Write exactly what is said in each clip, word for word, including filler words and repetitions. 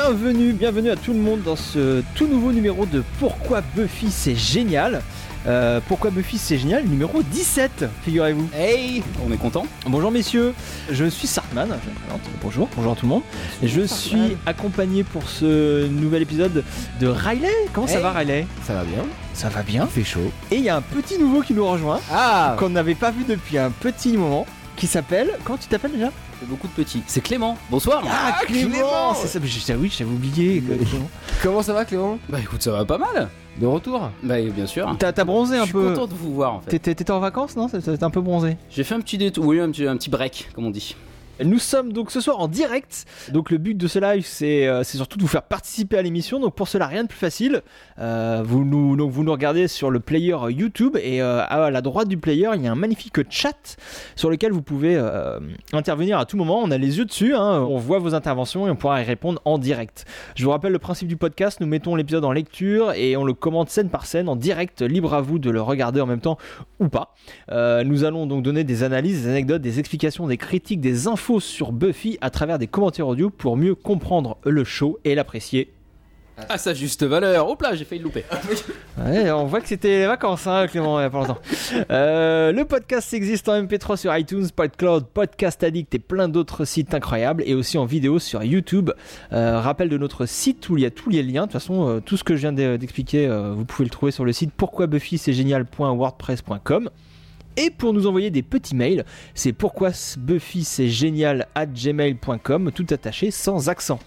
Bienvenue, bienvenue à tout le monde dans ce tout nouveau numéro de Pourquoi Buffy c'est génial. Euh, pourquoi Buffy c'est génial, numéro dix-sept, figurez-vous. Hey, on est content. Bonjour messieurs, je suis Sartman, je me présente. Bonjour, bonjour à tout le monde. Et je suis accompagné pour ce nouvel épisode de Riley. Comment hey. ça va Riley? Ça va bien. Ça va bien. Il fait chaud. Et il y a un petit nouveau qui nous rejoint, ah qu'on n'avait pas vu depuis un petit moment, qui s'appelle... Comment tu t'appelles déjà? Beaucoup de petits. C'est Clément. Bonsoir. Ah, ah Clément, Clément. C'est ça, j'ai, oui, j'avais oublié. Clément. Comment ça va Clément? Bah écoute, ça va pas mal. De retour? Bah bien sûr. T'as, t'as bronzé un peu. Je suis content de vous voir en fait. T'étais, t'étais en vacances, non? T'étais un peu bronzé. J'ai fait un petit détour, oui, un petit, un petit break, comme on dit. Nous sommes donc ce soir en direct. Donc le but de ce live, c'est, euh, c'est surtout de vous faire participer à l'émission. Donc pour cela, rien de plus facile. Euh, vous nous, donc vous nous regardez sur le player YouTube et euh, à la droite du player, il y a un magnifique chat sur lequel vous pouvez euh, intervenir à tout moment. On a les yeux dessus, hein, on voit vos interventions et on pourra y répondre en direct. Je vous rappelle le principe du podcast. Nous mettons l'épisode en lecture et on le commente scène par scène en direct. Libre à vous de le regarder en même temps ou pas. Euh, nous allons donc donner des analyses, des anecdotes, des explications, des critiques, des infos sur Buffy à travers des commentaires audio pour mieux comprendre le show et l'apprécier à sa juste valeur. Hop là, j'ai failli le louper. Ouais, on voit que c'était les vacances, hein, Clément, il y a pas longtemps. Euh, le podcast existe en M P trois sur iTunes, PodCloud, Podcast Addict et plein d'autres sites incroyables, et aussi en vidéo sur YouTube. Euh, rappel de notre site où il y a tous les liens. De toute façon, euh, tout ce que je viens d'expliquer, euh, vous pouvez le trouver sur le site pourquoi buffy c'est génial point wordpress point com. Et pour nous envoyer des petits mails, c'est pourquoi Buffy c'est génial arobase gmail point com, tout attaché sans accent.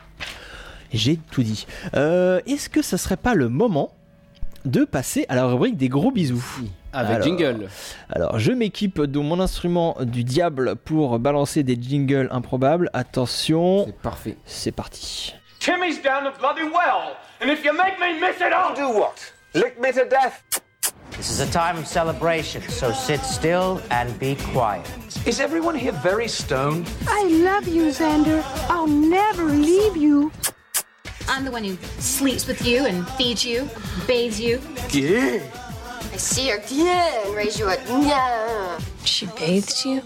J'ai tout dit. Euh, est-ce que ça serait pas le moment de passer à la rubrique des gros bisous? Avec alors, jingle. Alors, je m'équipe de mon instrument du diable pour balancer des jingles improbables. Attention. C'est parfait. C'est parti. Timmy's down the bloody well, and if you make me miss it, I'll do what? Lick me to death. This is a time of celebration, so sit still and be quiet. Is everyone here very stoned? I love you, Xander. I'll never leave you. I'm the one who sleeps with you and feeds you, bathes you. Yeah. I see her yeah, and raise you a yeah. She bathed you?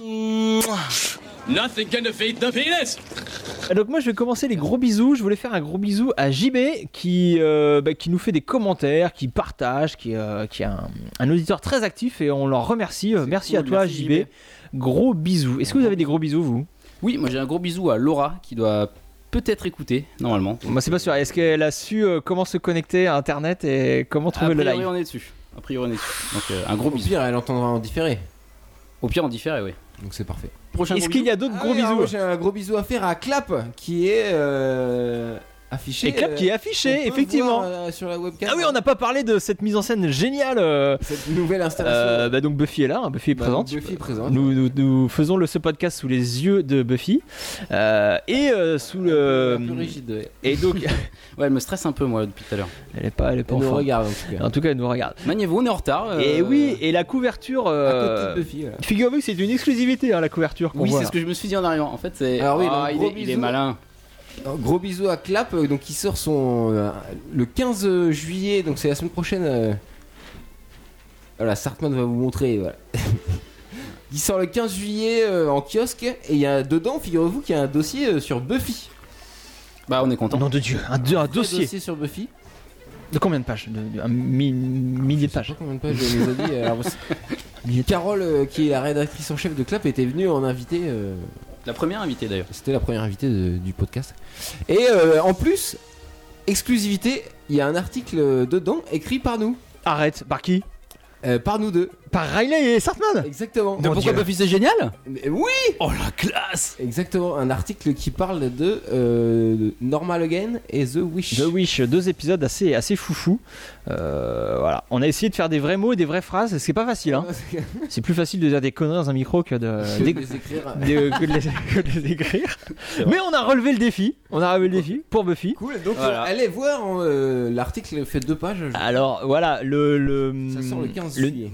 Nothing can defeat the penis. Donc moi je vais commencer les gros bisous. Je voulais faire un gros bisou à J B qui, euh, bah, qui nous fait des commentaires, qui partage, qui, euh, qui est un, un auditeur très actif et on l'en remercie. Euh, merci cool, à toi merci J B. J B. Gros bisous. Est-ce que vous avez des gros bisous vous? Oui, moi j'ai un gros bisou à Laura qui doit peut-être écouter normalement. Moi c'est pas sûr. Est-ce qu'elle a su euh, comment se connecter à internet et comment trouver le live? A priori on est dessus. A priori on est dessus. Donc euh, un gros bisou. Au pire elle entendra en différé. Au pire en différé, oui. Donc c'est parfait. Prochain Est-ce qu'il y a d'autres ah gros oui, bisous? alors, j'ai un gros bisou à faire à Clap qui est euh, affiché. Et Clap euh, qui est affiché, effectivement. Voir, euh, sur la webcam. Ah oui, on n'a pas parlé de cette mise en scène géniale. Euh, cette nouvelle installation. Euh, bah donc Buffy est là, hein, Buffy est bah, présente. Buffy est présente. Nous, nous, nous faisons le, ce podcast sous les yeux de Buffy euh, et euh, sous le. Un peu rigide. Ouais. Et donc. Ouais, elle me stresse un peu moi depuis tout à l'heure. Elle est pas, elle est pas. Elle nous enfin. regarde en tout cas. En tout cas, elle nous regarde. Maniez-vous, on est en retard. Euh... Et oui, et la couverture. Euh... À côté de Buffy. Voilà. Figurez-vous que c'est une exclusivité, hein, la couverture. Oui, voit, c'est ce que je me suis dit en arrivant. En fait, c'est. Alors oui, oh, il, est, il est malin. Alors, gros bisous à Clap, euh, donc il sort son euh, le quinze juillet, donc c'est la semaine prochaine. Euh... Voilà, Sartman va vous montrer. Voilà. Il sort le quinze juillet euh, en kiosque et il y a dedans, figurez-vous qu'il y a un dossier euh, sur Buffy. Bah on est content. Nom de Dieu, un, un, un dossier. dossier sur Buffy. De combien de pages? de, de, Un mi- millier de pages. Je sais pas combien de pages je les ai dit. Alors, Carole, euh, qui est la rédactrice en chef de Clap, était venue en inviter. Euh... La première invitée d'ailleurs. C'était la première invitée de, du podcast. Et euh, en plus, exclusivité, il y a un article dedans écrit par nous. Arrête, par qui? euh, Par nous deux. Par Riley et Sartman. Exactement. De pourquoi Buffy c'est génial? Mais oui. Oh la classe. Exactement, un article qui parle de, euh, de Normal Again et The Wish. The Wish, deux épisodes assez, assez foufou. Euh, voilà, on a essayé de faire des vrais mots et des vraies phrases. C'est pas facile, hein. C'est plus facile de dire des conneries dans un micro que de, de les écrire. de, que de les, que de les écrire. Mais on a relevé le défi. On a relevé le défi pour Buffy. Cool. Donc voilà. euh, allez voir euh, l'article fait deux pages. Alors voilà, le, le ça sort le quinze le, juillet. Voilà, le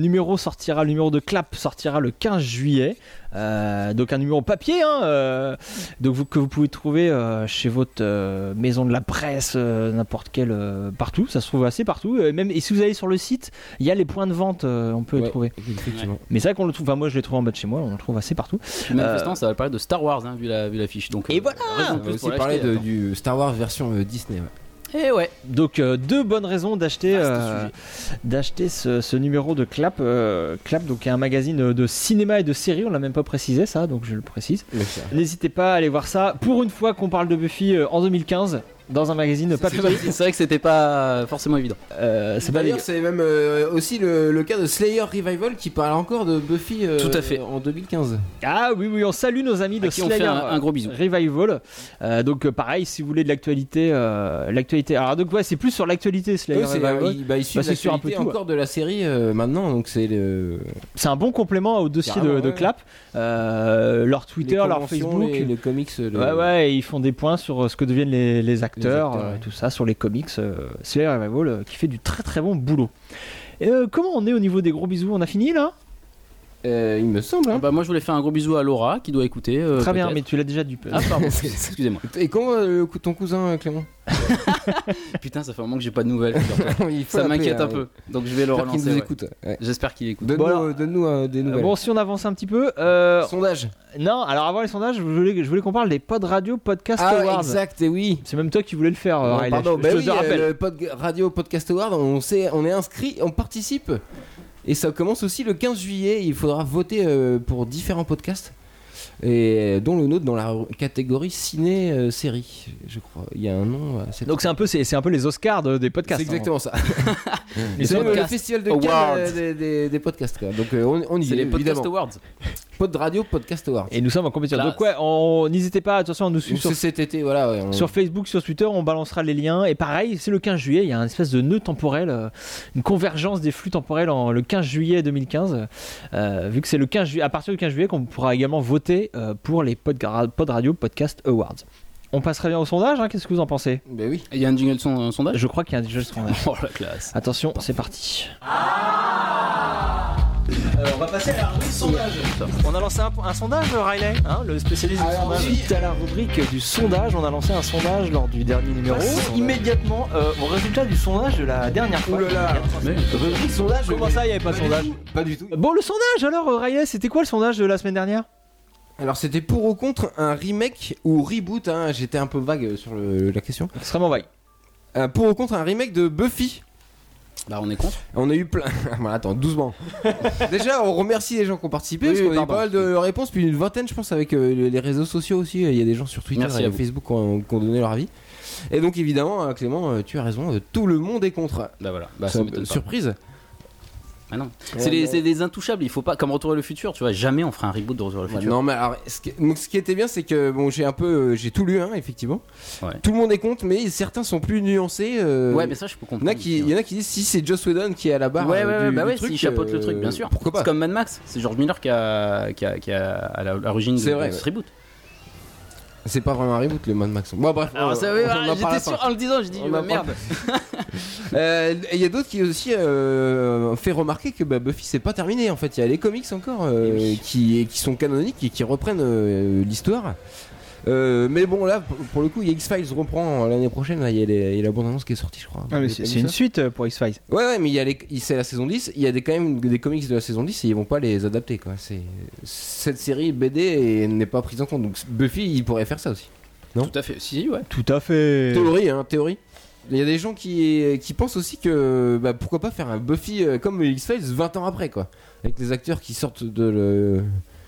numéro sortira, le numéro de Clap sortira le quinze juillet. Euh, donc un numéro papier, hein, euh, donc vous, que vous pouvez trouver euh, chez votre euh, maison de la presse, euh, n'importe quelle, euh, partout. Ça se trouve assez partout. Euh, même et si vous allez sur le site, il y a les points de vente, euh, on peut Ouais, les trouver. Effectivement. Mais c'est vrai qu'on le trouve. Enfin, moi, je l'ai trouvé en bas de chez moi. On le trouve assez partout. Manifestement, ça va parler de Star Wars, hein, vu la vu l'affiche. Donc. Et euh, voilà. raison de On va plus aussi pour parler l'acheter, de, attends. du Star Wars version euh, Disney. Ouais. Eh ouais. Donc euh, deux bonnes raisons d'acheter Vaste euh, d'acheter ce, ce numéro de Clap. Euh, Clap, donc est un magazine de cinéma et de séries. On l'a même pas précisé ça, donc je le précise. Merci. N'hésitez pas à aller voir ça. Pour une fois qu'on parle de Buffy euh, en deux mille quinze dans un magazine papier. C'est vrai que c'était pas forcément évident. Euh, c'est pas D'ailleurs, dégueu. c'est même euh, aussi le, le cas de Slayer Revival qui parle encore de Buffy euh, Tout à fait. en deux mille quinze. Ah oui oui, on salue nos amis de À qui on Slayer fait un- un gros bisou. Revival. Euh, donc euh, pareil, si vous voulez de l'actualité, euh, l'actualité. Alors donc ouais, c'est plus sur l'actualité Slayer Eux, c'est, Revival. euh, ils, bah, ils suivent Bah, c'est sur un peu l'actualité tout, encore de la série euh, maintenant, donc c'est le, C'est un bon complément au dossier de, Carrément, de ouais. Clap. Euh, leur Twitter, les leur conventions, Facebook. les, les comics. le- Ouais, ouais, et ils font des points sur euh, ce que deviennent les, les acteurs, acteurs, euh, ouais. tout ça, sur les comics. Euh, Slayer Revival euh, qui fait du très très bon boulot. Et, euh, comment on est au niveau des gros bisous? On a fini là? Euh, il me semble. Hein. Bah moi je voulais faire un gros bisou à Laura qui doit écouter. euh, Très bien, peut-être. mais tu l'as déjà dit. Ah pardon, excusez-moi. Et comment euh, le cou- ton cousin euh, Clément? Putain, ça fait un moment que j'ai pas de nouvelles. Il faut Ça l'appeler, m'inquiète hein. un peu. Donc je vais le J'espère qu'il relancer. nous ouais. écoute. Ouais. J'espère qu'il écoute. Donne-nous, Bon, alors- euh, donne-nous euh, des Euh, nouvelles. bon, si on avance un petit peu. euh, Sondage. Non, alors avant les sondages, je voulais, je voulais qu'on parle des Pod Radio Podcast Ah, Awards. exact, et oui. C'est même toi qui voulais le faire, euh, Non, Riley. pardon, Je, bah je oui, te rappelle. euh, le pod- Radio Podcast Award, on, sait, on est inscrit, on participe. Et ça commence aussi le quinze juillet. Il faudra voter euh, pour différents podcasts. Et dont le nôtre dans la catégorie ciné-série, je crois. Il y a un nom. à cette- Donc c'est un peu, c'est, c'est un peu les Oscars de- des podcasts. C'est exactement ça. Les C'est le, le podcasts festival de awards. Cannes euh, des, des- des podcasts. Quoi. Donc euh, on, on y C'est est, les Podcast évidemment. Awards. Pod Radio Podcast Awards. Et nous sommes en compétition. Classe. Donc ouais, on, n'hésitez pas, attention, à nous suivre Donc, sur c'est cet été, voilà. Ouais, on- Sur Facebook, sur Twitter, on balancera les liens. Et pareil, c'est le quinze juillet, il y a un espèce de nœud temporel, euh, une convergence des flux temporels en, le quinze juillet deux mille quinze. Euh, vu que c'est le quinze juillet, à partir du quinze juillet qu'on pourra également voter euh, pour les Pod, Pod Radio Podcast Awards. On passerait bien au sondage, hein, qu'est-ce que vous en pensez? Ben oui. Il y a un jingle son, un sondage. Je crois qu'il y a déjà le sondage. Oh la classe. Attention, c'est parti. Euh, on va passer à la rubrique sondage. On a lancé un, un sondage, Riley, hein, le spécialiste du sondage. Suite à la rubrique du sondage, on a lancé un sondage lors du dernier numéro. Immédiatement euh, au résultat du sondage de la dernière fois. Ouh là là. Mais, Rubrique sondage. comment ça, il n'y avait pas de sondage? Pas du tout. Bon, le sondage alors, euh, Riley, c'était quoi le sondage de la semaine dernière? Alors c'était pour ou contre un remake ou reboot, hein, j'étais un peu vague sur le- la question. Extrêmement vague. Euh, pour ou contre un remake de Buffy. Bah on est contre. On a eu plein. Bon, attends, doucement. Déjà, on remercie les gens qui ont participé Oui, parce oui, qu'on a eu pardon. pas mal de réponses, puis une vingtaine, je pense, avec euh, les les réseaux sociaux aussi. Il y a des gens sur Twitter Merci et à vous. Facebook qui ont, qui ont donné leur avis. Et donc, évidemment, euh, Clément, euh, tu as raison, euh, tout le monde est contre. Bah voilà. Bah Ça- ça m'étonne pas. surprise. Ah non. C'est des, c'est des intouchables. Il faut pas comme Retour vers le futur. Tu vois, jamais on fera un reboot de Retour vers le Ouais, futur. non, mais alors, ce qui, donc, ce qui était bien, c'est que bon, j'ai un peu, euh, j'ai tout lu, hein, effectivement. Ouais. Tout le monde est contre, mais certains sont plus nuancés. euh, Ouais, mais ça je peux Il y en comprendre. a qui, il y en a qui disent si c'est Joss Whedon qui est à la barre. Ouais, ouais, euh, ouais, du, bah du ouais, truc, s'il chapeaute le euh, truc, bien sûr. Pourquoi pas C'est comme Mad Max, c'est George Miller qui a, qui a, qui a à la- l'origine de, C'est vrai, de ce ouais. reboot. C'est pas vraiment un reboot, le Mad Max. Bon, bref. Alors, on- ça, on- oui, on voilà, en parle à j'étais la sûr fin. en le disant, j'ai dit On bah, en parle. merde. Euh, et il y a d'autres qui aussi euh, fait remarquer que bah, Buffy c'est pas terminé en fait. Il y a les comics encore euh, Et oui. qui, qui sont canoniques et qui reprennent euh, l'histoire. Euh, mais bon, là pour, pour le coup, X-Files reprend l'année prochaine. Là, il y a les- il y a la bande-annonce qui est sortie, je crois. Ah, mais Vous c'est, avez c'est vu une ça suite euh, pour X-Files. Ouais, ouais, mais il y a les, il- c'est la saison dix. Il y a des, quand même des comics de la saison dix et ils vont pas les adapter quoi. C'est, cette série B D et n'est pas prise en compte. Donc Buffy, il pourrait faire ça aussi. Non. Tout à fait. Si, si, ouais. Tout à fait. Théorie, hein, théorie. Il y a des gens qui, qui pensent aussi que bah, pourquoi pas faire un Buffy euh, comme X-Files vingt ans après quoi. Avec les acteurs qui sortent de le.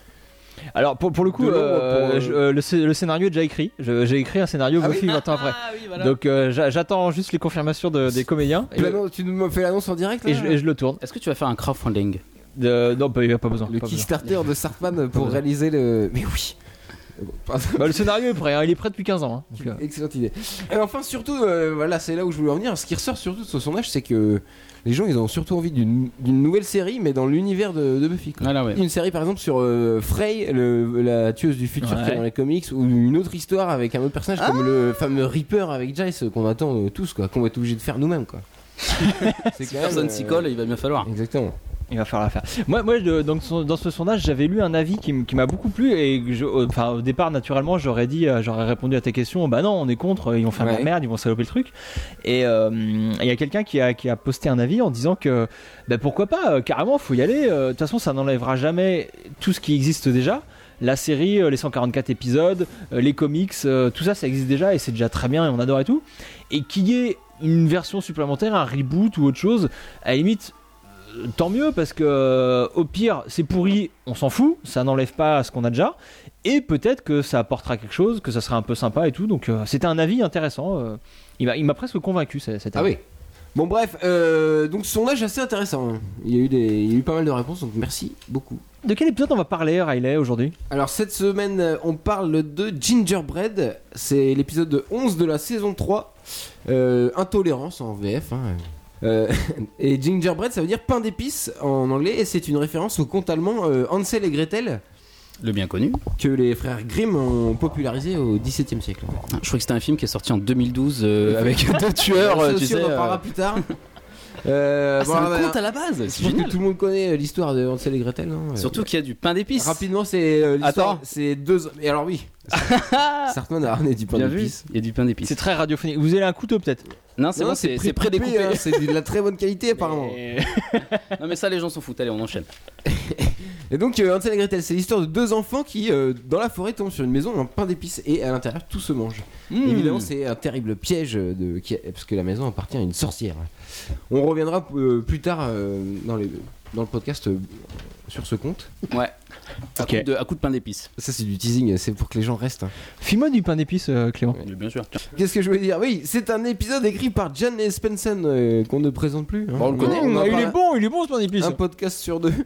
Alors pour, pour le coup, De l'ombre euh, pour, euh, je- euh, le, scé- le scénario est déjà écrit. Je- j'ai écrit un scénario Ah Buffy vingt ans après. Ah oui, voilà. Donc euh, j'a- j'attends juste les confirmations de- des comédiens et, L'annonce- tu nous fais l'annonce en direct là et je, et je le tourne. Est-ce que tu vas faire un crowdfunding? De- non, bah, il n'y a pas besoin. Le pas besoin. Kickstarter de Sartman pour besoin. réaliser le. Mais oui. Pardon. Bah, le scénario est prêt, hein, il est prêt depuis quinze ans. hein. Donc, euh, Excellente idée. Et enfin, surtout, euh, voilà, c'est là où je voulais en venir. Ce qui ressort surtout de ce sondage, c'est que les gens, ils ont surtout envie d'une d'une nouvelle série, mais dans l'univers de, de Buffy. Quoi. Voilà, ouais. Une série, par exemple, sur euh, Frey, le- la tueuse du futur Ouais. qui est dans les comics, ou une autre histoire avec un autre personnage comme le fameux Reaper avec Jace qu'on attend euh, tous, quoi, qu'on va être obligé de faire nous-mêmes, quoi. C'est quand Personne même, s'y euh, colle, il va bien falloir. Exactement. Il va falloir la faire. Moi, moi je- donc, son- dans ce sondage, j'avais lu un avis qui, m- qui m'a beaucoup plu et que je- au- enfin, au départ, naturellement, j'aurais dit, euh, j'aurais répondu à ta question. Bah non, on est contre. Ils vont faire de Ouais. la merde, ils vont saloper le truc. Et euh, il y a quelqu'un qui a, qui a posté un avis en disant que, bah pourquoi pas, euh, carrément, faut y aller. euh, De toute façon, ça n'enlèvera jamais tout ce qui existe déjà. La série, euh, les cent quarante-quatre épisodes, euh, les comics, euh, tout ça, ça existe déjà et c'est déjà très bien et on adore et tout. Et qu'il y ait une version supplémentaire, un reboot ou autre chose, à la limite, euh, tant mieux parce que euh, au pire, c'est pourri, on s'en fout, ça n'enlève pas ce qu'on a déjà. Et peut-être que ça apportera quelque chose, que ça sera un peu sympa et tout. Donc euh, c'était un avis intéressant. euh, il m'a, il m'a presque convaincu ce- cet Ah avis. oui. Bon bref, euh, donc sondage assez intéressant. Il y a eu des, il y a eu pas mal de réponses, donc merci beaucoup. De quel épisode on va parler, Riley, aujourd'hui? Alors cette semaine, euh, on parle de Gingerbread. C'est l'épisode onze de la saison trois. Euh, intolérance en V F. Hein. Euh, et Gingerbread, ça veut dire pain d'épices en anglais, et c'est une référence au conte allemand euh, Hansel et Gretel Le bien connu. que les frères Grimm ont popularisé au dix-septième siècle. Je crois que c'était un film qui est sorti en deux mille douze euh, avec deux tueurs, Ça euh, tu aussi, sais. on en euh, parlera plus tard. Euh, Ah, c'est bon, un alors, conte à la base. Je C'est pense génial. que tout le monde connaît l'histoire de Hansel et Gretel, non Surtout qu'il y a du pain d'épices. Rapidement, c'est euh, l'histoire. Attends. C'est deux. Et alors oui. Sartman a ramené du pain Bien vu. d'épices. Il y a du pain d'épices. C'est très radiophonique. Vous avez un couteau peut-être? Non, c'est Non, bon, c'est c'est pré-découpé, prédécoupé. hein, c'est de la très bonne qualité apparemment. Et- Non, mais ça, les gens s'en foutent. Allez, on enchaîne. Et donc euh, Hansel et Gretel, c'est l'histoire de deux enfants qui, euh, dans la forêt, tombent sur une maison en pain d'épices et à l'intérieur tout se mange. Mmh. Évidemment, c'est un terrible piège de qui- parce que la maison appartient à une sorcière. On reviendra euh, plus tard euh, dans, les, dans le podcast euh, sur ce conte. Ouais. À, Ok. coup de, à coup de pain d'épices. Ça, c'est du teasing, c'est pour que les gens restent. hein. File-moi du pain d'épices, euh, Clément. Mais Bien sûr. Qu'est-ce que je voulais dire? Oui, c'est un épisode écrit par Jan Espenson euh, qu'on ne présente plus. hein. Bon, on le connaît. en Mmh, il parle est bon, il est bon ce pain d'épices. Un podcast sur deux.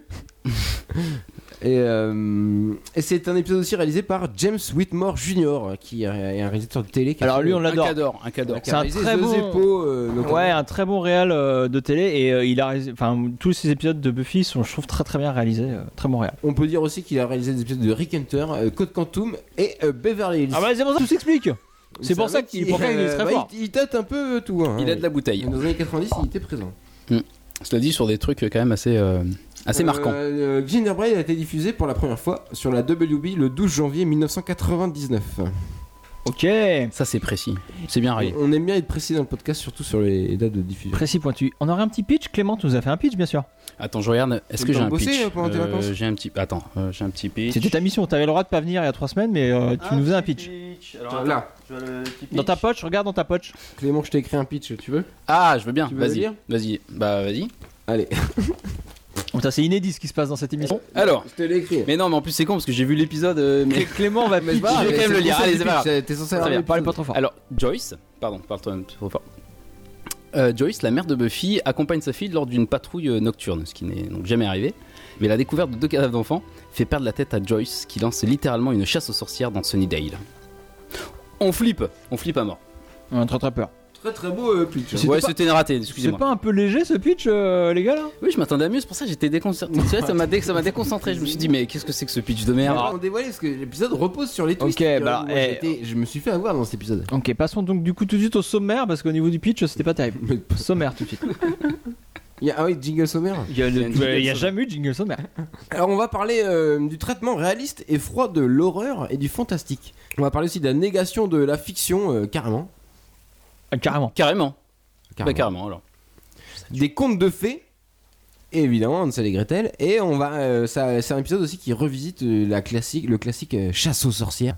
Et, euh, et c'est un épisode aussi réalisé par James Whitmore junior qui est un réalisateur de télé. Qui a Alors fait, lui, on euh, l'adore. Un cador. Un cador. qui c'est a un réalisé très The bon- Zeppo, euh, notamment. Ouais, un très bon réal euh, de télé et euh, il a, réalisé- enfin tous ces épisodes de Buffy sont, je trouve, très très bien réalisés, euh, très bon réal. On peut dire aussi qu'il a réalisé des épisodes de Rick Hunter, euh, Code Quantum et euh, Beverly Hills. Ah bah c'est pour ça que tout s'explique. C'est pour un ça mec qu'il qui- pour ça qu'il est très bah, fort. Il, il tâte un peu tout. hein. Il a de la bouteille. Dans les années quatre-vingt-dix, il était présent. Cela dit, sur des trucs quand même assez, euh, assez marquants. Euh, euh, Gingerbread a été diffusé pour la première fois sur la W B le douze janvier mille neuf cent quatre-vingt-dix-neuf. Ok. Ça, c'est précis. C'est bien rayé. On aime bien être précis dans le podcast, surtout sur les dates de diffusion. Précis pointu. On aurait un petit pitch. Clément, tu nous as fait un pitch, bien sûr. Attends, je regarde. Est-ce T'as que le j'ai temps un de bosser, pitch euh, pendant tes vacances J'ai un petit. Attends, euh, j'ai un petit pitch. C'était ta mission. T'avais le droit de pas venir il y a trois semaines, mais euh, tu nous faisais un pitch. Tiens, là, Dans ta poche, regarde dans ta poche. Clément, je t'ai écrit un pitch, tu veux? Ah, je veux bien. Tu veux le Vas-y. lire Vas-y. Bah, vas-y. Allez, Putain, c'est inédit ce qui se passe dans cette émission. Alors. je te l'ai écrit. Mais non, mais en plus, c'est con parce que j'ai vu l'épisode. euh, mais... Clément va Mais pitch. c'est pas grave, je vais quand c'est même le le lire. concept Allez, du c'est pas pitch, grave. T'es censé Très avoir bien, le Parlez pitch. pas trop fort. Alors, Joyce, pardon, parle-toi un peu trop fort. Euh, Joyce, la mère de Buffy, accompagne sa fille lors d'une patrouille euh, nocturne, ce qui n'est donc jamais arrivé. Mais la découverte de deux cadavres d'enfants fait perdre la tête à Joyce, qui lance littéralement une chasse aux sorcières dans Sunnydale. On flippe, on flippe à mort. On a très très peur. Très très beau euh, pitch. C'était Ouais, pas- c'était raté, C'est excusez-moi. pas un peu léger ce pitch, euh, les gars là? Oui, je m'attendais à mieux, c'est pour ça que j'étais déconcerté. Tu vois, ça m'a dé- ça m'a déconcentré. Je me suis dit, mais qu'est-ce que c'est que ce pitch de merde? On dévoilé parce que l'épisode repose sur les twists. Ok, Moi, bah, j'ai eh, été- je me suis fait avoir dans cet épisode. Ok, passons donc du coup tout de suite au sommaire parce qu'au niveau du pitch c'était pas terrible. Sommaire tout de suite. Il y a, ah oui, jingle sommaire. Il y a, le- Il y a une jingle il y a sommaire. jamais eu de jingle sommaire. Alors on va parler euh, du traitement réaliste et froid de l'horreur et du fantastique. On va parler aussi de la négation de la fiction, euh, carrément. Ah, carrément. Carrément. Carrément. Bah, carrément, alors. Des contes de fées, et évidemment Hansel et Gretel. Et on va, euh, ça, c'est un épisode aussi qui revisite euh, la classique, le classique euh, chasse aux sorcières.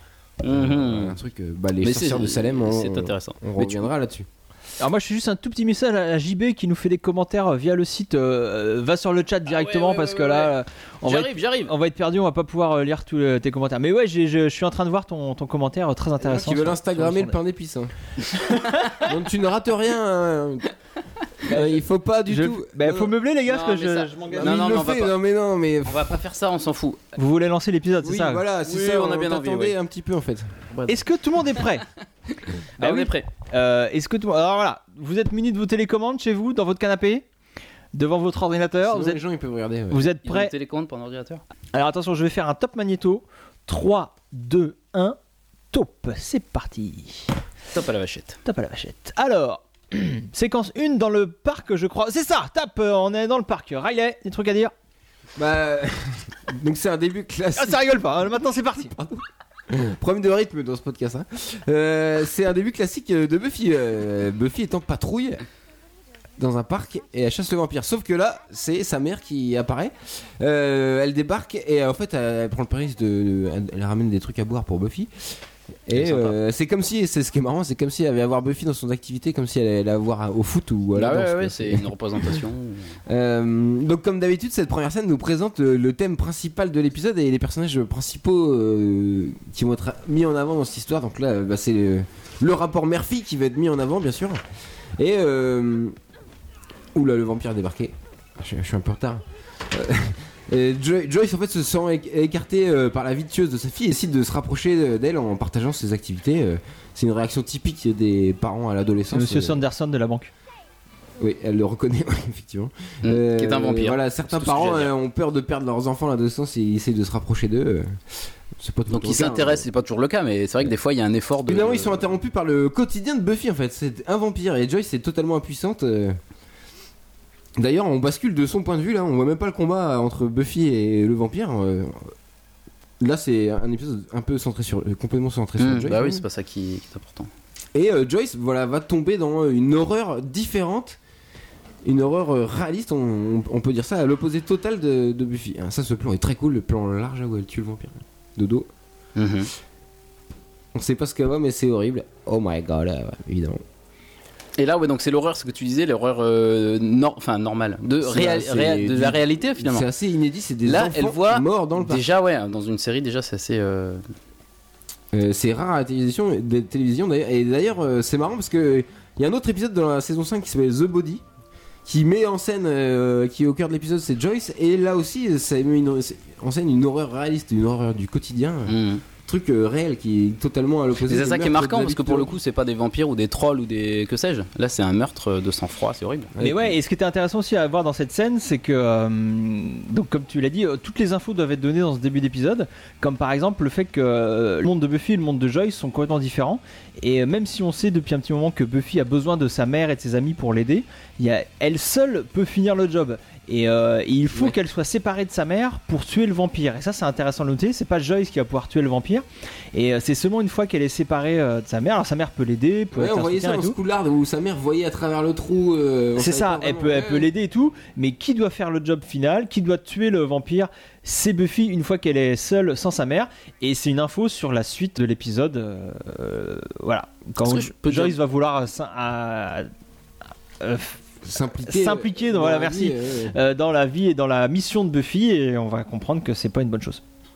Mhm. Un truc, euh, bah, les Mais sorcières c'est- de Salem. On, C'est intéressant. On Mais tu- reviendra là-dessus. Alors moi je suis juste un tout petit message à à J B qui nous fait des commentaires via le site. euh, va sur le chat directement Ah ouais, ouais, parce ouais, que ouais, là euh, on va, être, J'arrive, j'arrive. on va être perdu, on va pas pouvoir euh, lire tous euh, tes commentaires. Mais ouais, j'ai- je je suis en train de voir ton, ton commentaire euh, très intéressant. Qui veulent sur- Instagrammer sur le pain d'épices. hein. Donc tu ne rates rien. hein. Euh, il faut pas du Je- tout. Bah, Non, faut non. meubler les gars Non, parce que mais je, ça- je m'engage. Non, Mais non, il le non, on va fait, pas. non mais non mais. On va pas faire ça, on s'en fout. Vous voulez lancer l'épisode, c'est Oui, ça? voilà, c'est Oui, ça. on a bien envie, t'attendait ouais. un petit peu en fait. Est-ce que tout le monde est prêt? Bah, on oui. est prêt. Euh, Est-ce que tout... Alors voilà, vous êtes munis de vos télécommandes chez vous, dans votre canapé, devant votre ordinateur. Sinon, Vous êtes, les gens ils peuvent regarder. ouais. vous êtes Ils ont prêts? une télécommande pour un ordinateur. Alors attention, je vais faire un top magnéto. trois, deux, un, top. C'est parti. Top à la vachette. Top à la vachette. Alors, Séquence un dans le parc, je crois. C'est ça, tape, euh, on est dans le parc. Riley, des trucs à dire? Bah, donc c'est un début classique. Ah, ça rigole pas, hein, maintenant c'est parti. Problème de rythme dans ce podcast. Hein. Euh, c'est un début classique de Buffy. Euh, Buffy est en patrouille dans un parc et elle chasse le vampire. Sauf que là, c'est sa mère qui apparaît. Euh, elle débarque et en fait, elle, elle prend le péril de, elle, elle ramène des trucs à boire pour Buffy. Et C'est euh, c'est comme si, c'est ce qui est marrant, c'est comme si elle allait avoir Buffy dans son activité, comme si elle allait la voir au foot ou à la Bah danse, ouais, quoi. ouais, c'est une représentation. Euh, donc comme d'habitude, cette première scène nous présente euh, le thème principal de l'épisode et les personnages principaux euh, qui vont être mis en avant dans cette histoire. Donc là, bah, c'est le, le rapport Murphy qui va être mis en avant, bien sûr. Et euh, oula, le vampire a débarqué. Je, je suis un peu en retard. Euh, et Joy- Joyce en fait se sent éc- écartée euh, par la vie tueuse de sa fille et décide de se rapprocher d'elle en partageant ses activités. Euh, c'est une réaction typique des parents à l'adolescence. Monsieur Euh, Sanderson de la banque. Oui, elle le reconnaît, effectivement. Mmh, qui est un vampire. Voilà, certains C'est tout ce que parents j'ai à dire. euh, ont peur de perdre leurs enfants à l'adolescence et ils essayent de se rapprocher d'eux. euh, C'est pas tout Donc le ils cas, s'intéressent, c'est pas toujours le cas, mais c'est vrai que des fois il y a un effort hein. de. Évidemment, ils sont interrompus par le quotidien de Buffy en fait. C'est un vampire et Joyce est totalement impuissante. euh. D'ailleurs, on bascule de son point de vue là. On voit même pas le combat entre Buffy et le vampire. euh. Là, c'est un épisode un peu centré sur, euh, complètement centré sur Mmh, Joyce. bah hein. oui, c'est pas ça qui, qui est important. Et euh, Joyce, voilà, va tomber dans une horreur différente, une horreur euh, réaliste, on, on peut dire ça, à l'opposé total de, de Buffy. Ah, ça, ce plan est très cool, le plan large où elle tue le vampire. De dos. Mmh. On sait pas ce qu'elle voit, mais c'est horrible. Oh my god, euh, évidemment. Et là, ouais, donc c'est l'horreur, ce que tu disais, l'horreur euh, nor- enfin normale, de, C'est- réal- c'est réal- de du- la réalité finalement. C'est assez inédit, c'est des Là, enfants elle voit morts dans le parc. Déjà, ouais, dans une série, déjà, c'est assez. euh, Euh, c'est rare à la télévision, de télévision d'ailleurs. Et d'ailleurs, euh, c'est marrant parce que il y a un autre épisode dans la saison cinq qui s'appelle The Body, qui met en scène, euh, qui est au cœur de l'épisode, c'est Joyce. Et là aussi, ça met une- en scène une horreur réaliste, une horreur du quotidien. mmh. Truc euh, réel qui est totalement à l'opposé. Et c'est des ça qui est meurtres marquant parce que pour le d'habitude. coup, c'est pas des vampires ou des trolls ou des que sais-je. Là, c'est un meurtre de sang-froid, c'est horrible. Mais ouais, et ce qui était intéressant aussi à voir dans cette scène, c'est que, euh, donc comme tu l'as dit, euh, toutes les infos doivent être données dans ce début d'épisode, comme par exemple le fait que euh, le monde de Buffy et le monde de Joyce sont complètement différents, et euh, même si on sait depuis un petit moment que Buffy a besoin de sa mère et de ses amis pour l'aider, il y a, elle seule peut finir le job. Et, euh, et il faut Ouais. qu'elle soit séparée de sa mère pour tuer le vampire. Et ça, c'est intéressant de noter. C'est pas Joyce qui va pouvoir tuer le vampire. Et euh, c'est seulement une fois qu'elle est séparée euh, de sa mère. Alors sa mère peut l'aider, peut Ouais, être on un voyait soutien ça et dans ce tout. couloir où sa mère voyait à travers le trou. euh, on C'est savait ça, pas elle vraiment, peut, elle ouais. peut l'aider et tout, mais qui doit faire le job final, qui doit tuer le vampire, c'est Buffy une fois qu'elle est seule sans sa mère, et c'est une info sur la suite de l'épisode. euh, euh, voilà, quand Est-ce que je peux Joyce dire- va vouloir s'in- à- euh, S'impliquer, S'impliquer dans- voilà, la merci. vie, euh, euh, dans la vie et dans la mission de Buffy, et on va comprendre que c'est pas une bonne chose.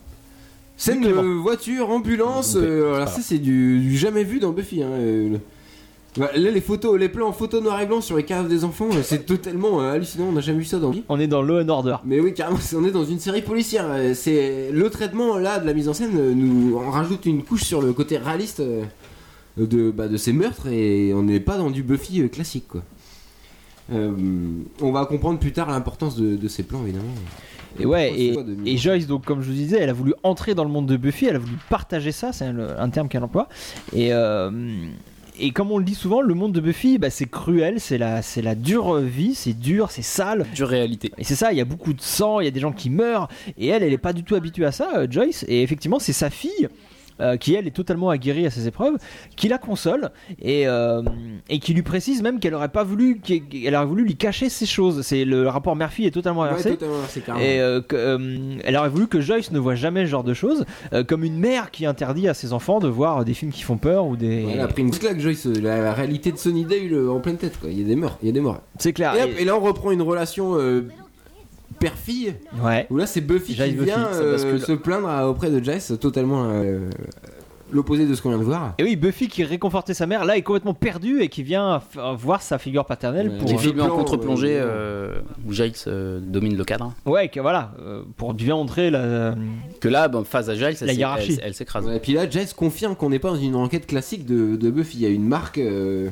Scène de Clément. voiture, ambulance. Loupé, euh, c'est alors pas ça, c'est du, du jamais vu dans Buffy. Hein, euh, le- Bah, là, les photos, les plans en photo noir et blanc sur les caves des enfants, euh, c'est totalement euh, hallucinant. On n'a jamais vu ça dans vie. On est dans Law and Order. Mais oui, carrément, c'est- on est dans une série policière. euh, C'est le traitement là de la mise en scène euh, nous on rajoute une couche sur le côté réaliste euh, de bah, de ces meurtres et on n'est pas dans du Buffy euh, classique quoi. Euh, on va comprendre plus tard l'importance de, de ces plans évidemment. Et ouais, Pourquoi et, c'est pas de mise et en- Joyce, donc comme je vous disais, elle a voulu entrer dans le monde de Buffy, elle a voulu partager ça, c'est le- un terme qu'elle emploie. Et, euh, et comme on le dit souvent, le monde de Buffy, bah, c'est cruel, c'est la, c'est la dure vie, c'est dur, c'est sale. Dure réalité. Et c'est ça, il y a beaucoup de sang, il y a des gens qui meurent, et elle, elle est pas du tout habituée à ça, euh, Joyce. Et effectivement, c'est sa fille. euh, qui elle est totalement aguerrie à ces épreuves, qui la console et, euh, et qui lui précise même qu'elle aurait pas voulu, qu'elle aurait voulu lui cacher ces choses. C'est le rapport Murphy est totalement Ouais, inversé. totalement, c'est carrément. Et euh, que, euh, elle aurait voulu que Joyce ne voit jamais ce genre de choses, euh, comme une mère qui interdit à ses enfants de voir des films qui font peur ou des. Ouais, elle a pris une claque Joyce, la, la réalité de Sunnydale euh, en pleine tête quoi. Il y a des morts, il y a des morts. C'est clair. Et, hop, Et- et là on reprend une relation euh, père-fille. Ouais. Où là c'est Buffy Joyce qui Buffy, vient ça euh, bascule. se plaindre à- auprès de Jess, totalement euh, l'opposé de ce qu'on vient de voir. Et oui, Buffy qui réconfortait sa mère, là est complètement perdue et qui vient f- voir sa figure paternelle Ouais. pour. Qui est Le filmé en plan, contre-plongée euh, euh, où Giles euh, domine le cadre. Ouais, que voilà, euh, pour bien montrer la. Que là, bon, face à Giles, elle, La s'é- hiérarchie. elle- elle s'écrase. Ouais, et puis là Jess confirme qu'on n'est pas dans une enquête classique de, de Buffy. Il y a une marque euh,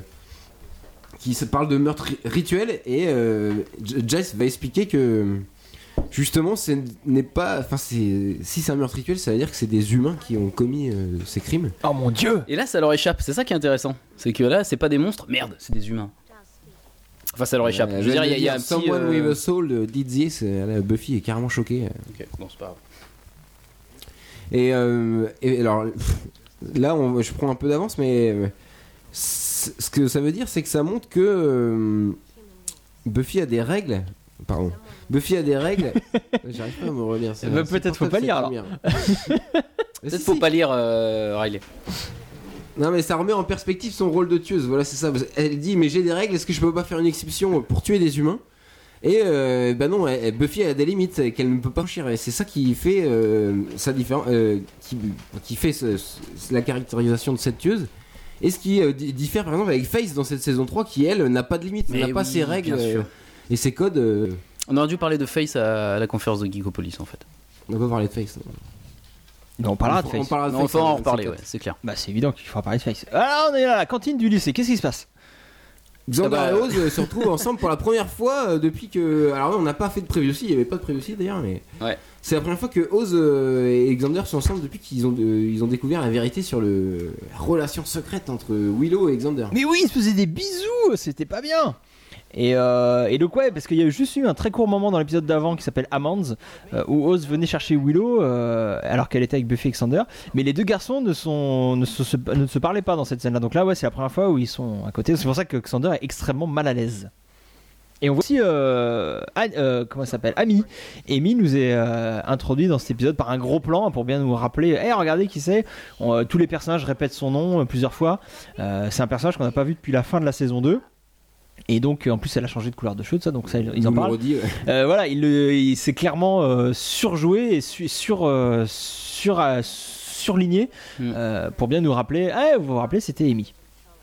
qui se parle de meurtre ri- rituel et euh, J- Jess va expliquer que justement ce n'est pas. Enfin, c'est si c'est un meurtre rituel, ça veut dire que c'est des humains qui ont commis euh, ces crimes. Oh mon dieu! Et là, ça leur échappe. C'est ça qui est intéressant. C'est que là, c'est pas des monstres. Merde, c'est des humains. Enfin, ça leur échappe. Euh, je veux dire, il y a, il y a un Someone petit. euh, with a soul de D J, c'est- là, Buffy est carrément choquée. Ok, bon, c'est pas grave. Et, euh, et alors, pff, là, on, je prends un peu d'avance, mais euh, c- ce que ça veut dire, c'est que ça montre que euh, Buffy a des règles. Pardon. Buffy a des règles. J'arrive pas à me relire. c'est- Bah, c'est peut-être faut portable, pas c'est lire, alors. lumière. Peut-être Si, faut si. pas lire euh, Riley. Non, mais ça remet en perspective son rôle de tueuse. Voilà, c'est ça. Elle dit, mais j'ai des règles. Est-ce que je peux pas faire une exception pour tuer des humains? Et euh, bah non, elle- Buffy a des limites qu'elle ne peut pas franchir. Et c'est ça qui fait euh, sa différence, euh, qui, qui fait ce- ce- la caractérisation de cette tueuse. Et ce qui euh, di- diffère par exemple avec Face dans cette saison trois, qui elle n'a pas de limite, Mais n'a pas oui, ses règles bien euh, sûr. et ses codes. euh, On aurait dû parler de Face à, à la conférence de Geekopolis en fait. on va parler de Face. Non, on parlera de On Face. parlera de Non, on Face, va en hein, reparler, c'est ouais, c'est clair. Bah, c'est évident qu'il faudra parler de Face. Alors, on est là, la cantine du lycée. Qu'est-ce qui se passe? Xander Ah bah, et Oz euh, se retrouvent ensemble pour la première fois euh, depuis que. Alors là, on n'a pas fait de preview, il n'y avait pas de preview d'ailleurs, mais. Ouais. C'est la première fois que Oz euh, et Xander sont ensemble depuis qu'ils ont, euh, ils ont découvert la vérité sur le, la relation secrète entre Willow et Xander. Mais oui, ils se faisaient des bisous, c'était pas bien. Et, euh, et donc ouais, parce qu'il y a juste eu un très court moment dans l'épisode d'avant qui s'appelle Amands, euh, où Oz venait chercher Willow euh, alors qu'elle était avec Buffy et Xander, mais les deux garçons ne, sont, ne, se, se- ne se parlaient pas dans cette scène-là. Donc là, ouais, c'est la première fois où ils sont à côté. C'est pour ça que Xander est extrêmement mal à l'aise. Et on voit aussi euh, Anne- euh, comment ça s'appelle, Amy. Amy nous est euh, introduit dans cet épisode par un gros plan pour bien nous rappeler. Hey, regardez qui c'est. On, euh, tous les personnages répètent son nom euh, plusieurs fois. Euh, c'est un personnage qu'on n'a pas vu depuis la fin de la saison deux. Et donc, en plus, elle a changé de couleur de cheveux, tout ça, donc ça, ils en Nous le parlent. redit, ouais. Euh, voilà, il, le- il s'est clairement euh, surjoué et su- sur, euh, sur, euh, surligné Mm. euh, pour bien nous rappeler. Ah, vous vous rappelez, c'était Amy.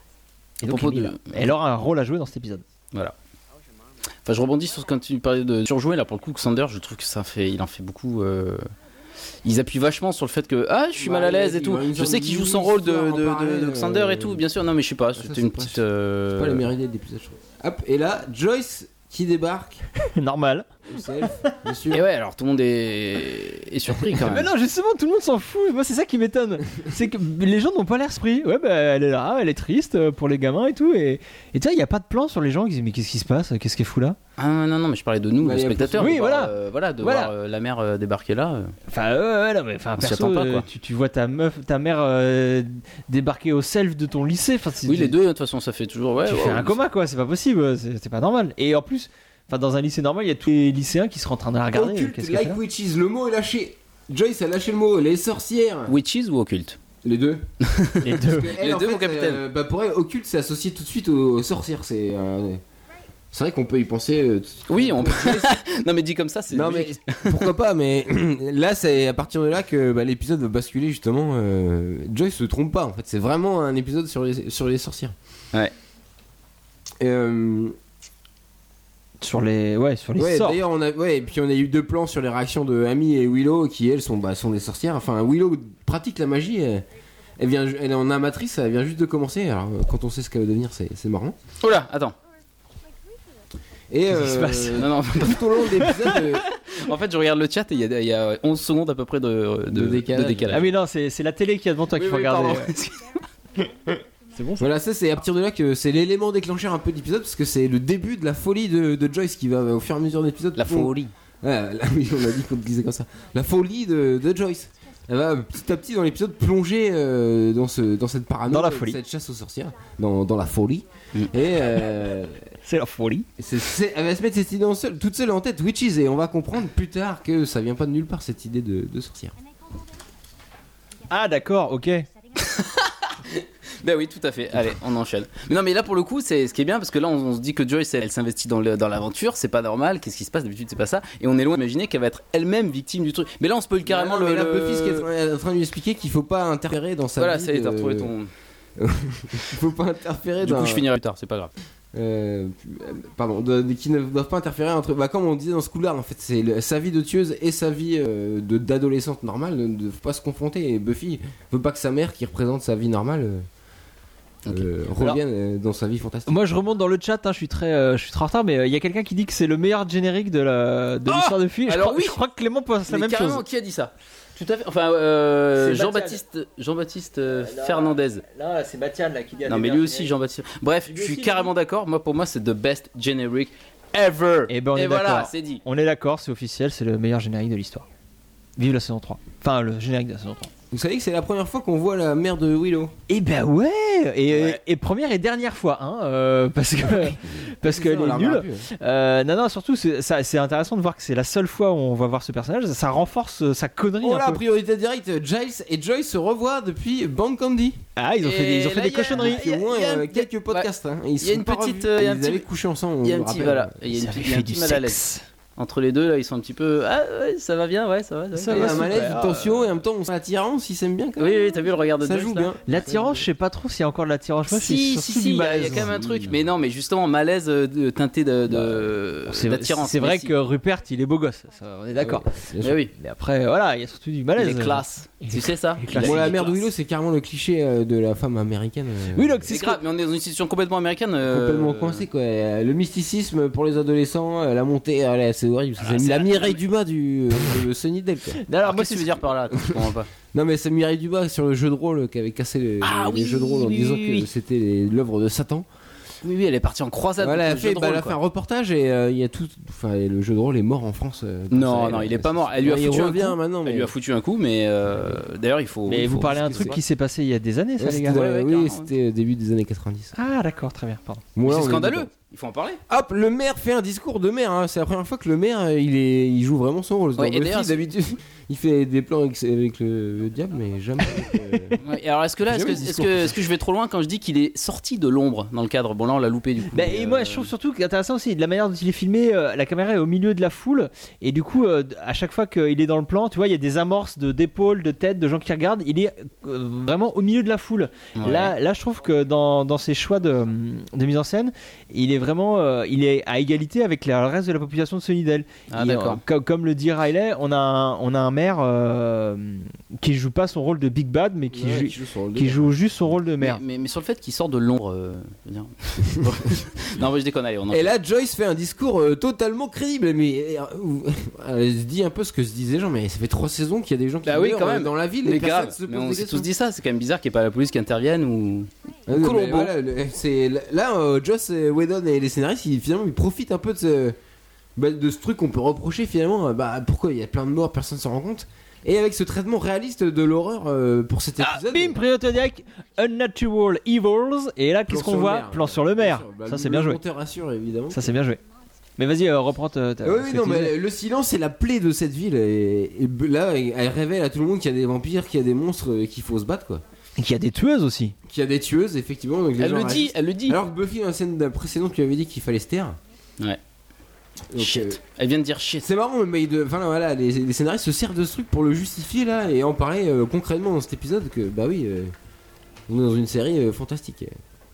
Et À donc, propos Amy, de- là, elle aura un rôle à jouer dans cet épisode. Voilà. Enfin, je rebondis sur ce quand tu parlais de surjouer là pour le coup. Xander, je trouve que ça fait, il en fait beaucoup. euh, Ils appuient vachement sur le fait que ah, je suis Ouais, mal à l'aise il et tout. a une Je sorte sais de qu'il joue son rôle de, histoire en de, de- parallèle, de Xander euh, et tout. Bien sûr, non, mais je sais pas. ça, C'était c'est une pas- petite. euh, C'est pas la meilleure idée de l'épisode, je trouve. Hop, et là, Joyce qui débarque. Normal. Self, bien sûr. Et ouais, alors tout le monde est, est surpris quand Mais même. non, justement, tout le monde s'en fout. Moi, c'est ça qui m'étonne. C'est que les gens n'ont pas l'air surpris. Ouais, bah, elle est là, elle est triste euh, pour les gamins et tout. Et et tu vois, il n'y a pas de plan sur les gens qui disent mais qu'est-ce qui se passe? Qu'est-ce qu'elle fout là? Ah non, non, mais je parlais de nous, Bah, les y a spectateurs. plus- de Oui, voir, voilà. euh, voilà, de Voilà. voir euh, la mère euh, débarquer là. euh. Enfin, ouais, ouais, non, mais enfin, On s'y perso, attend pas, euh, quoi. tu, tu vois ta meuf, ta mère euh, débarquer au self de ton lycée. Enfin, c'est- Oui, les deux, de toute façon, ça fait toujours. Ouais, tu ouais, fais ouais. un coma, quoi. C'est pas possible. C'est c'est pas normal. Et en plus, enfin, dans un lycée normal, il y a tous les lycéens qui seraient en train de la regarder. Occulte, Qu'est-ce qu'elle fait like là witches, le mot est lâché. Joyce a lâché le mot, les sorcières. Witches ou occulte? Les deux. Les deux. Parce que elle, Les en deux, fait, mon capitaine. euh, bah pour elle, occulte, c'est associé tout de suite aux, aux sorcières. C'est euh, c'est vrai qu'on peut y penser. euh, tout de suite. Oui, on peut. Non, mais dit comme ça, c'est. Non mais logique. pourquoi pas, mais là c'est à partir de là que bah, l'épisode va basculer justement. euh, Joyce se trompe pas en fait, c'est vraiment un épisode sur les, sur les sorcières. Ouais. Et, euh, Sur les, ouais, sur les ouais, sorts. d'ailleurs on a, ouais, et puis on a eu deux plans sur les réactions de Amy et Willow qui elles sont, bah, sont des sorcières. Enfin Willow pratique la magie, elle, elle vient, elle est en amatrice, elle vient juste de commencer. Alors euh, quand on sait ce qu'elle va devenir, c'est, c'est marrant. Oh là, attends. Et Qu'est-ce qui se euh, passe Non, non. tout au long de l'épisode, euh, En fait, je regarde le chat et il y a, il y a onze secondes à peu près de, de, De décalage. Ah oui, non, c'est c'est la télé qui est devant toi qu'il Oui, faut oui, regarder. pardon. ouais. C'est bon ça. voilà, ça c'est à partir de là que c'est l'élément déclencheur un peu d'épisode parce que c'est le début de la folie de, de Joyce qui va au fur et à mesure de l'épisode. La folie. Ouais, là, oui, on a dit qu'on le disait comme ça. La folie de, de Joyce. Elle va petit à petit dans l'épisode plonger euh, dans, ce, dans cette paranoïa, Dans la folie. cette chasse aux sorcières, dans, dans la folie. Mm. Et euh, C'est la folie. c'est, c'est- elle va se mettre cette idée en seule, toute seule en tête, Witches, et on va comprendre plus tard que ça vient pas de nulle part cette idée de, de sorcière. Ah d'accord, ok. Ben oui, tout à fait. Allez, on enchaîne. Mais non, mais là pour le coup, c'est ce qui est bien parce que là, on, on se dit que Joyce, elle, elle s'investit dans, le- dans l'aventure. C'est pas normal. Qu'est-ce qui se passe d'habitude? C'est pas ça. Et on est loin d'imaginer qu'elle va être elle-même victime du truc. Mais là, on spoil carrément Non, le. mais là, le- Buffy, ce qu'elle est en train- elle est en train de lui expliquer qu'il faut pas interférer dans sa Voilà, vie. ça y est, t'as de- retrouvé ton. Il faut pas interférer Du dans. coup, je finirai plus tard. C'est pas grave. Euh, pardon, de, de- qui ne doivent pas interférer entre. Bah, comme on disait dans ce coup-là, en fait, c'est le- sa vie de tueuse et sa vie euh, de, d'adolescente normale ne doivent pas se confronter. Et Buffy veut pas que sa mère, qui représente sa vie normale, euh, euh, revienne euh, dans sa vie fantastique. Moi je remonte dans le chat, hein, je suis très, euh, je suis très en retard, mais il euh, y a quelqu'un qui dit que c'est le meilleur générique de la de Oh l'histoire de Buffy. Je alors crois, oui. je crois que Clément pense la Mais même carrément, chose. qui a dit ça? Tout à fait. Enfin, euh, C'est Jean-Baptiste, Jean-Baptiste euh, Fernandez. Là, c'est Batian là qui dit. Non, mais lui aussi, Jean-Baptiste. Bref, Lui je suis aussi, carrément d'accord. Moi, pour moi, c'est the best generic ever. Et ben on Et est voilà, d'accord. c'est dit. On est d'accord, c'est officiel, c'est le meilleur générique de l'histoire. Vive la saison trois. Enfin, le générique de la saison trois. Vous savez que c'est la première fois qu'on voit la mère de Willow. Et ben ouais. Et, Ouais. et première et dernière fois, hein, euh, parce que parce qu'elle On la est reverra nulle. plus, hein. Euh, non non, surtout c'est, ça, c'est intéressant de voir que c'est la seule fois où on va voir ce personnage. Ça renforce euh, sa connerie Oh un là, peu. priorité directe, Giles et Joyce se revoient depuis Band Candy. Ah, ils ont fait des, ils ont Et fait là, des il y a- cochonneries. Il y a au moins il y a un- euh, quelques podcasts. Hein. Ils il y a sont une pas petite, revus. euh, il y a un Ils petit- avaient couché ensemble. Il y a on un le petit, rappelle. voilà, il y a une Ça petite- fait il y a un du petit mal à l'aise. sexe. Entre les deux, là, ils sont un petit peu. Ah ouais, ça va bien, ouais, ça va. Ça Il y va, a un super. malaise, une tension et en même temps on sent l'attirance, ils s'aiment bien quand Oui, même. oui, t'as vu le regard de Ça Joyce, joue là bien. L'attirance, je sais pas trop s'il y a encore de l'attirance. Moi, Si, c'est si, surtout si, du il y, a- il y a malaise. quand même un truc. Mais non, mais justement, malaise euh, de, teinté de, de, C'est, d'attirance. c'est vrai mais si. que Rupert, il est beau gosse. Ça, on est d'accord. Mais oui, Mais après, voilà, il y a surtout du malaise. il est classe. Tu sais ça? Il est classe. Bon, Il la est mère de classe. Willow, c'est carrément le cliché euh, de la femme américaine. euh, Oui, donc c'est C'est ce que- grave, mais on est dans une situation complètement américaine. euh, Complètement coincé quoi. Euh, Le mysticisme pour les adolescents, euh, la montée, euh, là, c'est horrible. Ah, c'est c'est la la- Mireille Dumas du euh, de Sunnydale quoi. Non, alors, Alors, moi, qu'est-ce que c'est tu veux dire par là? Attends, je comprends pas. Non mais c'est Mireille Dumas sur le jeu de rôle qui avait cassé le, Ah les oui, jeux de rôle en oui, disant oui, que oui. c'était les- l'œuvre de Satan. Oui, oui, elle est partie en croisade. Voilà, elle a contre le fait, jeu de bah, elle rôle, a fait un quoi. reportage et euh, il y a tout, enfin et le jeu de rôle est mort en France. euh, pour Non, ça, non, elle, il est euh, pas mort. Elle lui a il foutu un revient coup. maintenant. Elle Mais lui a foutu un coup, mais euh, d'ailleurs, il faut. Mais il vous faut- parlez un qu'est-ce que truc c'est qui s'est passé il y a des années, ça, Ouais, les c'était, gars. Ouais, euh, ouais, oui, carrément. c'était début des années quatre-vingt-dix. Ah, d'accord, très bien, pardon. Bon, là, C'est on est scandaleux. dedans. Il faut en parler. Hop, le maire fait un discours de maire. Hein. C'est la première fois que le maire, euh, il est, il joue vraiment son rôle. Dans Ouais, et Buffy, d'ailleurs, c'est- d'habitude, il fait des plans avec, avec le, le diable, mais jamais. avec, euh, Ouais, et alors, est-ce que là, est-ce que, Jamais le est-ce discours. que, est-ce que je vais trop loin quand je dis qu'il est sorti de l'ombre dans le cadre? Bon, là, on l'a loupé du coup. Bah, mais, et euh, moi je trouve surtout qu'intéressant aussi de la manière dont il est filmé, euh, la caméra est au milieu de la foule et du coup euh, à chaque fois qu'il est dans le plan, tu vois, il y a des amorces de d'épaules, de têtes, de gens qui regardent, il est euh, vraiment au milieu de la foule. Ouais. Là, là je trouve que dans, dans ses choix de, de mise en scène, il est vraiment euh, il est à égalité avec le reste de la population de Sunnydale. Ah, Il- d'accord. euh, comme, comme le dit Riley, on a un, on a un maire euh, qui joue pas son rôle de Big Bad mais qui, ouais, joue, qui joue son rôle de qui maire. joue juste son rôle de mais, maire. mais, mais sur le fait qu'il sort de l'ombre. euh, je veux dire- non, mais je déconne, allez, on en Et là, Joyce fait un discours euh, totalement crédible, mais euh, où- elle se dit un peu ce que se disent les gens, mais ça fait trois saisons qu'il y a des gens qui Bah oui, meurent quand euh, même. dans la ville Mais et personne grave, se mais pose on des s'est questions. tous dit ça, c'est quand même bizarre qu'il n'y ait pas la police qui intervienne ou. Ah oui, mais Colombo. voilà, le- c'est là, euh, Joss Whedon et les scénaristes, ils, finalement, ils profitent un peu de ce, bah, de ce truc qu'on peut reprocher finalement. euh, Bah pourquoi il y a plein de morts, personne s'en rend compte. Et avec ce traitement réaliste de l'horreur euh, pour cet Ah, épisode. bim, priorité direct, Unnatural Evils. Et là, plan qu'est-ce qu'on sur le voit? maire. Plan sur le maire. Bien sûr, bah, Ça, c'est le bien joué. monteur assure évidemment. Ça, c'est bien joué. Mais vas-y, euh, reprends ta. ta- Ah oui, ce oui, que non, tu mais disais. le silence c'est la plaie de cette ville et, et b- là elle révèle à tout le monde qu'il y a des vampires, qu'il y a des monstres et qu'il faut se battre quoi. Et qu'il y a des tueuses aussi. Qu'il y a des tueuses effectivement. Donc les Elle gens le dit, réagissent. elle le dit. Alors que Buffy dans la scène précédente tu avais dit qu'il fallait se taire. Ouais. Donc, Shit. euh, Elle vient de dire shit. c'est marrant mais de, enfin voilà les, les scénaristes se servent de ce truc pour le justifier là et en parler euh, concrètement dans cet épisode que bah oui euh, on est dans une série euh, fantastique.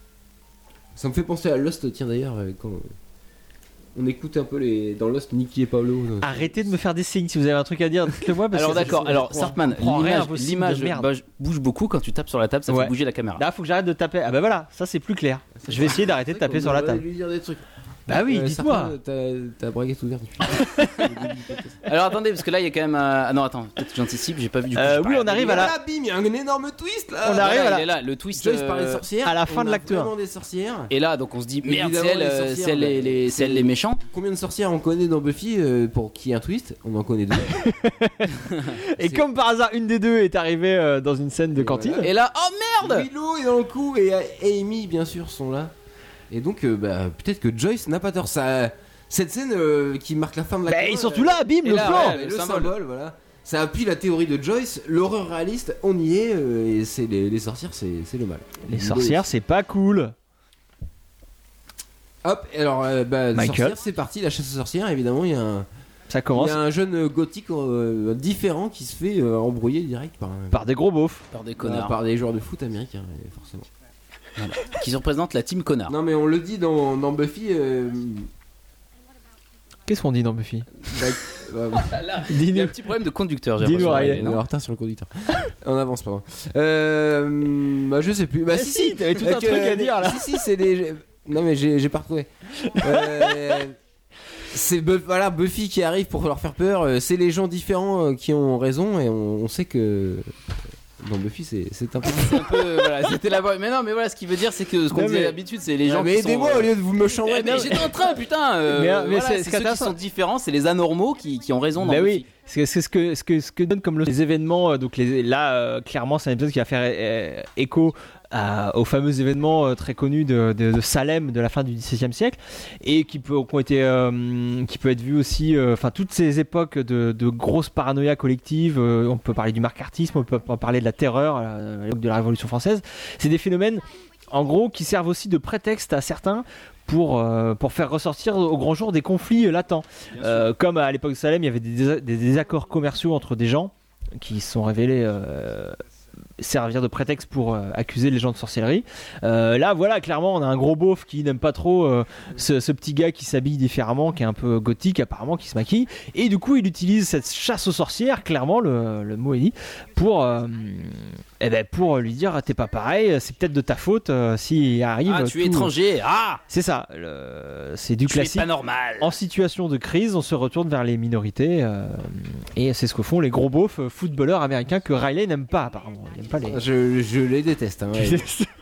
Ça me fait penser à Lost tiens d'ailleurs euh, quand on écoute un peu les dans Lost Nicky et Pablo. euh, Arrêtez de me faire des signes si vous avez un truc à dire. Dites-le moi. Parce Alors que d'accord, je- alors je- Sartman, je prends rien l'image, impossible l'image de merde. bouge- bouge beaucoup quand tu tapes sur la table, ça Ouais. fait bouger la caméra. Là, faut que j'arrête de taper. Ah bah voilà, ça c'est plus clair. Je vais essayer d'arrêter de taper sur la table. Lui dire des trucs. Bah oui, Euh, dites-moi. Sartman, T'as t'as braguette ouverte depuis. Alors attendez, parce que là il y a quand même. un- Ah non, attends, peut-être que j'anticipe, j'ai pas vu du coup. Euh, je oui, parle. on arrive à la, Voilà, bim, il y a un énorme twist là. On Voilà, arrive à la- il est là, le twist. Joyce euh, parlait de sorcières. à la fin on de a l'acte un. vraiment des sorcières. Et là, donc on se dit merde, c'est Évidemment, elle, les euh, sorcières, c'est elle les, bah, les- c'est elle les méchants. Combien de sorcières on connaît dans Buffy euh, pour qu'il y ait un twist? On en connaît deux. Et C'est- comme par hasard, une des deux est arrivée euh, dans une scène de Et cantine. voilà. Et là, oh merde. Willow est dans le coup et euh, Amy bien sûr sont là. Et donc euh, bah, peut-être que Joyce n'a pas tort. Ça, cette scène euh, qui marque la fin de la. Bah, campagne, et surtout euh, là, bim, et le là, plan. ouais, le, le symbole. symbole. voilà. Ça appuie la théorie de Joyce, l'horreur réaliste, on y est, euh, et c'est les, les sorcières, c'est c'est le mal. Les sorcières, c'est pas cool. Hop, et alors euh, bah, Michael. sorcières, c'est parti, la chasse aux sorcières, évidemment, il y a un, Ça il commence y a un jeune euh, gothique euh, différent qui se fait euh, embrouiller direct par, un- par des gros beaufs. Par des par, connards. par des joueurs de foot américains, euh, forcément. Qui représentent la team connard. Non mais on le dit dans, dans Buffy, euh, Qu'est-ce qu'on dit dans Buffy? Bah, bah, Là, il y a un petit problème de conducteur. J'ai Dis-nous, l'impression. on est en retard sur le conducteur. On avance, pardon. Euh, bah, je sais plus. Bah, Eh si, si, si, t'avais tout un avec, truc à dire, là. Si, si, c'est les. Non, mais j'ai, j'ai pas retrouvé. Euh, c'est Buff- voilà, Buffy qui arrive pour leur faire peur. Euh, C'est les gens différents euh, qui ont raison et on, on sait que. Dans Buffy, c'est, c'est un peu. C'est un peu, voilà, c'était la voix. Mais non, mais voilà, ce qu'il veut dire, c'est que ce qu'on Non, disait mais- d'habitude, c'est les gens Ah, mais qui sont. aidez-moi au lieu de vous me chambrer. Eh, mais j'étais en train, putain. euh, Mais, euh, mais voilà, c'est- c'est ce ceux qui est qui sont différents, c'est les anormaux qui, qui ont raison dans Bah Buffy. oui, c'est c'est ce que ce que ce que donne comme le- les événements. euh, Donc les, là, euh, clairement, c'est un épisode qui va faire euh, écho à- aux fameux événements euh, très connus de, de- de Salem de la fin du dix-septième siècle et qui peut qui ont été euh, qui peut être vu aussi. euh, Enfin, toutes ces époques de, de grosses paranoïas collectives. euh, on peut parler du macartisme, on peut parler de la terreur à l'époque de la Révolution française. C'est des phénomènes, en gros, qui servent aussi de prétexte à certains pour, euh, pour faire ressortir au grand jour des conflits euh, latents. Euh, comme à l'époque de Salem, il y avait des, désa- des désaccords commerciaux entre des gens qui se sont révélés euh, servir de prétexte pour euh, accuser les gens de sorcellerie. Euh, là, voilà, clairement, on a un gros beauf qui n'aime pas trop euh, ce, ce petit gars qui s'habille différemment, qui est un peu gothique apparemment, qui se maquille. Et du coup, il utilise cette chasse aux sorcières, clairement, le, le mot est dit, pour, euh, eh ben, pour lui dire t'es pas pareil, c'est peut-être de ta faute euh, s'il arrive. Ah, tu es tout- étranger. Ah, C'est ça, le- c'est du tu es classique. pas normal. En situation de crise, on se retourne vers les minorités euh, et c'est ce que font les gros beaufs euh, footballeurs américains que Riley n'aime pas apparemment. Il n'aime pas les... Je, je les déteste. Hein, ouais.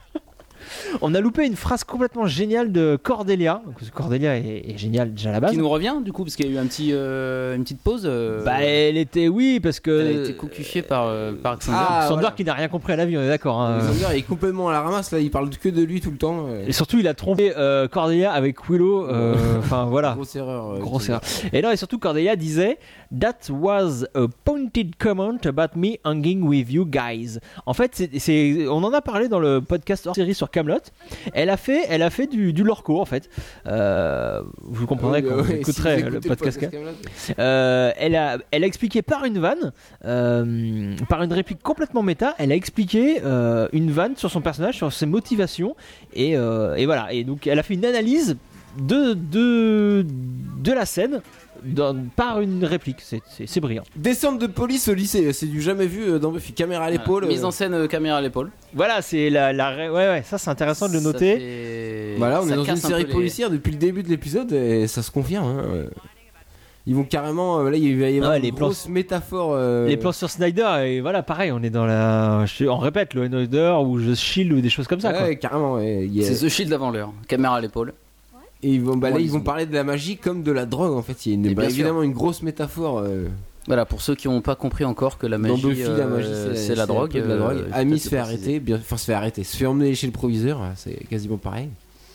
On a loupé une phrase complètement géniale de Cordelia. Donc, Cordelia est, est géniale déjà à la base. Qui nous revient du coup parce qu'il y a eu un petit, euh, une petite pause. euh, Bah, elle était, oui, parce que. Elle a été cocufiée par, euh, par Xander. Ah, Xander voilà. qui n'a rien compris à la vie, on est d'accord. hein. Xander est complètement à la ramasse là, il parle que de lui tout le temps. euh. Et surtout, il a trompé euh, Cordelia avec Willow. euh, Enfin, voilà. Grosse erreur. euh, Grosse Xander. erreur. Et non, et surtout, Cordelia disait That was a pointed comment about me hanging with you guys. En fait, c'est, c'est, on en a parlé dans le podcast hors série sur Camelot. Elle a fait, elle a fait du, du Lorco en fait. Euh, vous comprendrez Ouais, quand ouais, vous si écouterez vous le écoutez podcast. Camelot. Euh, elle a, elle a expliqué par une vanne, euh, par une réplique complètement méta. Elle a expliqué euh, une vanne sur son personnage, sur ses motivations et, euh, et voilà. Et donc, elle a fait une analyse de de de la scène. Dans- par une réplique, c'est, c'est, c'est brillant. Descente de police au lycée, c'est du jamais vu euh, dans Buffy. Caméra à l'épaule. Voilà. Mise euh. en scène, euh, caméra à l'épaule. Voilà, c'est la, la ré- ouais ouais, ça c'est intéressant de le Ça noter. fait- Voilà, on ça est dans une casse un série peu les- policière depuis le début de l'épisode et ça se confirme. Hein. euh. Ils vont carrément. euh, Là, il va y avoir Ouais, une les plans- grosse métaphore. euh, Les plans sur Snyder et voilà, pareil, on est dans la, je, on répète, le Snyder ou je Shield ou des choses comme ça. ouais, Quoi. carrément. ouais, il y a- C'est The Shield avant l'heure. Caméra à l'épaule. Et ils vont, bah, là, Ouais, ils ils vont ont- parler de la magie comme de la drogue en fait. Il y a une, Et bah, bien sûr. évidemment une grosse métaphore. euh, Voilà, pour ceux qui n'ont pas compris encore que la Dans magie, Buffy, la euh, magie, c'est, c'est la un drogue. peu de la euh, drogue. il faut Amy peut-être se fait le préciser. arrêter, bien, enfin se fait arrêter, se fait emmener chez le proviseur, c'est quasiment pareil.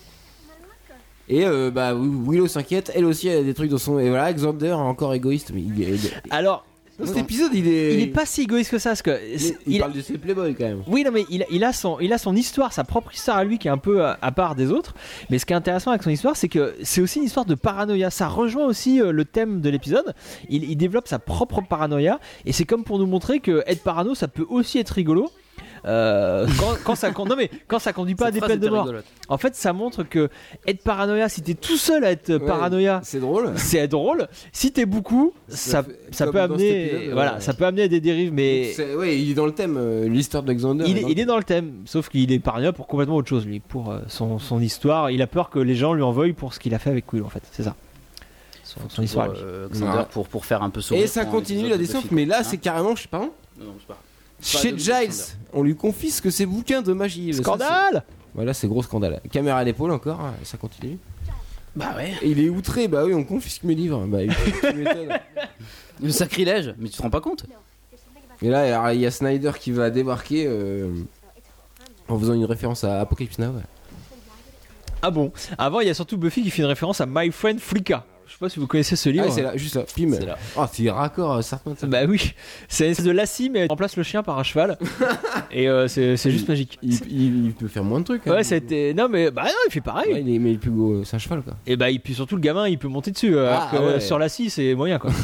Et euh, bah Willow s'inquiète, elle aussi elle a des trucs dans son. Et voilà, Xander encore égoïste, mais il, il- Alors, dans cet épisode il est. il est pas si égoïste que ça, parce que il, c'est- il il- parle de ses playboys quand même. oui, non, mais il, il a son, il a son histoire, sa propre histoire à lui qui est un peu à, à part des autres. Mais ce qui est intéressant avec son histoire, c'est que c'est aussi une histoire de paranoïa. Ça rejoint aussi euh, le thème de l'épisode. Il, il développe sa propre paranoïa, et c'est comme pour nous montrer que être parano, ça peut aussi être rigolo. Euh, quand, quand ça con- non mais quand ça conduit pas à Cette des phrase peines de était mort. rigolote. En fait, ça montre que être paranoïa, si t'es tout seul à être Ouais, paranoïa, C'est drôle. c'est drôle. Si t'es beaucoup, Ça ça, fait- ça comme peut dans cet amener, épisode, voilà, ouais. ça peut amener à des dérives, mais C'est- ouais, il est dans le thème, euh, l'histoire de Xander. il, est- dans- il est dans le thème. Sauf qu'il est paranoïa pour complètement autre chose, lui, pour euh, son, son histoire. Il a peur que les gens lui en veuillent pour ce qu'il a fait avec Will, en fait. C'est ça. Son, son histoire. Pour, lui. euh, Xander, Voilà. pour, pour faire un peu sourire. Et ça dans continue l'épisode la de descente, Buffy, mais là hein. c'est carrément, je sais pas. Non, non, c'est pas. Chez de- de Giles, Xander. on lui confisque ses bouquins de magie. Ça, c'est- Scandale. Voilà, c'est gros scandale. Caméra à l'épaule encore, hein, ça continue. Bah ouais. Et il est outré, bah oui, on confisque mes livres. Bah, il- tu m'étonnes. Le sacrilège, mais tu te rends pas compte? Et là, alors, il y a Snyder qui va débarquer euh, en faisant une référence à Apocalypse Now. ouais. Ah bon. Avant, il y a surtout Buffy qui fait une référence à My Friend Flicka. Je sais pas si vous connaissez ce livre. Ah, c'est là, juste là, pim. C'est là. Oh, c'est raccord, euh, Sartman, ça. Bah oui, c'est une espèce de lassie, mais elle remplace le chien par un cheval. Et euh, c'est, c'est juste magique. Il, il- il peut faire moins de trucs. hein. Ouais, c'était. Non, mais bah non, il fait pareil. Ouais, il est, mais il est plus gros, c'est un cheval quoi. Et bah, et puis surtout, le gamin, il peut monter dessus. euh, Alors Ah, que ouais. sur la scie, c'est moyen quoi.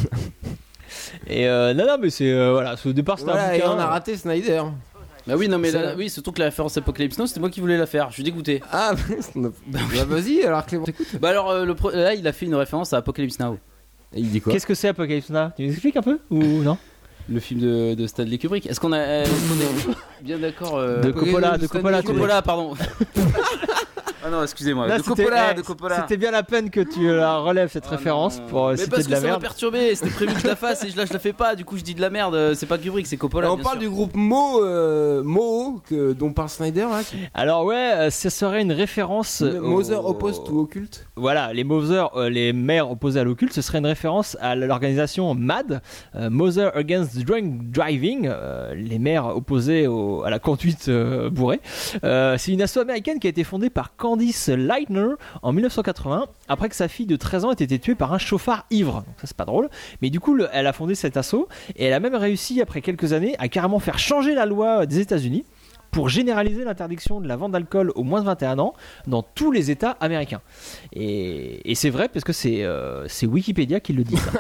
Et euh, non, non, mais c'est. euh, voilà, au départ, c'était Voilà, un et bouquin. on a raté Snyder. Bah oui, non, mais C'est là, là. oui, surtout que la référence Apocalypse Now, c'était moi qui voulais la faire. Je suis dégoûté. Ah, bah, bah, vas-y, alors Clément, t'écoutes. Bah alors, euh, le pro- là, il a fait une référence à Apocalypse Now. Et il dit quoi? Qu'est-ce que c'est Apocalypse Now? Tu nous expliques un peu ou non? Le film de, de Stanley Kubrick. Est-ce qu'on a, euh, est-ce qu'on est bien d'accord euh, De Coppola, de Coppola, de Coppola, pardon. Ah non, excusez-moi. Là, de c'était- Coppola, eh, de Coppola. C'était bien la peine que tu la relèves cette Oh référence non. pour euh, Mais citer parce de que la ça m'a merde. perturbé. C'était prévu que je la fasse et je la, je la fais pas. Du coup, je dis de la merde. C'est pas Kubrick, c'est Coppola. On bien parle sûr. du groupe Mo, euh, Mo que, dont parle Snyder là. Qui... Alors ouais, euh, ça serait une référence. euh, Mother au- opposed to occulte. Voilà, les Mother, euh, les mères opposées à l'occulte, ce serait une référence à l'organisation M A D, euh, Mother Against Drunk Driving, euh, les mères opposées au- à la conduite euh, bourrée. Euh, c'est une asso américaine qui a été fondée par Candice Lightner en mille neuf cent quatre-vingts, après que sa fille de treize ans ait été tuée par un chauffard ivre. Donc ça c'est pas drôle, mais du coup le- elle a fondé cet asso et elle a même réussi après quelques années à carrément faire changer la loi des États-Unis pour généraliser l'interdiction de la vente d'alcool aux moins de vingt et un ans dans tous les États américains. Et, et c'est vrai parce que c'est euh, c'est Wikipédia qui le dit. Ça.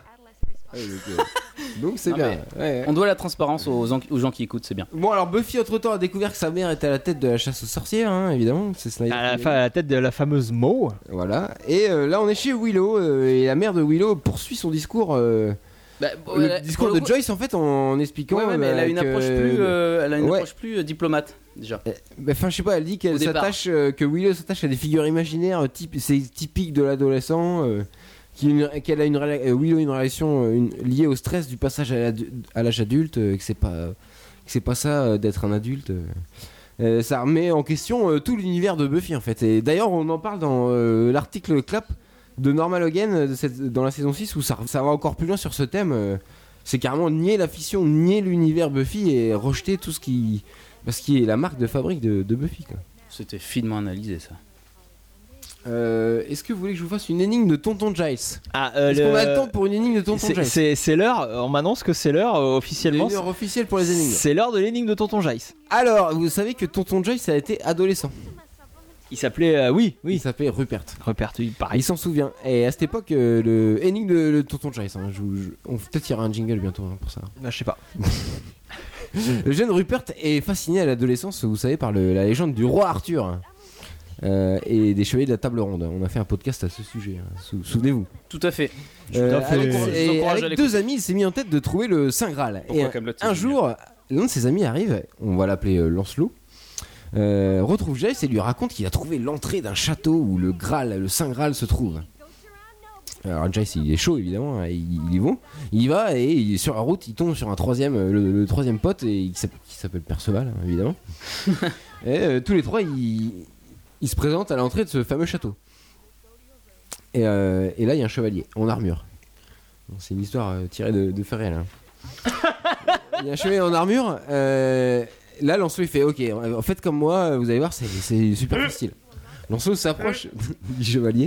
Donc c'est Non, bien. mais Ouais, ouais. On doit la transparence aux, gens- aux gens qui écoutent, c'est bien. Bon alors Buffy entre temps a découvert que sa mère était à la tête de la chasse aux sorcières, hein, évidemment. C'est Snyder. À la, qui fa- l'a à la tête de la fameuse Mo. dit. Voilà. Et euh, là on est chez Willow euh, et la mère de Willow poursuit son discours. euh, Bah, bon, le elle a- discours pour le de coup- Joyce en fait en, en expliquant. Ouais, ouais, mais elle a euh, une que- approche plus, euh, elle a une Ouais. approche plus euh, diplomate déjà. Bah, Enfin, je sais pas, elle dit qu'elle Au départ. s'attache, euh, que Willow s'attache à des figures imaginaires, euh, type, c'est typique de l'adolescent, euh, qu'il- qu'elle a une, rela- euh, Willow une relation euh, une- liée au stress du passage à l'adu- à l'âge adulte, euh, que c'est pas, que c'est pas ça euh, d'être un adulte. euh. Euh, ça remet en question euh, tout l'univers de Buffy en fait. Et d'ailleurs, on en parle dans euh, l'article Clap de Norma Logan euh, de cette- dans la saison six où ça, ça va encore plus loin sur ce thème. euh, c'est carrément nier la fiction, nier l'univers Buffy et rejeter tout ce qui. Parce qu'il est la marque de fabrique de, de Buffy. Quoi. C'était finement analysé ça. Euh, Est-ce que vous voulez que je vous fasse une énigme de Tonton Giles? Ah, euh, Est-ce le- qu'on a le temps pour une énigme de Tonton c'est- Giles? c'est c'est l'heure, on m'annonce que c'est l'heure euh, officiellement. C'est une heure officielle pour les énigmes. C'est l'heure de l'énigme de Tonton Giles. Alors, vous savez que Tonton Giles a été adolescent. Il s'appelait, euh, oui, Il oui, s'appelait Rupert. Rupert, oui, Il pareil. s'en souvient. Et à cette époque, euh, le énigme de, de Tonton Giles, hein, je vous- je- on peut-être qu'il y aura un jingle bientôt hein, pour ça. Bah, je sais pas. Le jeune Rupert est fasciné à l'adolescence, vous savez, par le- la légende du roi Arthur hein, euh, et des chevaliers de la table ronde. On a fait un podcast à ce sujet, hein, sou- souvenez-vous. Tout à fait. Euh, à fait. avec Je vous et encourage à avec l'écouter. deux amis, il s'est mis en tête de trouver le Saint Graal. Pourquoi et un, Kaamelott, c'est un génial. jour, l'un de ses amis arrive, on va l'appeler euh, Lancelot, euh, retrouve Giles et lui raconte qu'il a trouvé l'entrée d'un château où le Graal, le Saint Graal se trouve. Alors Giles il est chaud évidemment, hein, il, il y va, il y va et il- sur la route il tombe sur un troisième, euh, le, le troisième pote et qui s'appelle, qui s'appelle Perceval hein, évidemment. Et euh, tous les trois ils, ils se présentent à l'entrée de ce fameux château. Et, euh, et là il y a un chevalier en armure. Bon, c'est une histoire euh, tirée de, de faits réels. hein. Il y a un chevalier en armure. euh, là Lancelot il fait ok, en fait comme moi vous allez voir c'est, c'est super facile. Lancelot s'approche du chevalier.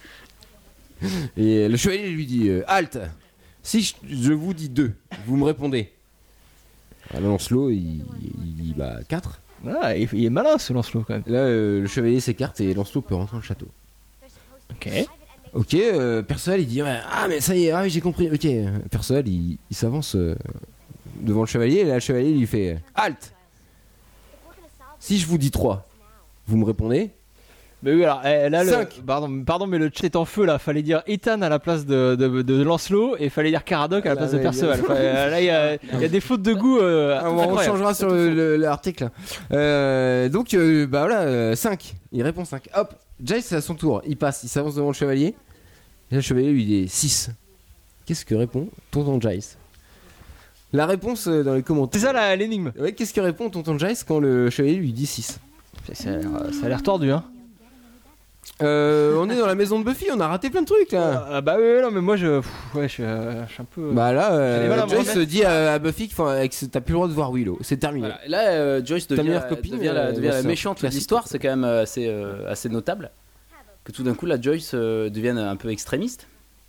Et le chevalier lui dit euh, halte. Si je, je vous dis deux, vous me répondez. Alors Lancelot il, il dit bah quatre. Ah, il, il est malin ce Lancelot quand même. Là euh, le chevalier s'écarte et Lancelot peut rentrer dans le château. Ok. Ok, euh, Perceval il dit ouais, ah mais ça y est, ah, oui, j'ai compris. Ok, Perceval il, il s'avance euh, devant le chevalier et là le chevalier lui fait euh, halte. Si je vous dis trois, vous me répondez. Mais oui, alors eh, là, le, Cinq. pardon, pardon, mais le chat est en feu là. Fallait dire Ethan à la place de, de, de Lancelot et fallait dire Caradoc à la Ah, place ouais, de Perceval. bien sûr. Enfin, euh, là, il y, a- il y a des fautes de goût. Euh, Ah, on, on incroyables. changera sur le- le- l'article. Euh, donc euh, bah voilà, cinq. Il répond cinq. Hop, Giles c'est à son tour. Il passe, il s'avance devant le chevalier. Et là, le chevalier lui dit six. Qu'est-ce que répond Tonton Giles? La réponse euh, dans les commentaires. C'est ça la- l'énigme. Ouais, qu'est-ce que répond Tonton Giles quand le chevalier lui dit six? Ça, ça a l'air- ça a l'air tordu, hein. Euh, on est dans la maison de Buffy, on a raté plein de trucs là. Ah, bah oui, oui, non, mais moi je, pff, ouais, je, suis, euh, je suis un peu. Bah là, J'ai du mal à euh, me Joyce remettre. dit à, à Buffy que enfin, que t'as plus le droit de voir Willow, c'est terminé. Voilà. Là, euh, Joyce Ta devient, meilleure la, copine, devient la, euh, devient la c'est un méchante de classique. l'histoire. C'est quand même euh, assez, euh, assez notable que tout d'un coup la Joyce euh, devienne un peu extrémiste.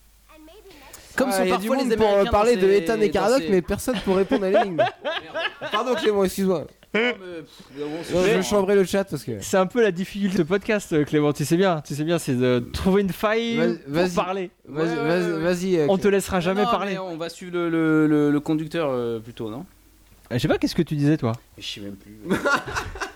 Comme Ah, sont y a du parfois les monde pour Américains parler dans de ces- Ethan et dans Caradoc, ces- mais personne pour répondre à l'énigme. Pardon Clément, excuse-moi. Non, mais, pff, Non, je vais chambrer le chat parce que. C'est un peu la difficulté de podcast, euh, Clément. Tu sais bien, tu sais bien, c'est de trouver une faille Vas- pour vas-y. parler. Vas-y, Ouais, ouais, vas-y, ouais. vas-y. euh, On te laissera jamais non, parler. mais on va suivre le, le, le, le conducteur euh, plutôt, non? Je sais pas, qu'est-ce que tu disais toi? Je sais même plus.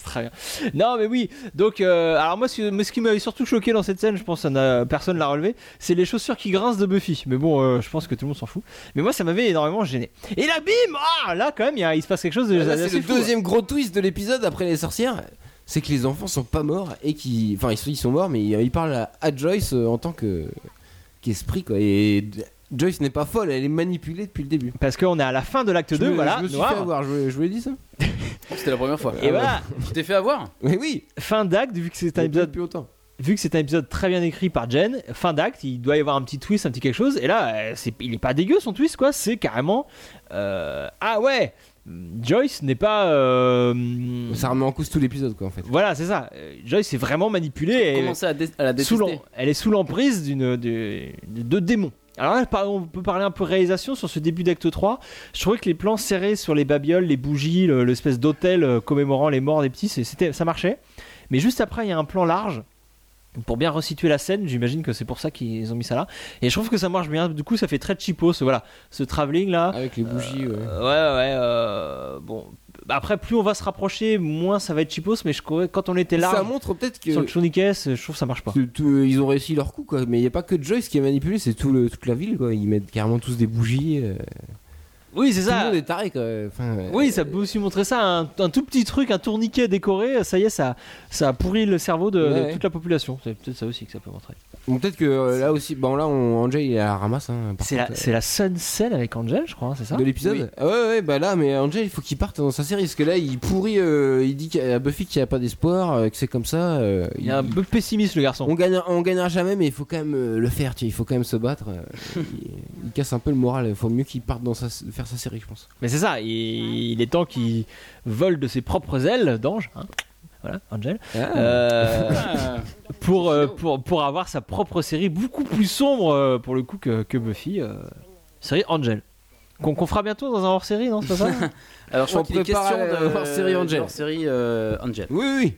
Très bien. Non, mais oui. Donc, euh, alors moi, ce, mais ce qui m'avait surtout choqué dans cette scène, je pense que ça n'a- personne l'a relevé, c'est les chaussures qui grincent de Buffy. Mais bon, euh, je pense que tout le monde s'en fout. Mais moi, ça m'avait énormément gêné. Et là, bim, ah, là, quand même, il, y a- il se passe quelque chose de. Là, assez c'est le fou, deuxième gros twist de l'épisode après les sorcières. C'est que les enfants sont pas morts et qui, enfin ils sont, ils sont morts, mais ils, ils parlent à, à Joyce euh, en tant que qu'esprit quoi. Et d- Joyce n'est pas folle, elle est manipulée depuis le début. Parce qu'on est à la fin de l'acte Je deux, me, voilà. je me suis noir. fait avoir, je, je vous l'ai dit ça. C'était la première fois. Et voilà, Tu t'es fait avoir. Mais oui. fin d'acte, vu que c'est un Depuis, épisode depuis longtemps. vu que c'est un épisode très bien écrit par Jen, fin d'acte, il doit y avoir un petit twist, un petit quelque chose. Et là, euh, c'est, il est pas dégueu son twist, quoi. C'est carrément. euh, ah ouais, Joyce n'est pas. euh, Ça remet en cause tout l'épisode quoi en fait. Voilà, c'est ça. Euh, Joyce est vraiment manipulée. Et Commencer à, dé- à la sous détester. l'em- elle est sous l'emprise d'une, de, de, de démons. Alors là, par- on peut parler un peu réalisation sur ce début d'acte trois. Je trouvais que les plans serrés sur les babioles, les bougies, le- l'espèce d'hôtel euh, commémorant les morts des petits, c'est- c'était, ça marchait. Mais juste après, il y a un plan large pour bien resituer la scène. J'imagine que c'est pour ça qu'ils ont mis ça là. Et je trouve que ça marche bien. Du coup, ça fait très cheapo. Ce, voilà, ce travelling là. Avec les bougies. ouais. Euh, ouais, ouais. euh, bon. Après, plus on va se rapprocher, moins ça va être cheapos. Mais je trouvais quand on était Ça large montre peut-être que sur le tourniquet, je trouve que ça marche pas. que tout- ils ont réussi leur coup quoi. Mais il y a pas que Joyce qui est manipulé, c'est tout le, toute la ville quoi. Ils mettent carrément tous des bougies. euh, Oui, c'est Tout le ça. monde est taré quoi. Enfin, euh, Oui, ça peut aussi montrer ça, un, un tout petit truc, un tourniquet décoré, ça y est, ça, ça a pourri le cerveau de, Ouais, de ouais. toute la population. C'est peut-être ça aussi que ça peut montrer. Bon, peut-être que euh, là aussi, bon là, on, Angel il la ramasse. Hein, par C'est la, contre, euh, c'est la seule scène avec Angel, je crois, hein, c'est ça de l'épisode. Oui. Ah ouais, ouais, bah là, mais Angel il faut qu'il parte dans sa série parce que là il pourrit, euh, il dit à Buffy qu'il n'y a pas d'espoir, euh, que c'est comme ça. euh, Il est un peu pessimiste, le garçon. On gagne, on gagnera jamais, mais il faut quand même euh, le faire. Tu sais, il faut quand même se battre. euh, il, il casse un peu le moral. Il faut mieux qu'il parte dans sa, faire sa série, je pense. Mais c'est ça, il, il est temps qu'il vole de ses propres ailes d'ange. Hein. Voilà, Angel. Euh, Ah. pour, euh, pour, pour avoir sa propre série beaucoup plus sombre, euh, pour le coup, que, que Buffy. Euh, série Angel. Qu'on, qu'on fera bientôt dans un hors-série, non? C'est pas ça? Alors je crois On qu'il est prépare question la- de hors-série Angel. hors-série euh, Angel. Oui, oui, oui.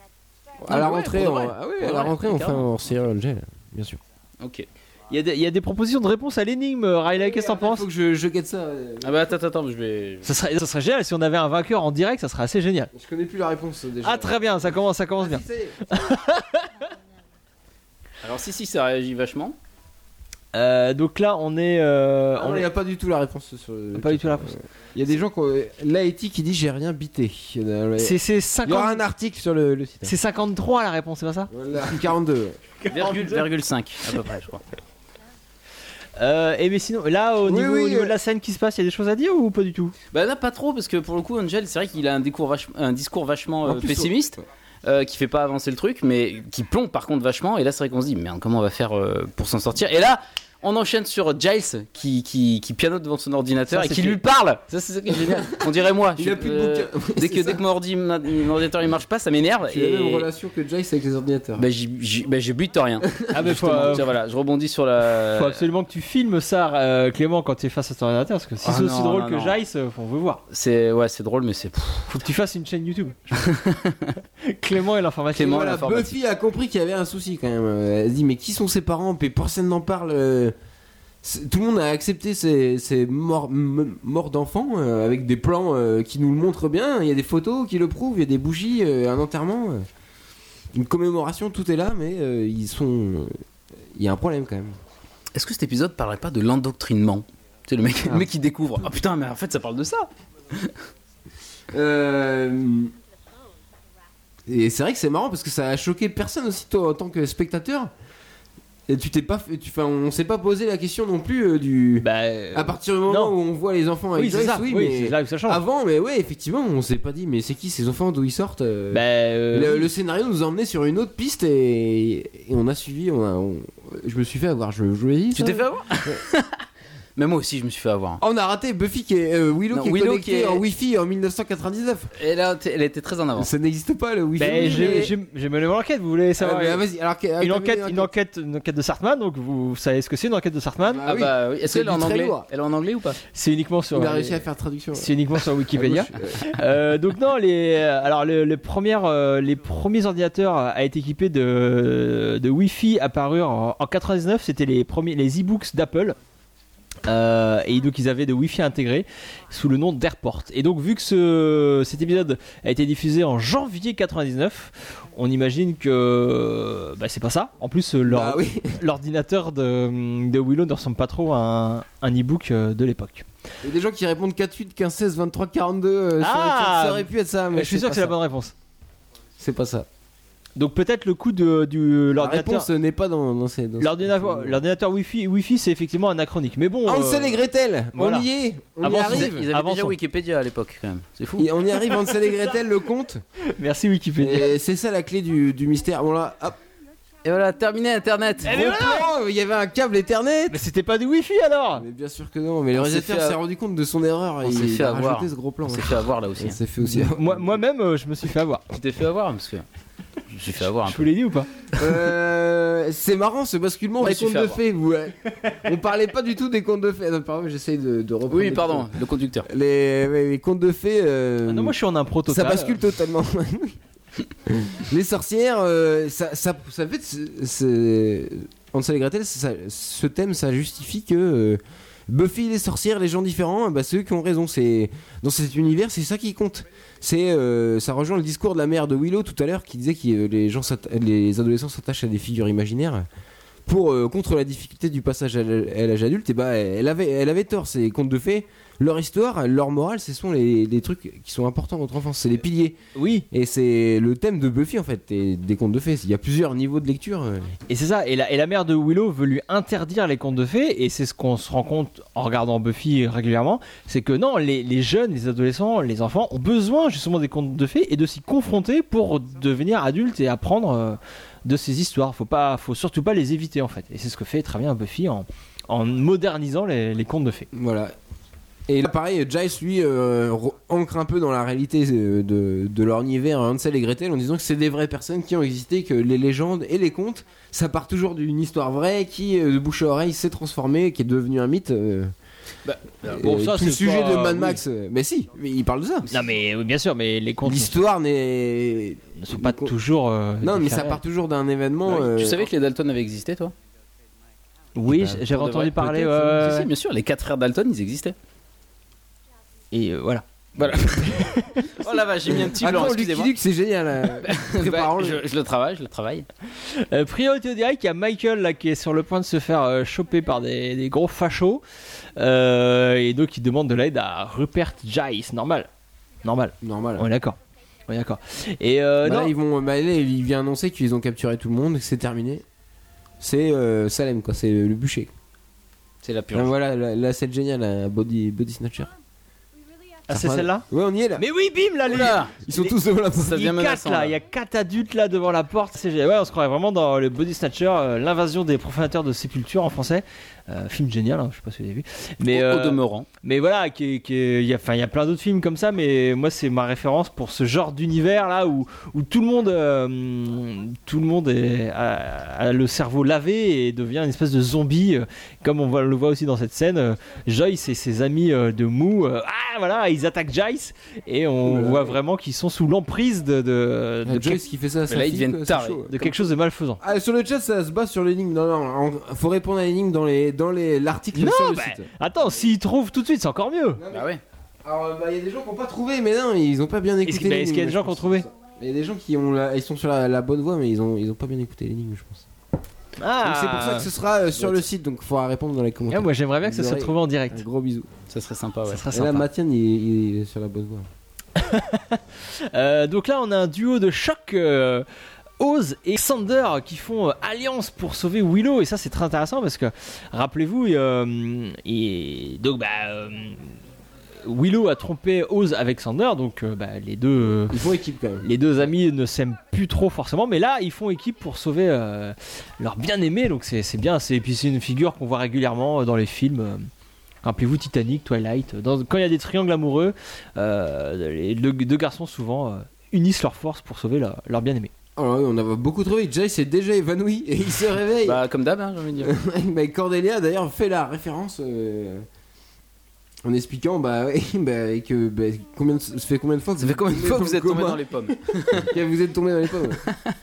À la ouais, rentrée, pour de on, vrai. ah oui, Pour à de la vrai, rentrée, on fait un carrément. hors-série Angel, bien sûr. Ok. Il y, a des, il y a des propositions de réponse à l'énigme, Riley, qu'est-ce que t'en penses? Faut que je, je guette ça. euh, Ah bah attends, attends, attends, je vais. Ça serait, ça serait génial si on avait un vainqueur en direct, ça serait assez génial. Je connais plus la réponse euh, déjà. Ah très bien, ça commence, ça commence bien. Ça y est. Alors si si, ça réagit vachement. Euh, donc là on est, euh, Ah on non, il est- n'y a pas du tout la réponse sur le Pas du tout la réponse. Il y a des gens qui ont... Laeti qui dit j'ai rien bité. Il y en a- c'est, c'est, Il y aura cinquante un article sur le, le site. c'est cinquante-trois la réponse, c'est pas ça? Voilà, quarante-deux. ouais. Virgule, virgule cinq à peu près, je crois. euh, Et mais sinon, là au Oui, niveau, oui, au niveau euh. de la scène qui se passe, il y a des choses à dire ou pas du tout? Bah là pas trop parce que pour le coup Angel c'est vrai qu'il a un discours, vach- un discours vachement En euh, plus, pessimiste euh, qui fait pas avancer le truc mais qui plombe par contre vachement et là c'est vrai qu'on se dit merde comment on va faire euh, pour s'en sortir et là on enchaîne sur Giles qui, qui, qui pianote devant son ordinateur Ça, et qui c'était- lui parle. Ça c'est ça qui est génial. On dirait moi. Il Je- a plus de euh, bouquin. dès que, dès que mon, ordi, ma- mon ordinateur il marche pas ça m'énerve Tu as la même et relation que Jace avec les ordinateurs. bah, j'y, j'y- bah, je bute rien. Ah mais faut, Justement. euh, Tiens, voilà, je rebondis sur la. faut absolument que tu filmes ça, euh, Clément, quand tu es face à ton ordinateur, parce que si Ah c'est aussi non, drôle non, que non. Jace, euh, on veut voir. C'est ouais c'est drôle mais c'est. pff, Faut que tu fasses une chaîne YouTube. Clément et l'informatique. Clément. Voilà, l'informatique. Buffy a compris qu'il y avait un souci quand même. Euh, Elle se dit mais qui sont ses parents? Puis personne n'en parle. euh, c'est- Tout le monde a accepté ces, ces morts, m- morts d'enfants euh, avec des plans euh, qui nous le montrent bien. Il y a des photos qui le prouvent, il y a des bougies, euh, un enterrement, euh, une commémoration, tout est là, mais euh, ils sont. euh, Il y a un problème quand même. Est-ce que cet épisode parlerait pas de l'endoctrinement? C'est le mec, Ah. le mec qui découvre. Ah putain mais en fait ça parle de ça. Euh, Et c'est vrai que c'est marrant parce que ça a choqué personne aussi, toi, en tant que spectateur. Et tu t'es pas fait, tu, enfin, on s'est pas posé la question non plus euh, du. Bah, euh, À partir du moment non. où on voit les enfants avec oui, c'est Joyce, ça. oui, Oui, mais c'est là où ça change. avant, mais ouais, effectivement, on s'est pas dit, mais c'est qui ces enfants, d'où ils sortent euh, Bah, euh, le, le scénario nous a emmené sur une autre piste et, et on a suivi. On a, on- je me suis fait avoir, je, je vous l'ai dit. Tu ça t'es fait avoir? Mais moi aussi je me suis fait avoir. Oh, on a raté Buffy qui est euh, Willow Non, qui est Willow connecté qui est- en Wi-Fi en dix-neuf cent quatre-vingt-dix-neuf. Et là t'es- elle était très en avance. Ça n'existe pas le Wi-Fi. bah, mais- j'ai, j'ai, j'ai mené mon enquête, vous voulez Ah, savoir? mais vas-y, alors que- ah, une, t'as enquête, mené une, enquête, une enquête de Sartman, donc vous savez ce que c'est une enquête de Sartman? Ah Ah oui. bah oui. Est-ce C'est qu'elle est en du très anglais? lourd. Elle est en anglais ou pas? C'est uniquement sur. Il a euh, réussi à faire traduction. C'est uniquement sur Wikipédia. À gauche, euh, Euh, donc non, les, alors le, les, premières, euh, les premiers ordinateurs à être équipés de, de Wi-Fi apparus en, en quatre-vingt-dix-neuf, c'était les premiers, les e-books d'Apple. Euh, et donc ils avaient de Wi-Fi intégré sous le nom d'Airport. Et donc vu que ce, cet épisode a été diffusé en janvier quatre-vingt-dix-neuf, on imagine que bah, c'est pas ça. En plus leur, Bah oui. l'ordinateur de, de Willow ne ressemble pas trop à un, un e-book de l'époque. Il y a des gens qui répondent quatre huit, quinze seize, vingt-trois, quarante-deux euh, sur Ah le chat. Ça aurait pu être ça, mais Je suis sûr que c'est pas la ça. bonne réponse. C'est pas ça. Donc peut-être le coup de, du La l'ordinateur. réponse n'est pas dans, dans ces. dans ces- L'ordinateur, l'ordinateur Wi-Fi, Wi-Fi c'est effectivement anachronique. Mais bon. Hansel euh, et Gretel, voilà. on y est, on Avant, y Ils, arrive. avaient- ils avaient Avançons. déjà Wikipédia à l'époque quand même. C'est fou. Et on y arrive, Hansel et Gretel, le conte. Merci Wikipédia. Et c'est ça la clé du, du mystère. Bon là, hop. Et voilà, terminé Internet. Eh mais Gros voilà. plan, il y avait un câble Ethernet. Mais c'était pas du Wi-Fi alors. Mais bien sûr que non, mais le On s'est réalisateur fait s'est a- rendu compte de son erreur On et s'est il fait a avoir. rajouté ce gros plan. On s'est ouais. fait avoir là aussi. On s'est fait aussi. Moi, moi-même, euh, je me suis fait avoir. Tu t'es fait avoir parce que j'ai fait avoir un Je peu. vous l'ai dit ou pas? Euh, c'est marrant ce basculement Moi, des je me contes suis de fait fées. Vous, ouais. On parlait pas du tout des contes de fées. Non, pardon, j'essaye de, de reprendre. Oui, les pardon, contes. le conducteur. Les, ouais, les contes de fées. euh, Ah non, moi je suis en impro total. ça bascule totalement. Les sorcières, euh, ça, ça, ça fait. c'est- c'est- Hansel et Gretel, ça- ce thème, ça justifie que euh, Buffy, les sorcières, les gens différents, bah, c'est eux qui ont raison. C'est dans cet univers, c'est ça qui compte. C'est euh, ça rejoint le discours de la mère de Willow tout à l'heure qui disait que euh, les gens, s'atta- les adolescents s'attachent à des figures imaginaires. Pour euh, contre la difficulté du passage à l- à l'âge adulte, et bah elle avait, elle avait tort. Ces contes de fées, leur histoire, leur morale, ce sont les, les trucs qui sont importants dans notre enfance, c'est les piliers. Oui, Et c'est le thème de Buffy en fait, et des contes de fées. Il y a plusieurs niveaux de lecture. euh. et c'est ça. Et la, et la mère de Willow veut lui interdire les contes de fées. Et c'est ce qu'on se rend compte en regardant Buffy régulièrement. C'est que non, les, les jeunes, les adolescents, les enfants ont besoin justement des contes de fées et de s'y confronter pour devenir adultes et apprendre euh, de ces histoires. Faut pas, faut surtout pas les éviter en fait. Et c'est ce que fait très bien Buffy en, en modernisant les, les contes de fées. Voilà. Et là, pareil, Giles, lui, euh, re- ancre un peu dans la réalité euh, de, de leur univers Hansel et Gretel en disant que c'est des vraies personnes qui ont existé, que les légendes et les contes, ça part toujours d'une histoire vraie qui, euh, de bouche à oreille, s'est transformée, qui est devenue un mythe. euh, Bon, euh, ça, tout le c'est sujet pas- de Mad oui. Max. euh, Mais si, mais il parle de ça. Non mais oui, bien sûr, mais les contes L'histoire n'est. ne sont pas les con- toujours. euh, Non, mais ça différents. part toujours d'un événement. euh, Tu savais que les Dalton avaient existé, toi? Oui, Bah, j'avais Pour de entendu vrai, parler. peut-être, ouais, Si, ouais, si, bien sûr, les quatre frères Dalton, ils existaient. Et euh, voilà. Voilà. Oh la vache, j'ai mis un petit Ah blanc, non, Lucky excusez-moi. Luke, c'est génial. euh. Bah, Préparons-le. je, je le travaille, je le travaille. Euh, priorité au direct, il y a Michael là qui est sur le point de se faire euh, choper par des, des gros fachos. Euh, et donc il demande de l'aide à Rupert Giles. Normal. Normal. Normal. On est d'accord. On est d'accord. Et euh, Bah non. là, ils vont, bah là, il vient annoncer qu'ils ont capturé tout le monde, que c'est terminé. C'est euh, Salem, quoi, c'est le, le bûcher. C'est la Ah, purge. voilà, la, la scène géniale, la body, body Snatcher. Ah, c'est celle-là Ouais, on y est là. Mais oui, bim là, les... Oula, Ils sont tous devant la ça il y devient a quatre menaçant. là, là. il y a quatre adultes là devant la porte. C'est génial. Ouais, on se croirait vraiment dans le Body Snatcher, euh, l'invasion des profanateurs de sépulture en français. Euh, film génial, hein, je sais pas si vous l'avez vu. Mais Au, euh, au demeurant. Mais voilà, qui, est- qui est- il y a, enfin, il y a plein d'autres films comme ça, mais moi c'est ma référence pour ce genre d'univers là où, où tout le monde, euh, tout le monde est, a, a le cerveau lavé et devient une espèce de zombie, euh, comme on voit- le voit aussi dans cette scène. euh, Joyce et ses amis euh, de Mou, euh, ah voilà, ils attaquent Joyce et on Oula. voit vraiment qu'ils sont sous l'emprise de, de, de, Ah, Joyce qui fait ça à sa là, ils fille, deviennent quoi, c'est tarés. chaud. de quelque chose de malfaisant. Ah, sur le chat, ça se base sur l'énigme. Non, non, on- faut répondre à l'énigme dans les, dans les, l'article Non, sur le bah, site. attends, s'ils trouvent tout de suite, c'est encore mieux. Bah ouais. Alors, euh, bah, il y a des gens qui n'ont pas trouvé, mais non, ils ont pas bien écouté. Est-ce qu'il bah, est-ce qu'il y a des l'énigme, gens je qui ont pense. trouvé Il y a des gens qui ont la- ils sont sur la, la bonne voie, mais ils ont, ils ont pas bien écouté l'énigme, je pense. Ah, Donc c'est pour ça que ce sera euh, sur le site, donc il faudra répondre dans les commentaires. Ah, moi j'aimerais bien que ça Vous se aurez trouve en Un direct. gros bisou. Ça serait sympa, ouais. Ça serait Et là, sympa. Mathiane, il, il est sur la bonne voie. Euh, donc là, on a un duo de choc, euh, Oz et Xander, qui font euh, alliance pour sauver Willow. Et ça, c'est très intéressant parce que, rappelez-vous, euh, et, donc, bah, euh, Willow a trompé Oz avec Xander. Donc, euh, bah, les deux. euh, Ils font équipe quand même. les deux amis ne s'aiment plus trop forcément, mais là ils font équipe pour sauver euh, leur bien-aimé, donc c'est c'est bien. C'est, et puis c'est une figure qu'on voit régulièrement dans les films. euh, Rappelez-vous Titanic, Twilight. Dans- quand il y a des triangles amoureux, euh, les deux, deux garçons souvent euh, unissent leurs forces pour sauver leur, leur bien-aimé. Alors, oui, on a beaucoup trouvé. Jay s'est déjà évanoui et il se réveille. Bah, comme d'hab, hein, j'ai envie de dire. Mais Cordelia d'ailleurs fait la référence euh, en expliquant bah, ouais, bah que bah, combien de, ça fait combien de fois que Ça fait combien de fois que vous êtes tombé coma dans les pommes? que vous êtes tombé dans les pommes ouais.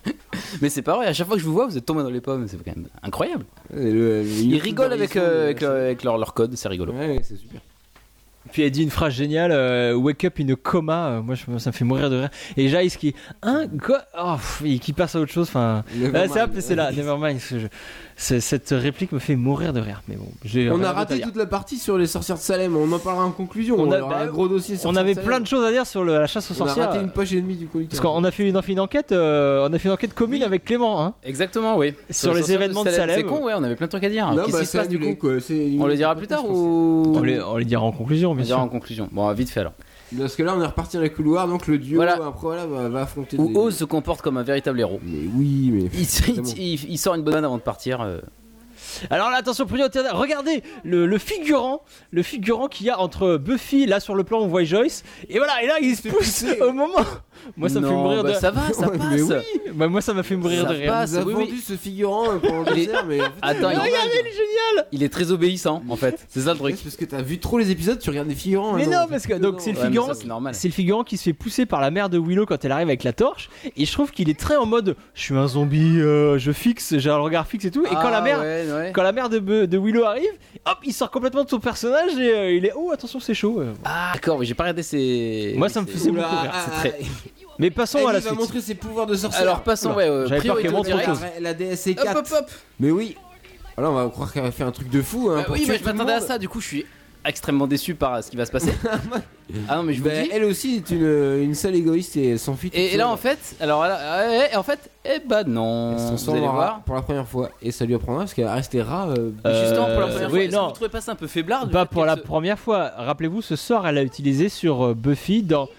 Mais c'est pas vrai, à chaque fois que je vous vois, vous êtes tombé dans les pommes, c'est quand même incroyable. Le- le- Ils YouTube rigolent avec, d'Horizon, euh, euh, avec, leur, avec leur, leur code, c'est rigolo. Ouais, ouais, c'est super. Puis elle dit une phrase géniale, euh, wake up in a coma. euh, moi, je- ça me fait mourir de rire. Et Jace qui, hein, quoi, oh, pff, et qui passe à autre chose. Enfin, Nevermind. ouais, c'est, hop, c'est là, Nevermind. Je- je- c'est- cette réplique me fait mourir de rire. Mais bon, j'ai On rien a d'autre à raté dire. toute la partie sur les sorcières de Salem, on en parlera en conclusion. On On, a- aura bah, un gros dossier sur On avait plein de choses à dire sur le- la chasse aux On a sorcières. raté une page et demie du coup. Parce qu'on a fait une, on a fait une enquête, euh, on a fait une enquête commune avec Clément, hein. Exactement, oui. Sur les événements de Salem. C'est con, ouais, on avait plein de trucs à dire. Non, Qu'est-ce bah, qui se c'est passe du annulé, coup quoi. C'est- On le dira plus tard ou On les, on les dira en conclusion, On bien le dira sûr. en conclusion. Bon, vite fait alors. Parce que là, on est reparti dans les couloirs, donc le duo Voilà. après voilà, va, va affronter. Où des- Oz se comporte comme un véritable héros. Mais oui, mais. Il, il- il- il sort une banane avant de partir. euh. Alors là, attention, priorité, regardez le, le figurant, le figurant qu'il y a entre Buffy, là sur le plan on voit Joyce, et voilà, et là il se fait pousse pousser. au moment. Moi ça me fait Non, mourir bah, de ça va, ça Ouais, passe. mais oui. Bah, moi ça m'a fait mourir Ça de rire. passe. Il nous a oui, vendu oui. ce figurant euh, pendant le Il est- dessert, mais. en fait, Attends, c'est il- normal, Regardez, il est génial. Il est très obéissant en fait. C'est ça le truc. C'est parce que t'as vu trop les épisodes, tu regardes les figurants. Mais hein, non, en fait, parce que tout donc dedans. c'est le Ouais, mais figurant, ça, c'est normal. c'est le figurant qui se fait pousser par la mère de Willow quand elle arrive avec la torche, et je trouve qu'il est très en mode, je suis un zombie, euh, je fixe, j'ai un regard fixe et tout, et quand la Ah, mère, ouais, ouais. quand la mère de, Bu- de Willow arrive, hop, il sort complètement de son personnage et euh, il est, oh attention c'est chaud. euh. Ah, d'accord, mais j'ai pas regardé ces. Moi ça me ces- faisait Oula, beaucoup rire. ah, c'est très- ah, Mais passons Elle à la va suite. montrer ses pouvoirs de sorcière. Alors passons, ouais, euh, J'avais peur priorité qu'elle montre direct. autre chose. La, la D S C Hop, quatre. hop, hop. Mais oui. Alors on va croire qu'elle va faire un truc de fou. Hein, Bah pour oui, tuer mais je tout le m'attendais à monde. ça, du coup je suis extrêmement déçu par ce qui va se passer. Ah non, mais je vous Bah, le dis. elle aussi est une, une seule égoïste et elle s'enfuit. toute Et, et là seule. en fait, alors là, ouais, ouais, en fait, eh bah Elle non, se vous transforme allez en rat voir. pour la première fois et ça lui apprendra parce qu'elle est restée rat. euh, Euh, Justement pour la Euh, première oui, fois, est-ce que non. vous trouvez pas ça un peu faiblard du Pas fait pour la qu'elle se- première fois. Rappelez-vous, ce sort, elle l'a utilisé sur euh, Buffy dans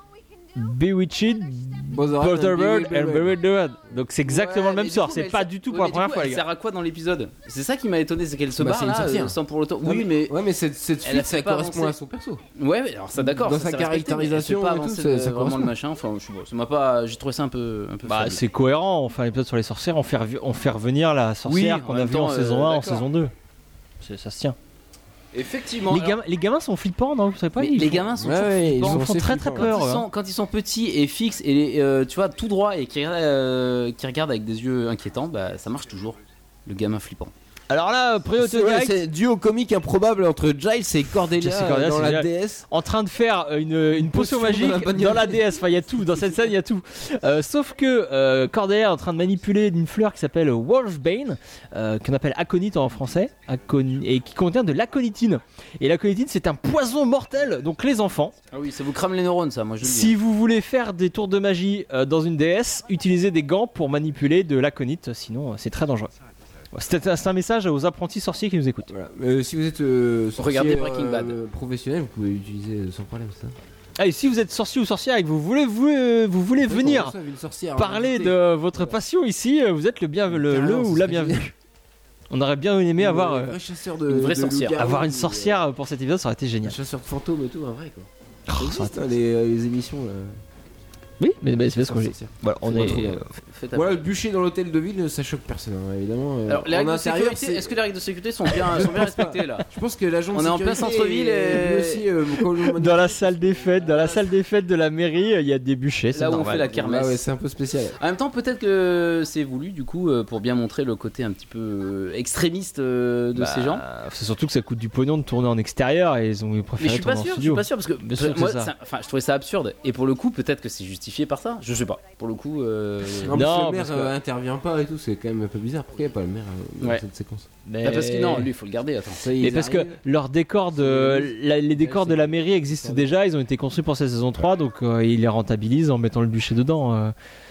Bewitched, Botherhead Butterbird and and Bewitched. Donc c'est exactement Ouais, le même mais du sort. coup, C'est mais pas elle- du tout ouais, pour la mais du première coup, fois, les elle gars. sert à quoi dans l'épisode? C'est ça qui m'a étonné, c'est qu'elle se Bah, barre c'est une là, sorcière. euh, sans pour autant. Ouais, Oui, mais Ouais, mais cette, cette Elle a fuite fait ça pas correspond avancer. à son perso. ouais, ouais, alors ça d'accord. Dans ça, sa c'est respecté, caractérisation mais elle fait et pas tout, avancer ça- le- ça vraiment correspond. le machin. Enfin, je sais pas, ça m'a pas. J'ai trouvé ça un peu, un peu. Bah, faible. c'est cohérent. Enfin, l'épisode sur les sorcières, on fait, revi- on fait revenir la sorcière Oui, qu'on en a même vue en temps, saison euh, un, en d'accord. saison deux. C'est- Ça se tient. Effectivement. Les alors- gamins, les gamins sont flippants, non? Vous savez pas? mais ils les font- gamins sont Ouais, toujours ouais, ils flippants. ont Ils font assez très très flippants. peur. Quand ils, ouais. sont, quand ils sont petits et fixes et euh, tu vois tout droit et qui, euh, qui regardent avec des yeux inquiétants, bah ça marche toujours. Le gamin flippant. Alors là, priorité C'est ouais, direct. c'est duo comique improbable entre Giles et Cordelia, Giles et Cordelia, dans c'est la génial. D S. En train de faire une, une potion Potion magique dans la bagnole. dans la D S. Enfin, il y a tout. Dans cette scène, il y a tout. Euh, sauf que euh, Cordelia est en train de manipuler une fleur qui s'appelle Wolfbane, euh, qu'on appelle aconite en français, acon- et qui contient de l'aconitine. Et l'aconitine, c'est un poison mortel. Donc, les enfants, Ah oui, ça vous crame les neurones, ça. Moi je le dis. si vous voulez faire des tours de magie euh, dans une D S, utilisez des gants pour manipuler de l'aconite. Sinon, euh, c'est très dangereux. C'est un, c'est un message aux apprentis sorciers qui nous écoutent. Voilà. Euh, si vous êtes euh, sorcier, Regardez Breaking euh, Bad. professionnel, vous pouvez l'utiliser sans problème ça. Ah, et si vous êtes sorcier ou sorcière et que vous voulez, vous, euh, vous voulez venir Quand on reçoit une sorcière parler invitée, de votre passion ici, euh, vous êtes le bien le, le Carrément, ou c'est la ce que bienvenue. On aurait bien aimé un avoir euh, vrai chasseur de, une vraie de sorcière. loups-garous, avoir une euh, sorcière pour cet épisode, ça aurait été Un génial. chasseur de fantômes et tout, un vrai quoi. Oh, Ça ça existe, aurait hein, été- les, euh, les émissions là. Oui, mais, mais c'est parce qu'on est. Sorcière. Voilà, on C'est est. pas trop bien. euh, Faites Voilà, le bûcher dans l'hôtel de ville, ça choque personne, hein, évidemment. euh, Alors, les en règles de intérieur, sécurité, c'est- est-ce que les règles de sécurité sont bien, sont bien respectées là? Je pense que l'agent de On est en plein sécurité centre-ville est- et- lui aussi, euh, quand on- Dans la salle des fêtes, dans la salle des fêtes de la mairie, il y a des bûchers. C'est Là où on normal. fait la kermesse. Ah ouais, c'est un peu spécial. En même temps, peut-être que c'est voulu du coup euh, pour bien montrer le côté un petit peu euh, extrémiste euh, de Bah, ces gens. C'est surtout que ça coûte du pognon de tourner en extérieur et ils ont Mais préféré je suis pas tourner en sûr, je studio. suis pas sûr parce que Bien sûr que moi, c'est ça. ça- enfin, je trouvais ça absurde et pour le coup, peut-être que c'est justifié par ça. Je sais pas. Pour le coup, euh, Non, mais Non, si le maire parce que- euh, intervient pas et tout, c'est quand même un peu bizarre. Pourquoi il n'y a pas le maire euh, dans Ouais. cette séquence Mais... bah, parce que non, lui, il faut le garder. Attends. Ça y est, Mais ils parce que arrivent. leurs décors de la- les décors Ouais, de la c'est- mairie existent déjà, ils ont été construits pour cette saison trois, donc euh, ils les rentabilisent en mettant le bûcher dedans. euh.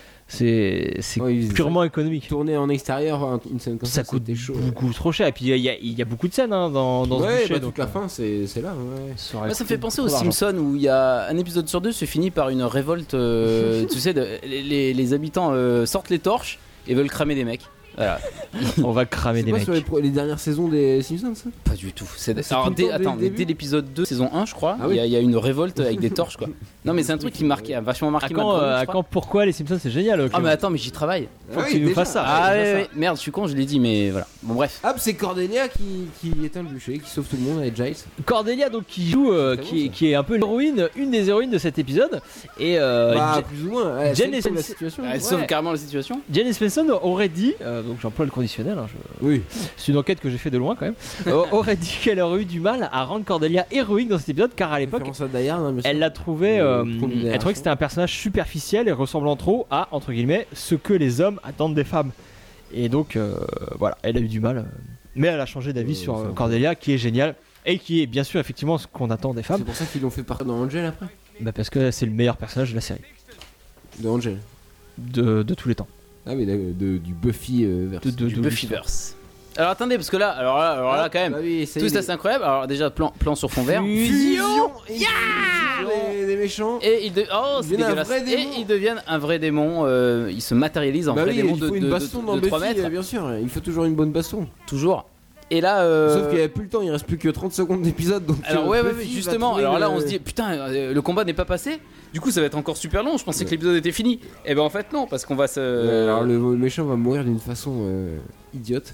C'est c'est Ouais, ils- purement économique. Tourner en extérieur, un- une scène comme ça, Ça coûte c'était chaud. beaucoup trop cher. Et puis il y, a- il y a- il y a beaucoup de scènes hein, dans, dans ce Ouais, bûcher. bah, donc, toute la euh, fin, c'est c'est là. Ouais. ça aurait Moi, ça me coûté fait penser trop aux d'argent. Simpsons où il y a un épisode sur deux se finit par une révolte. euh, tu sais, de- les, les- les habitants euh, sortent les torches et veulent cramer des mecs. Voilà. On va cramer C'est des pas mecs. sur les, pro- les dernières saisons des Simpsons, ça? Pas du tout. C'est... C'est Alors, tout le dès, temps dès attends, le mais début dès l'épisode deux, saison un, je crois, il Ah oui. y, a- il y a une révolte avec des torches, quoi. Non, mais c'est un truc qui marquait, a vachement À marqué ma quand, chronique, euh, je à crois. quand pourquoi les Simpsons c'est génial. Ah, Clément. mais attends, mais j'y travaille. Faut que tu nous fasses ça. Ah, Faut que tu nous ouais, fasses ouais. Merde, je suis con, je l'ai dit, mais voilà. Bon, bref. Ah, c'est Cordelia qui, qui éteint le bûcher, qui sauve tout le monde avec Giles. ça. Cordelia donc qui joue, euh, C'est qui, bon, est- ça. qui est un peu l'héroïne, une des héroïnes de cet épisode. Et euh, Bah, Je- plus ou moins. Elle Jen sauve et la Spencer- situation. Elle Ouais. sauve carrément la situation. Jen Svensson aurait dit, euh, donc j'emploie le conditionnel, hein, je- Oui. c'est une enquête que j'ai fait de loin quand même, euh, aurait dit qu'elle aurait eu du mal à rendre Cordelia héroïque dans cet épisode car à l'époque Référence à Die Hard, hein, bien sûr. elle l'a trouvé, Le euh, premier de la elle trouvait que c'était un personnage superficiel et ressemblant trop à, entre guillemets, ce que les hommes attendent des femmes. Et donc euh, voilà, elle a eu du mal, euh, mais elle a changé d'avis Euh, sur ça euh, va. Cordelia qui est géniale et qui est bien sûr effectivement ce qu'on attend des C'est femmes, pour ça qu'ils l'ont fait partir dans Angel après. bah, parce que c'est le meilleur personnage de la série, De Angel. de, de tous les temps. Ah, mais de, de- du Buffy euh, versus. De, de, Du de Buffyverse. Alors attendez, parce que là, alors là, alors là quand même, Bah oui, ça y tout est, ça les- c'est incroyable. Alors déjà, plan, plan sur fond vert. Fusion yeah des, des méchants. Et ils de... oh, Ils c'est deviennent un dégueulasse. vrai Et démon. ils deviennent un vrai démon. euh, ils se matérialisent en Bah vrai oui, démon il de, faut de, une de- baston de dans trois Buffy, mètres. euh, bien sûr. Il faut toujours une bonne baston. Toujours. Et là, euh, Sauf qu'il n'y avait plus le temps, il reste plus que trente secondes d'épisode. Donc alors euh, ouais, ouais, Buffy ouais, va justement. trouver Alors là, le- on se dit putain, euh, le combat n'est pas passé. Du coup, ça va être encore super long. Je pensais que l'épisode était fini. Et ben en fait non, parce qu'on va se. Ouais, alors le méchant va mourir d'une façon euh, idiote.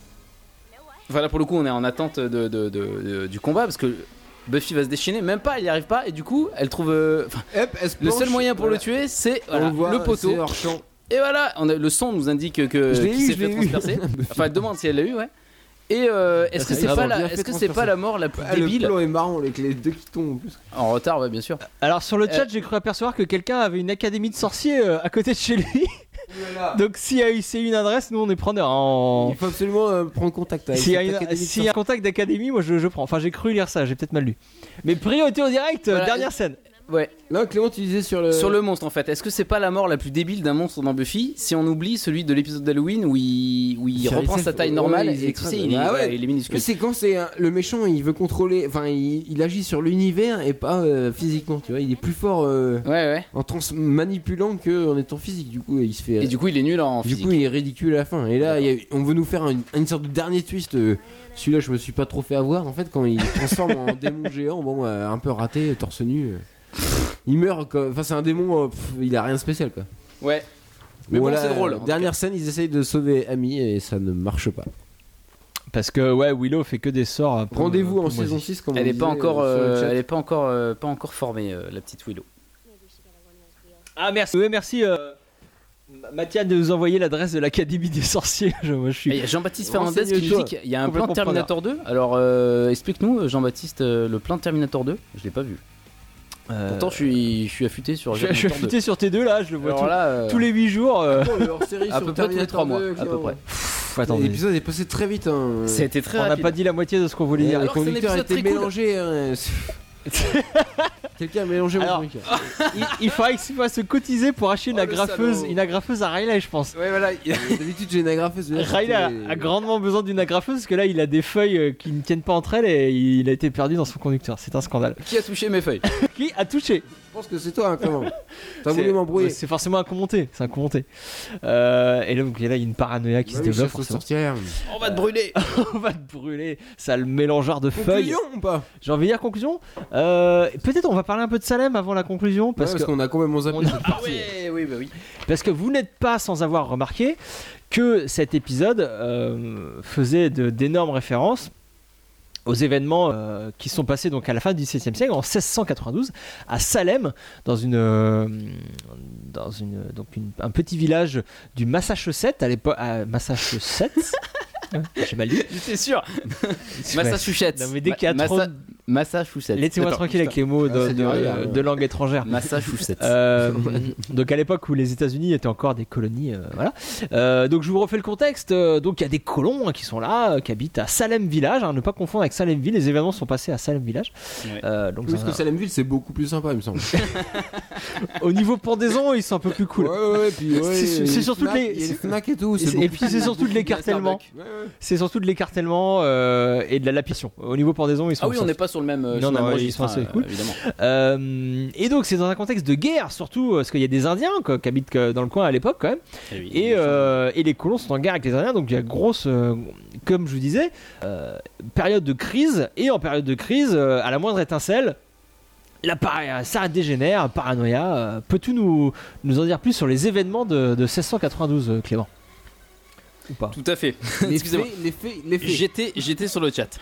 Enfin là pour le coup, on est en attente de, de- de- de- du combat parce que Buffy va se déchaîner. Même pas, elle y arrive pas. Et du coup, elle trouve. euh, enfin, Hop, elle se le seul penche, moyen pour voilà. le tuer, c'est On voilà, le voit, le poteau. c'est hors champ. Et voilà, on a, le son nous indique que Je l'ai qu'il eu, s'est je fait l'ai eu. transpercer. Enfin, elle demande si elle l'a eu, ouais. Et euh, est-ce que Ça, c'est ça pas va la, bien est-ce fait que c'est pas transpercer. la mort la plus Ah, le débile plan est marrant avec les deux qui tombent en plus. en retard, ouais, bien sûr. Alors sur le chat, Euh, j'ai cru apercevoir que quelqu'un avait une académie de sorciers euh, à côté de chez lui. Donc s'il y a eu c'est une adresse, nous on est preneurs. En... Il faut absolument euh, prendre contact avec S'il y a, cette une- académie de s'il y a un contact d'académie, moi je, je prends. Enfin j'ai cru lire ça, j'ai peut-être mal lu. Mais priorité au direct, euh, Voilà. dernière scène. Ouais. Là, Clément, tu disais sur le. Sur le monstre en fait, est-ce que c'est pas la mort la plus débile d'un monstre dans Buffy si on oublie celui de l'épisode d'Halloween où il, où il Faire reprend les sa self- taille ouais, normale ils et tu écrasent. sais il est, Bah ouais. ouais, il est Mais minuscule. c'est quand c'est un- le méchant, il veut contrôler. Enfin, il, il agit sur l'univers et pas euh, physiquement. Tu vois, il est plus fort euh, Ouais ouais. en trans manipulant que en étant physique. Du coup, il se fait. Et du coup il est nul en Du physique. coup, il est ridicule à la fin. Et là, il y a- on veut nous faire une, une sorte de dernier twist. euh, Celui-là, je me suis pas trop fait avoir. En fait, quand il se transforme en démon géant, bon, euh, un peu raté, torse nu. euh, il meurt. quoi. Enfin, c'est un démon. euh, pff, il a rien de spécial, quoi. Ouais. Mais bon, Voilà, c'est drôle. euh, en tout Dernière scène, ils essayent de sauver Amy et ça ne marche pas. Parce que ouais, Willow fait que des sorts. un peu- Rendez-vous un en peu saison moisis. six, comme cas. on Elle est pas disait, encore, euh, sur le euh, chat. elle est pas encore, euh, pas encore formée euh, la petite Willow. Ah merci. Ouais, merci. Euh... Mathias de nous envoyer l'adresse de l'académie des sorciers. Je, moi, je Et suis. Il y a Jean-Baptiste Fernandez qui nous Renseigne-toi. dit qu'il y a un plan Complètement Terminator deux. Alors euh, explique-nous Jean-Baptiste euh, le plan Terminator deux. Je l'ai pas vu. Euh, Pourtant je suis, je suis affûté sur je suis- je suis Terminator deux. affûté sur T deux là, je le vois Alors tout- là, euh, tous les huit jours. euh, Oh, le hors-série à sur peu près tous les Terminator trois mois, deux, à peu Clément. près. pff, attendez. L'épisode est passé très vite. Hein. Ça a été très On n'a rapide. pas dit la moitié de ce qu'on voulait Et dire. le alors que c'est un conducteur épisode était très cool. mélangé. hein. Quelqu'un a mélangé mon Alors, truc. il, il faudrait qu'il fasse se cotiser pour acheter une Oh, le agrafeuse, salaud. une agrafeuse à Riley, je pense. Ouais voilà. D'habitude, j'ai une agrafeuse. mais là, Riley a, c'était- a grandement besoin d'une agrafeuse parce que là il a des feuilles euh, qui ne tiennent pas entre elles et il a été perdu dans son conducteur. C'est un scandale. Qui a touché mes feuilles? Qui a touché? Je pense que c'est toi, hein, Clément. T'as C'est- voulu m'embrouiller. C'est forcément un commenté. C'est un commenté. Euh, et là, donc, il y a là une paranoïa qui Bah se oui, développe. chasse aux Forcément. sorcières. On va te brûler. On va te brûler. Sale mélangeoir de feuilles. Conclusion ou pas? J'ai envie de dire conclusion. Euh, Peut-être on va parler un peu de Salem avant la conclusion parce, Parce que, qu'on a complètement zappé on a- cette Ah partie. ouais, oui bah oui. parce que vous n'êtes pas sans avoir remarqué que cet épisode euh, faisait de- d'énormes références aux événements euh, qui sont passés donc à la fin du dix-septième siècle en seize cent quatre-vingt-douze à Salem dans une euh, dans une donc une- un petit village du Massachusetts à l'époque à Massachusetts. J'ai mal dit. J'étais sûr. Massachusetts. Non, mais dès qu'il y a Ma- trop Massa- de- Massachusetts. Laissez-moi Attends, tranquille avec les mots de, Ah, c'est de- du rire, hein. de langue étrangère. Massachusetts. Euh, donc à l'époque où les États-Unis étaient encore des colonies, euh, voilà. Euh, donc je vous refais le contexte. Euh, donc il y a des colons hein, qui sont là, euh, qui habitent à Salem Village. Hein, ne pas confondre avec Salemville. Les événements sont passés à Salem Village. Ouais. Euh, donc Parce dans que un- Salemville, c'est beaucoup plus sympa, il me semble. au niveau pendaison, ils sont un peu plus cool. Ouais, ouais, ouais. Puis, ouais, C'est- il y a c'est les surtout Fnac, les- il y a les c'est- Fnac et tout. Et, c'est et beaucoup puis c'est surtout de l'écartèlement. Ouais, ouais. C'est surtout de l'écartèlement euh, et de la lapidation. Au niveau pendaison, ils sont. Ah oui, on n'est pas sur sur le même. Non, sur le non, même ils registre, sont assez hein, cool. évidemment. Euh, et donc c'est dans un contexte de guerre surtout parce qu'il y a des Indiens quoi, qui habitent que dans le coin à l'époque quand même. Et, oui, Et, euh, et les colons sont en guerre avec les Indiens, donc il y a grosse, euh, comme je vous disais, euh, période de crise. Et en période de crise, euh, à la moindre étincelle, la par- ça dégénère, paranoïa. Euh, peux-tu nous, nous en dire plus sur les événements de, de seize cent quatre-vingt-douze, euh, Clément? Ou pas? Tout à fait. Les Excusez-moi. faits, les faits, les faits. J'étais, j'étais sur le chat.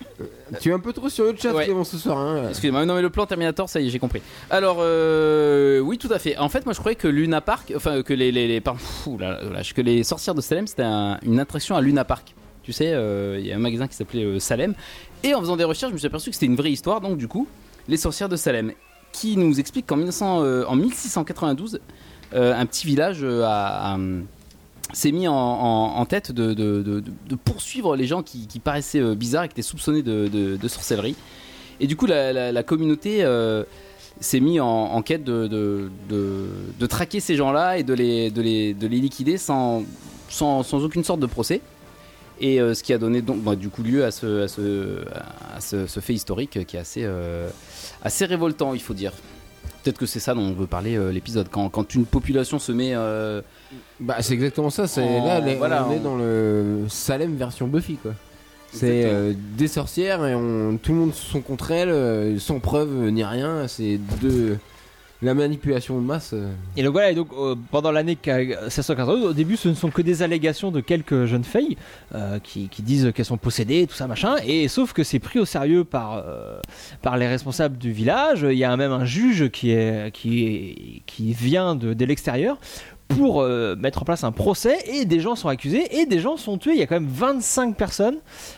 Tu es un peu trop sur le chat, Ouais. Clément, ce soir. Hein. Excusez-moi, non mais le plan Terminator, ça y est, j'ai compris. Alors, euh, oui, tout à fait. En fait, moi, je croyais que Luna Park, enfin que les, les, les pardon, fou, là, là, que les sorcières de Salem, c'était un- une attraction à Luna Park. Tu sais, euh, il y a un magasin qui s'appelait euh, Salem. Et en faisant des recherches, je me suis aperçu que c'était une vraie histoire. Donc, du coup, les sorcières de Salem, qui nous explique qu'en mille neuf cents, euh, en mille six cent quatre-vingt-douze, euh, un petit village euh, a, a, s'est mis en, en, en tête de, de, de, de poursuivre les gens qui, qui paraissaient euh, bizarres et qui étaient soupçonnés de, de, de sorcellerie. Et du coup, la, la, la communauté euh, s'est mis en, en quête de, de, de, de traquer ces gens-là et de les, de les, de les liquider sans, sans, sans aucune sorte de procès. Et euh, ce qui a donné donc bah, du coup lieu à ce, à ce, à ce, ce fait historique qui est assez, euh, assez révoltant, il faut dire. Peut-être que c'est ça dont on veut parler euh, l'épisode. Quand, quand une population se met. Euh, Bah, c'est exactement ça. C'est En- là, les- voilà, on est en- dans le Salem version Buffy, quoi. C'est Exactement. euh, des sorcières et on, tout le monde sont contre elles, euh, sans preuve ni rien. C'est de la manipulation de masse. euh. Et donc voilà, et donc euh, pendant l'année seize cent quatre-vingt-douze, au début ce ne sont que des allégations de quelques jeunes filles euh, qui, qui disent qu'elles sont possédées, tout ça machin, et sauf que c'est pris au sérieux par, euh, par les responsables du village. Il y a même un juge qui, est, qui, est, qui vient de, de l'extérieur pour euh, mettre en place un procès, et des gens sont accusés et des gens sont tués. Il y a quand même vingt-cinq personnes,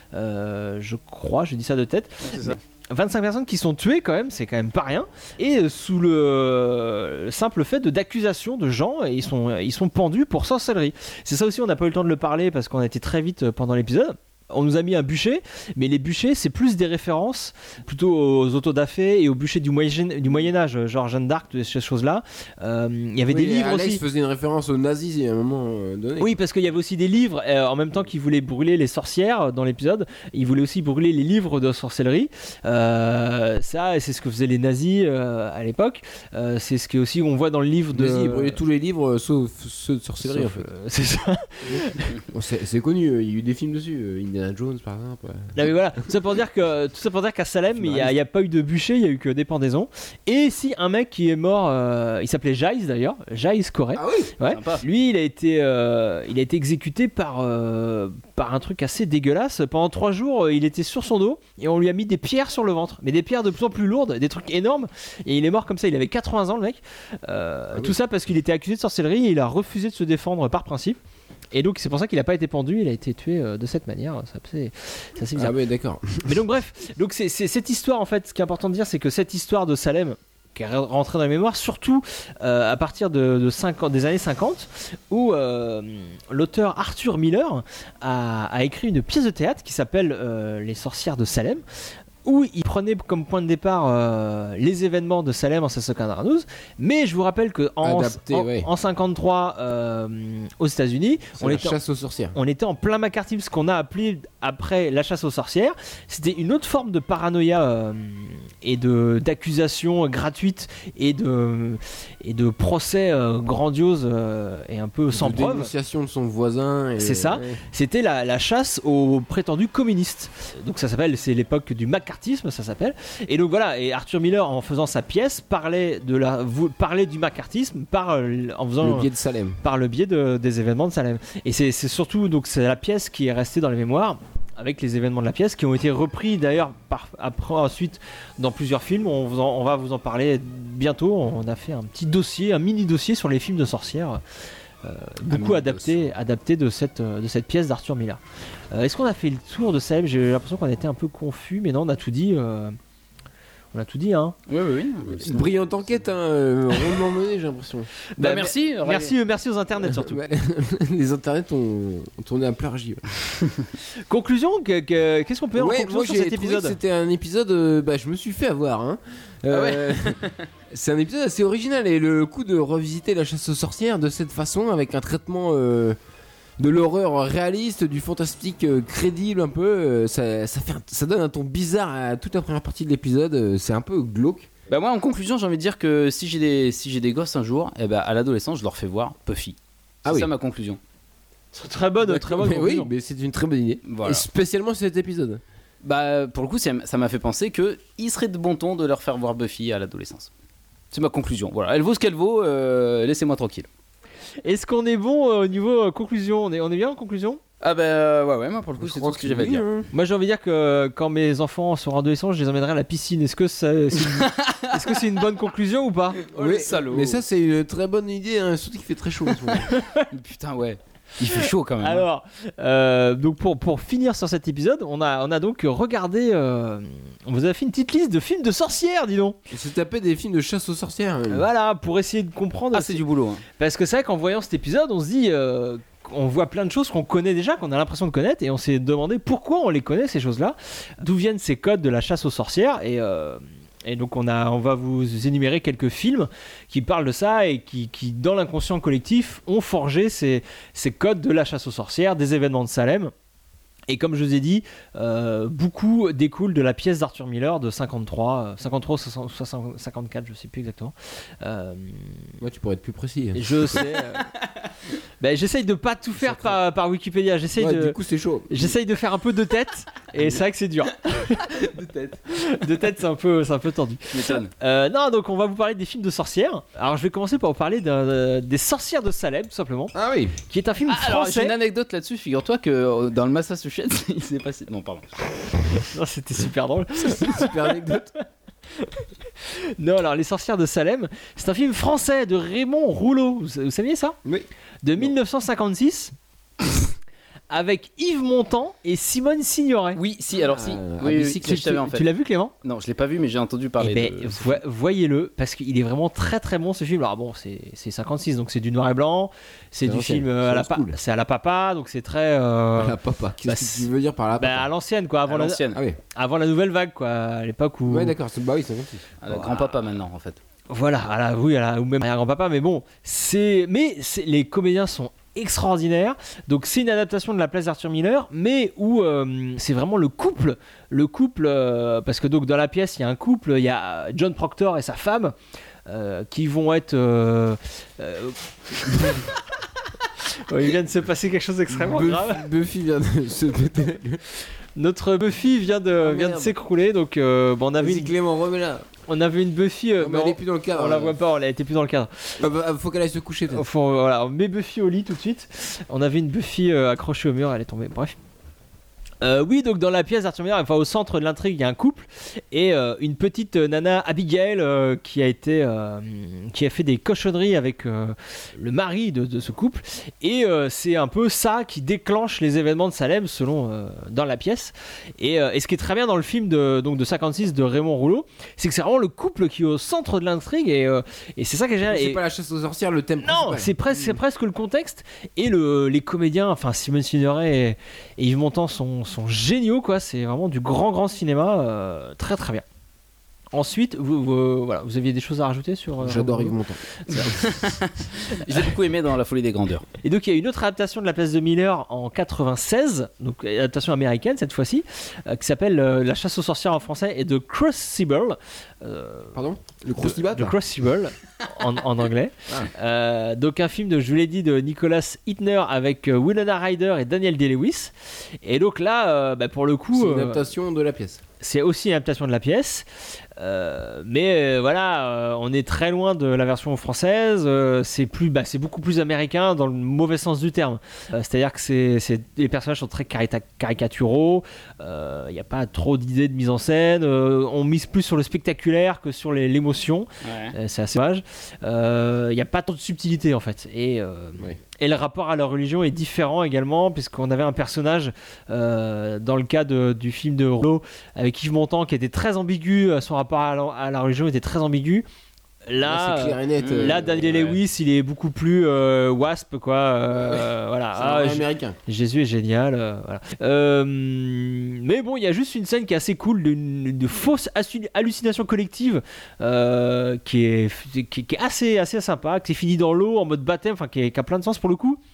euh, je crois, je dis ça de tête. c'est ça. vingt-cinq personnes qui sont tuées quand même, c'est quand même pas rien. Et sous le, le simple fait de d'accusations de gens, et ils sont, ils sont pendus pour sorcellerie. C'est ça aussi, on n'a pas eu le temps de le parler parce qu'on a été très vite pendant l'épisode. On nous a mis un bûcher, mais les bûchers c'est plus des références plutôt aux autodafés et aux bûchers du Moyen, du Moyen-Âge, genre Jeanne d'Arc, ces choses-là. Euh, Il y avait Oui, des livres Alex aussi. faisait une référence aux nazis à un moment euh, donné. Oui, parce qu'il y avait aussi des livres, euh, en même temps qu'ils voulaient brûler les sorcières dans l'épisode, ils voulaient aussi brûler les livres de sorcellerie. Euh, ça, c'est ce que faisaient les nazis euh, à l'époque. Euh, c'est ce que aussi on voit dans le livre de. Vas-y, brûlez tous les livres euh, sauf ceux de sorcellerie Sauf, en fait. euh, c'est ça. Bon, c'est, c'est connu, euh, il y a eu des films dessus, euh, Indiana Jones par exemple. ouais. Non, mais voilà, tout ça pour dire que tout ça pour dire qu'à Salem, il n'y a, il y a pas eu de bûcher, il y a eu que des pendaisons. Et si un mec qui est mort, euh, il s'appelait Giles d'ailleurs, Giles Corey. Ah oui. Ouais. Sympa. Lui, il a été, euh, il a été exécuté par, euh, par un truc assez dégueulasse. Pendant trois jours, euh, il était sur son dos et on lui a mis des pierres sur le ventre, mais des pierres de plus en plus lourdes, des trucs énormes. Et il est mort comme ça. Il avait quatre-vingts ans, le mec. Euh, Ah oui. Tout ça parce qu'il était accusé de sorcellerie et il a refusé de se défendre par principe. Et donc c'est pour ça qu'il n'a pas été pendu, il a été tué euh, de cette manière. Ça, c'est, c'est assez bizarre. Ah ouais, d'accord. Mais donc bref, donc c'est, c'est cette histoire en fait. Ce qui est important de dire, c'est que cette histoire de Salem, qui est rentrée dans la mémoire, surtout euh, à partir de, de cinquante, des années cinquante, où euh, l'auteur Arthur Miller a, a écrit une pièce de théâtre qui s'appelle euh, Les sorcières de Salem, où il prenait comme point de départ euh, les événements de Salem en seize cent quatre-vingt-douze, mais je vous rappelle que en, Adapté, en, ouais. en cinquante-trois euh, aux États-Unis, C'est on la était, chasse aux sorcières. on était en plein McCarthy, ce qu'on a appelé après la chasse aux sorcières. C'était une autre forme de paranoïa euh, et de d'accusations gratuites et de et de procès euh, grandioses euh, et un peu sans de preuve. dénonciation de son voisin. et- C'est ça. ouais. C'était la, la chasse aux prétendus communistes. Donc ça s'appelle, c'est l'époque du macartisme, ça s'appelle. Et donc voilà, et Arthur Miller, en faisant sa pièce, parlait de la, vous, parlait du macartisme par euh, en faisant Le biais de Salem. par le biais de, des événements de Salem. Et c'est, c'est surtout donc c'est la pièce qui est restée dans les mémoires, avec les événements de la pièce qui ont été repris d'ailleurs par, après ensuite dans plusieurs films. On, vous en- on va vous en parler bientôt. On a fait un petit dossier, un mini dossier sur les films de sorcières. Euh, beaucoup mini adapté, adapté de cette, euh, de cette pièce d'Arthur Miller. Euh, est-ce qu'on a fait le tour de Salem? J'ai l'impression qu'on était un peu confus, mais non, on a tout dit. euh, on a tout dit, hein. Oui, oui, oui. Une brillante enquête, hein, euh, rondement menée, j'ai l'impression. Bah, Bah, merci. Merci, euh, merci aux internets surtout. Ouais, les internets ont, ont tourné à plein régime. Conclusion, que- que- qu'est-ce qu'on peut dire en Ouais, conclusion moi sur j'ai cet trouvé épisode? que c'était un épisode, euh, bah, je me suis fait avoir. Hein. Euh, c'est un épisode assez original et le coup de revisiter la chasse aux sorcières de cette façon avec un traitement euh, de l'horreur réaliste, du fantastique euh, crédible un peu. euh, ça, ça, fait un- ça donne un ton bizarre à toute la première partie de l'épisode. euh, C'est un peu glauque. Bah moi en conclusion j'ai envie de dire que si j'ai des si j'ai des gosses un jour, eh ben à l'adolescence je leur fais voir Buffy. C'est Ah oui. ça ma conclusion. C'est très bonne, très bonne Mais oui, conclusion. mais c'est une très bonne idée. Voilà. Et spécialement cet épisode. Bah pour le coup c'est- ça m'a fait penser que il serait de bon ton de leur faire voir Buffy à l'adolescence. C'est ma conclusion. Voilà, elle vaut ce qu'elle vaut. euh, laissez-moi tranquille. Est-ce qu'on est bon euh, au niveau euh, conclusion on est, on est bien en conclusion? Ah bah euh, ouais ouais moi pour le coup c'est tout ce que j'avais à dire. Moi j'ai envie de dire que euh, quand mes enfants seront adolescents, je les emmènerai à la piscine. Est-ce que ça- c'est une... Est-ce que c'est une bonne conclusion ou pas? Oh, le salaud. Mais ça, c'est une très bonne idée, hein, surtout qu'il fait très chaud en ce moment. Putain ouais. Il fait chaud quand même. hein. Alors, euh, donc pour, pour finir sur cet épisode, on a, on a donc regardé. euh, on vous a fait une petite liste de films de sorcières, dis donc. On s'est tapé des films de chasse aux sorcières. euh. Voilà, pour essayer de comprendre. Ah c'est du boulot. hein. Parce que c'est vrai qu'en voyant cet épisode, on se dit. euh, on voit plein de choses qu'on connaît déjà, qu'on a l'impression de connaître, et on s'est demandé pourquoi on les connaît, ces choses-là. D'où viennent ces codes de la chasse aux sorcières. Et. euh, Et donc on, a, on va vous énumérer quelques films qui parlent de ça et qui, qui dans l'inconscient collectif, ont forgé ces, ces codes de la chasse aux sorcières, des événements de Salem. Et comme je vous ai dit, euh, beaucoup découlent de la pièce d'Arthur Miller de cinquante-trois, cinquante-trois ou cinquante-quatre, je sais plus exactement. Euh, Ouais, tu pourrais être plus précis. hein. je sais. euh, ben, j'essaye de pas tout faire par, par Wikipédia. J'essaye Ouais, de. Du coup, c'est chaud. J'essaye de faire un peu de tête, et c'est vrai que c'est dur. De tête. De tête, c'est un peu, c'est un peu tendu. Tu m'étonnes. Euh, non, donc on va vous parler des films de sorcières. Alors je vais commencer par vous parler d'un- euh, des sorcières de Salem, tout simplement, Ah oui. qui est un film Ah, alors j'ai français. une anecdote là-dessus. Figure-toi que euh, dans le Massachusetts il s'est passé. Non pardon. Non, c'était super drôle. Super anecdote. Non, alors Les Sorcières de Salem, c'est un film français de Raymond Rouleau. Vous, vous saviez ça? Oui. De mille neuf cent cinquante-six. Avec Yves Montand et Simone Signoret. Oui si alors si. Ah, oui, à oui, bicycle, si, je t'avais en fait. Tu l'as vu, Clément? Non je l'ai pas vu mais j'ai entendu Eh parler. ben, de... vo- voyez-le, parce qu'il est vraiment très très bon ce film. Alors bon, c'est c'est cinquante-six, donc c'est du noir et blanc. C'est C'est du ancien, film euh, à c'est la old pa- school. c'est à la papa, donc c'est très euh, Ah, la papa. Qu'est-ce bah, que tu veux dire par là? bah, à l'ancienne quoi, avant à la, l'ancienne. Ah oui. avant la nouvelle vague quoi, à l'époque où. Ouais, d'accord. c'est- Bah oui, c'est gentil. À la grand-papa maintenant en fait. Voilà, à la, oui, à la, ou même à grand-papa, mais bon, c'est, mais c'est, les comédiens sont extraordinaires. Donc c'est une adaptation de La Place d'Arthur Miller, mais où euh, c'est vraiment le couple, le couple, euh, parce que donc dans la pièce il y a un couple, il y a John Proctor et sa femme euh, qui vont être. Euh, euh, oh, il vient de se passer quelque chose d'extrêmement Buffy- grave. Buffy vient de se péter la gueule. Notre Buffy vient de, Oh, vient de merde. s'écrouler, donc euh, bon, on avait Vas-y, une, Clément, remets-la. on avait une Buffy, euh, Non, mais mais elle est on, plus dans le cadre. on la voit pas, elle était plus dans le cadre. Ah bah, faut qu'elle aille se coucher. peut-être. Faut- voilà, on met Buffy au lit tout de suite. On avait une Buffy euh, accrochée au mur, elle est tombée. Bref. Euh, oui, donc dans la pièce d'Arthur Miller, enfin, au centre de l'intrigue, il y a un couple et euh, une petite euh, nana Abigail euh, qui a été, euh, qui a fait des cochonneries avec euh, le mari de, de ce couple. Et euh, c'est un peu ça qui déclenche les événements de Salem, selon euh, dans la pièce. Et, euh, et ce qui est très bien dans le film de, donc de cinquante-six de Raymond Rouleau, c'est que c'est vraiment le couple qui est au centre de l'intrigue et, euh, et c'est ça qui est génial. C'est Et- pas la chasse aux sorcières le thème non, principal. c'est presque, c'est presque le contexte et le, les comédiens, enfin Simone Signoret et, et Yves Montand sont, sont géniaux quoi. C'est vraiment du grand grand cinéma, euh, très très bien. Ensuite, vous, vous- voilà, vous aviez des choses à rajouter sur. euh, J'adore Raymond Yves Rouleau Montand. J'ai beaucoup aimé dans La Folie des grandeurs. Et donc il y a une autre adaptation de La Place de Miller en quatre-vingt-seize, donc adaptation américaine cette fois-ci, euh, qui s'appelle euh, La chasse aux sorcières en français et The Crucible. Euh, Pardon Le de, Crucible de Crucible en, en anglais. Ah. Euh, donc un film de, je vous l'ai dit, de Nicholas Hitner avec euh, Winona Ryder et Daniel Day-Lewis. Et donc là, euh, bah, pour le coup, C'est une euh, adaptation de la pièce. c'est aussi une adaptation de la pièce. Euh, mais euh, voilà, euh, on est très loin de la version française. Euh, c'est plus, bah, c'est beaucoup plus américain dans le mauvais sens du terme. Euh, c'est-à-dire que c'est, c'est, les personnages sont très carita- caricaturaux. Il n'y a pas trop d'idées de mise en scène. Euh, on mise plus sur le spectaculaire que sur les- l'émotion. Ouais. Euh, c'est assez dommage. Il n'y a pas tant de subtilité en fait. Et, euh, Oui. et le rapport à la religion est différent également, puisqu'on avait un personnage euh, dans le cas de- du film de Rouleau avec Yves Montand qui était très ambigu. Son rapport à la, à la religion était très ambigu. Là, c'est clair et net. euh, là euh, Daniel ouais. Lewis, il est beaucoup plus euh, wasp quoi. euh, voilà. c'est Ah, un j- américain. Jésus est génial. euh, voilà. Euh, mais bon, il y a juste une scène qui est assez cool, d'une de fausse assu- hallucination collective euh, qui, est, qui, qui est assez, assez sympa, qui est fini dans l'eau en mode baptême, enfin qui, est- qui a plein de sens pour le coup.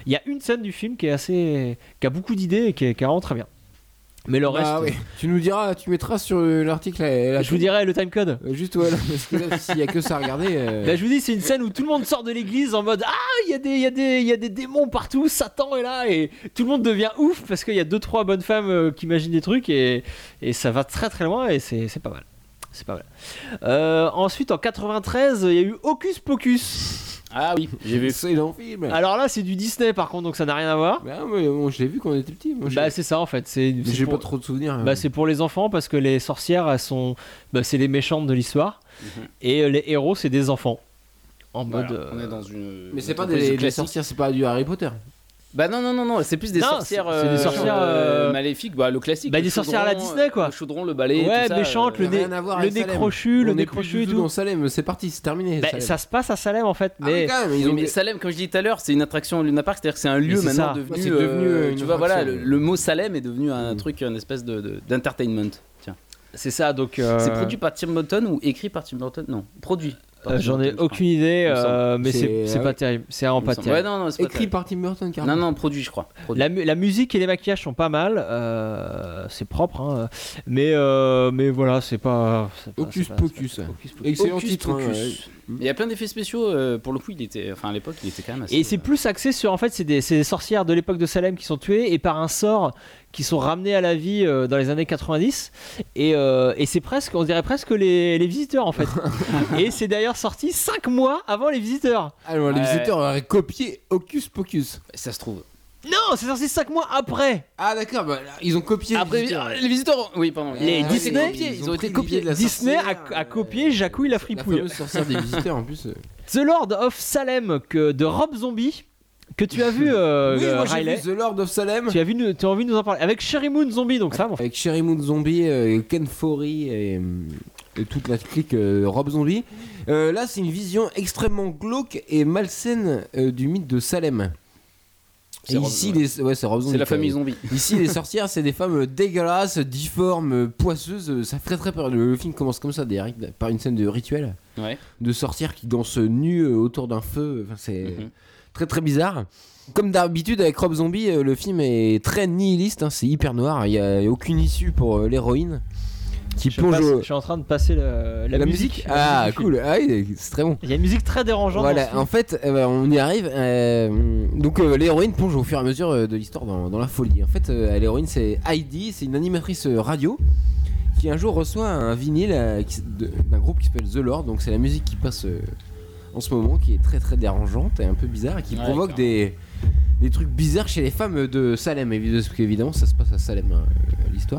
Il y a une scène du film qui est assez, qui a beaucoup d'idées et qui est, qui est vraiment très bien. Mais le reste, Ah oui. Tu nous diras, tu mettras sur euh, l'article. la- la- je vous dirai le timecode. Euh, Juste voilà, parce que là, s'il y a que ça à regarder. euh, Là, je vous dis, c'est une scène où tout le monde sort de l'église en mode ah, il y a des, il y a des, il y a des démons partout, Satan est là et tout le monde devient ouf parce qu'il y a deux trois bonnes femmes euh, qui imaginent des trucs et, et ça va très très loin et c'est, c'est pas mal. C'est pas mal. Euh, ensuite, en quatre-vingt-treize, il y a eu Hocus Pocus. Ah oui, j'ai vu. Excellent film. Alors là, c'est du Disney par contre, donc ça n'a rien à voir. Bah, moi, bon, je l'ai vu quand on était petit. Moi, Bah j'ai- c'est ça en fait. C'est, mais c'est j'ai pour, pas trop de souvenirs. bah, c'est pour les enfants parce que les sorcières, elles sont, bah, c'est les méchantes de l'histoire Mhm. et euh, les héros, c'est des enfants. En Voilà, mode. on euh, est dans une. Mais c'est une pas entreprise des, des classique. sorcières, c'est pas du Harry Potter. Bah non, non, non, non, c'est plus des Non, sorcières. c'est- c'est des sorcières, euh, maléfiques, bah le classique. bah, le des sorcières à la chaudron, Disney, quoi. Le chaudron, le balai. Ouais, tout ça, méchante, euh, le nez, rien à voir le avec nez Salem. crochu, le On nez est plus crochu du et tout tout. dans Salem, c'est parti, c'est terminé. Bah, Salem. ça se passe à Salem en fait, Ah oui, mais quand même, ils Oui, ont mais des- Salem, comme je disais tout à l'heure, c'est une attraction Luna Park, c'est-à-dire que c'est un lieu Mais c'est maintenant ça. devenu. Ouais, c'est devenu, euh, une tu vois, voilà, attraction. le, le mot Salem est devenu un Mm. truc, une espèce de, de- d'entertainment. Tiens. c'est ça donc. euh, C'est produit par Tim Burton ou écrit par Tim Burton? Non, produit. par euh, Tim J'en ai Burton, je crois. aucune idée, Il me semble. euh, mais c'est, C'est- c'est ah pas ouais. terrible, c'est vraiment Il me pas semble. terrible. Ouais, non, non, c'est pas Écrit terrible. par Tim Burton, carrément. Non, non, produit, je crois. Produit. La, mu- la musique et les maquillages sont pas mal, euh, c'est propre, hein, mais euh, mais voilà, c'est pas. c'est pas- Hocus c'est pas- Pocus. c'est pas- Hocus Pocus. Excellent Hocus titre. hein, Pocus. ouais. Il y a plein d'effets spéciaux, euh, pour le coup, il était, enfin à l'époque, il était quand même assez. Et c'est plus axé sur en fait, c'est des, c'est des sorcières de l'époque de Salem qui sont tuées et par un sort qui sont ramenées à la vie euh, dans les années quatre-vingt-dix et, euh, et c'est presque, on dirait presque les, les visiteurs en fait. Et c'est d'ailleurs sorti cinq mois avant les visiteurs. Alors, les Ouais. visiteurs auraient copié Hocus Pocus. Ça se trouve. Non, c'est sorti cinq mois après. Ah, d'accord, bah, ils ont copié. Après, les visiteurs. les visiteurs. Oui, pardon. Les Ah, Disney, ils ont ils ont été pris copiés. l'idée de la Disney a, sorcière, a euh, copié Jacouille la La fripouille. fameuse sorcière des visiteurs en plus. euh. The Lord of Salem que, de Rob Zombie que tu as vu euh, Oui, euh, moi j'ai Riley. vu The Lord of Salem. Tu as, vu, nous- tu as envie de nous en parler avec Sherry Moon Zombie donc ça bon. Avec Sherry Moon Zombie, euh, Ken Foree et, euh, et toute la clique euh, Rob Zombie. Euh, là, c'est une vision extrêmement glauque et malsaine euh, du mythe de Salem. C'est Et Rob- ici, ouais. les... ouais, c'est Rob Zombie. C'est la quoi. famille zombie. Ici, les sorcières, c'est des femmes dégueulasses, difformes, poisseuses. Ça fait très très peur. Le, le film commence comme ça, des- par une scène de rituel Ouais. de sorcières qui dansent nues euh, autour d'un feu. Enfin, c'est Mhm. très très bizarre. Comme d'habitude avec Rob Zombie, euh, le film est très nihiliste. hein, c'est hyper noir. Il n'y a aucune issue pour euh, l'héroïne qui Je, plonge passe- au- je suis en train de passer la, la la musique. musique. la Ah, musique du film. cool. Ah oui, c'est très bon. Il y a une musique très dérangeante. dans ce Voilà, film. en fait, euh, bah, on y arrive. euh, donc, euh, l'héroïne plonge au fur et à mesure euh, de l'histoire dans, dans la folie. En fait, euh, l'héroïne, c'est Heidi, c'est une animatrice euh, radio qui un jour reçoit un vinyle euh, qui- de- d'un groupe qui s'appelle The Lord. Donc, c'est la musique qui passe euh, en ce moment, qui est très très dérangeante et un peu bizarre et qui Ouais, provoque clairement. des, des trucs bizarres chez les femmes de Salem, évidemment, parce qu'évidemment, ça se passe à Salem, hein, euh, l'histoire.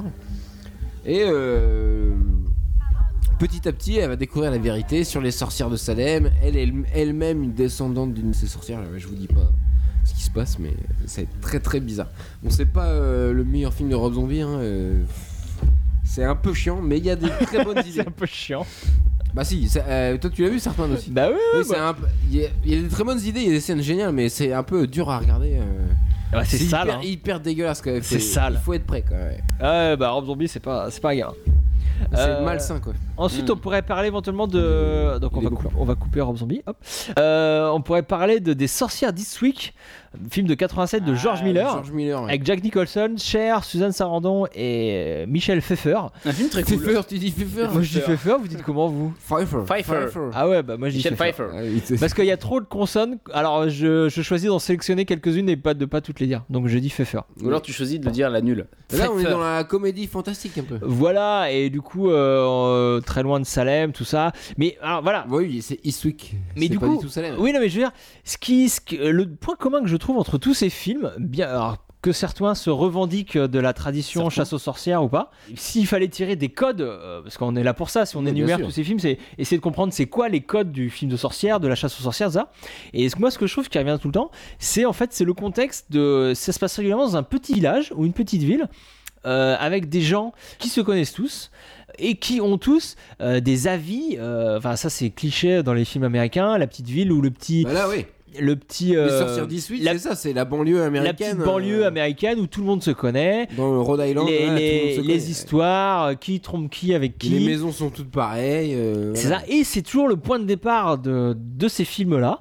Et euh, petit à petit, elle va découvrir la vérité sur les sorcières de Salem. Elle est elle-même une descendante d'une de ces sorcières. Je vous dis pas ce qui se passe, mais c'est très très bizarre. Bon, c'est pas euh, le meilleur film de Rob Zombie. Hein, euh, c'est un peu chiant, mais il y a des très bonnes idées. C'est un peu chiant. Bah si, c'est- euh, toi tu l'as vu, Sartman aussi. Bah oui, Oui, ouais, c'est un peu- il y, a- il y a des très bonnes idées, il y a des scènes géniales, mais c'est un peu dur à regarder. euh. bah, c'est sale. hyper, hein. hyper dégueulasse quand même. C'est Faut- sale. Il faut être prêt quand même. Ouais, bah Rob Zombie, c'est pas, c'est pas un gars. C'est Euh, malsain quoi. Ensuite, Mm. on pourrait parler éventuellement de. Donc, on Il est va, beau coup- plan. on va couper Rob Zombie. Hop. Euh, on pourrait parler de Des Sorcières This Week, film de quatre-vingt-sept de George Ah, Miller. George Miller. ouais. Avec Jack Nicholson, Cher, Suzanne Sarandon et euh, Michel Pfeiffer. Un film très cool. Pfeiffer, tu dis Pfeiffer. Moi je dis Pfeiffer, vous dites comment vous? Pfeiffer. Pfeiffer. Ah ouais, bah moi je dis Michel Pfeiffer. Pfeiffer. Ah, il était- Parce qu'il y a trop de consonnes, alors je, je choisis d'en sélectionner quelques-unes et pas de pas toutes les dire. Donc je dis Pfeiffer. Ou alors tu choisis de le dire à la nulle. Là, on est Pfeiffer. dans la comédie fantastique un peu. Voilà, et du coup, euh, euh, très loin de Salem, tout ça. Mais alors voilà. Oui, c'est Eastwick. Mais C'est du pas coup, du tout Salem. oui, non, mais je veux dire, ce qui, ce qui- le point commun que je trouve entre tous ces films, bien, alors, que certains se revendiquent de la tradition Certains. chasse aux sorcières ou pas, s'il fallait tirer des codes, euh, parce qu'on est là pour ça, si on Oui, bien énumère sûr. tous ces films, c'est essayer de comprendre c'est quoi les codes du film de sorcière, de la chasse aux sorcières, ça. Et ce- moi, ce que je trouve qui revient tout le temps, c'est en fait, c'est le contexte de, ça se passe régulièrement dans un petit village ou une petite ville. Euh, avec des gens qui se connaissent tous et qui ont tous euh, des avis, euh, enfin ça c'est cliché dans les films américains, la petite ville ou le petit, Bah là, oui. le petit, Les euh, sorcières dix-huit, la, c'est ça, c'est la banlieue la américaine. petite banlieue euh, américaine où tout le monde se connaît, Dans le Rhode Island, les, là, tout le les- monde se les connaît. histoires, euh, qui trompe qui avec qui. Les maisons sont toutes pareilles. euh, C'est voilà. ça, et c'est toujours le point de départ de, de ces films-là.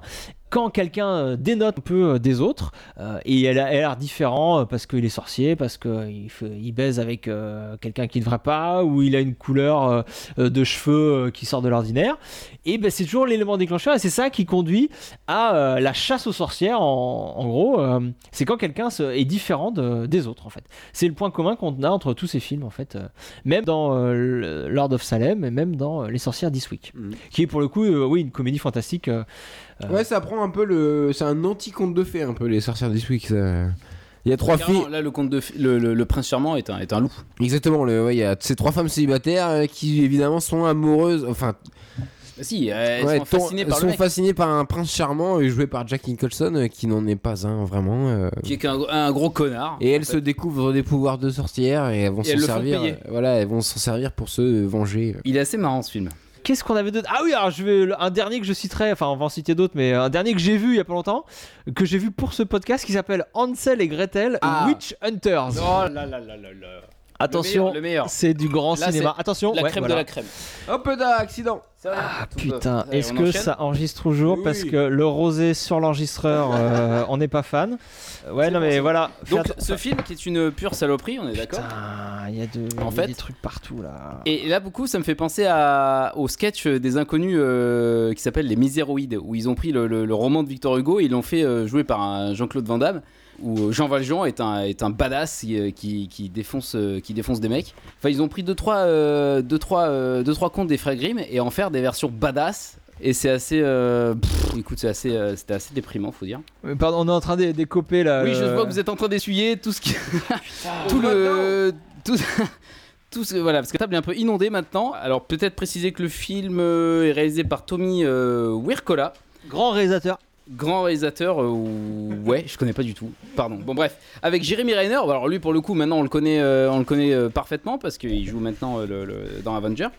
quand quelqu'un euh, dénote un peu euh, des autres, euh, et elle a elle a l'air différent euh, parce qu'il est sorcier, parce qu'il il baise avec euh, quelqu'un qui ne devrait pas, ou il a une couleur euh, euh, de cheveux euh, qui sort de l'ordinaire, et ben c'est toujours l'élément déclencheur, et c'est ça qui conduit à euh, la chasse aux sorcières. En, en gros, euh, c'est quand quelqu'un se, est différent de, des autres, en fait. C'est le point commun qu'on a entre tous ces films, en fait, euh, même dans euh, Lord of Salem, et même dans euh, Les Sorcières d'Eastwick, mmh. qui est pour le coup, euh, oui, une comédie fantastique. Euh, euh, ouais, ça prend un peu le, c'est un anti-conte de fées un peu, Les Sorcières d'Eastwick. Ça... Il y a trois filles. Là, le conte de f... le, le, le prince charmant est un, est un loup. Exactement. Le, ouais, il y a ces trois femmes célibataires euh, qui évidemment sont amoureuses. Enfin. Bah si, elles ouais, sont fascinées ton, par sont le mec. fascinées par un prince charmant joué par Jack Nicholson euh, qui n'en est pas un vraiment. Euh... Qui est qu'un un gros connard. Et elles se découvrent des pouvoirs de sorcière et elles vont s'en servir. Euh, voilà, elles vont s'en servir pour se venger. Il est assez marrant ce film. Qu'est-ce qu'on avait d'autre ? Ah oui, alors je vais un dernier que je citerai, enfin on va en citer d'autres, mais un dernier que j'ai vu il y a pas longtemps, que j'ai vu pour ce podcast, qui s'appelle Hansel et Gretel ah. Witch Hunters. Oh là là là là là. Attention, le meilleur, le meilleur. C'est du grand là, cinéma. Attention, la ouais, crème voilà. de la crème. Hop d'accident. Ah putain, Allez, est-ce que enchaîne. ça enregistre toujours ? Oui. Parce que le rosé sur l'enregistreur, euh, on n'est pas fan. Ouais, c'est non bon, mais c'est voilà. Donc Fais ce att- film qui est une pure saloperie, on est d'accord ? Putain, il y a, de, En il y a fait- des trucs partout là. Et là, beaucoup, ça me fait penser à, au sketch des Inconnus euh, qui s'appelle Les Miséroïdes, où ils ont pris le, le, le roman de Victor Hugo et ils l'ont fait euh, jouer par un Jean-Claude Van Damme, où Jean Valjean est un, est un badass qui, qui, qui, défonce, euh, qui défonce des mecs. Enfin, ils ont pris deux trois, euh, deux, trois, euh, deux, trois contes des frères Grimm et en faire des versions badass. Et c'est assez. Euh, pff, écoute, c'est assez, euh, c'était assez déprimant, faut dire. Euh, Pardon, on est en train de décoper là. Oui, je le- vois que vous êtes en train d'essuyer tout ce qui. tout le. Tout. Tout ce, voilà, parce que la table est un peu inondée maintenant. Alors peut-être préciser que le film euh, est réalisé par Tommy euh, Wirkola, Grand réalisateur. grand réalisateur. Euh, ou- ouais, je connais pas du tout. Pardon. Bon bref, avec Jeremy Renner. Alors lui pour le coup maintenant on le connaît, euh, on le connaît euh, parfaitement parce qu'il joue maintenant euh, le, le- dans Avenger.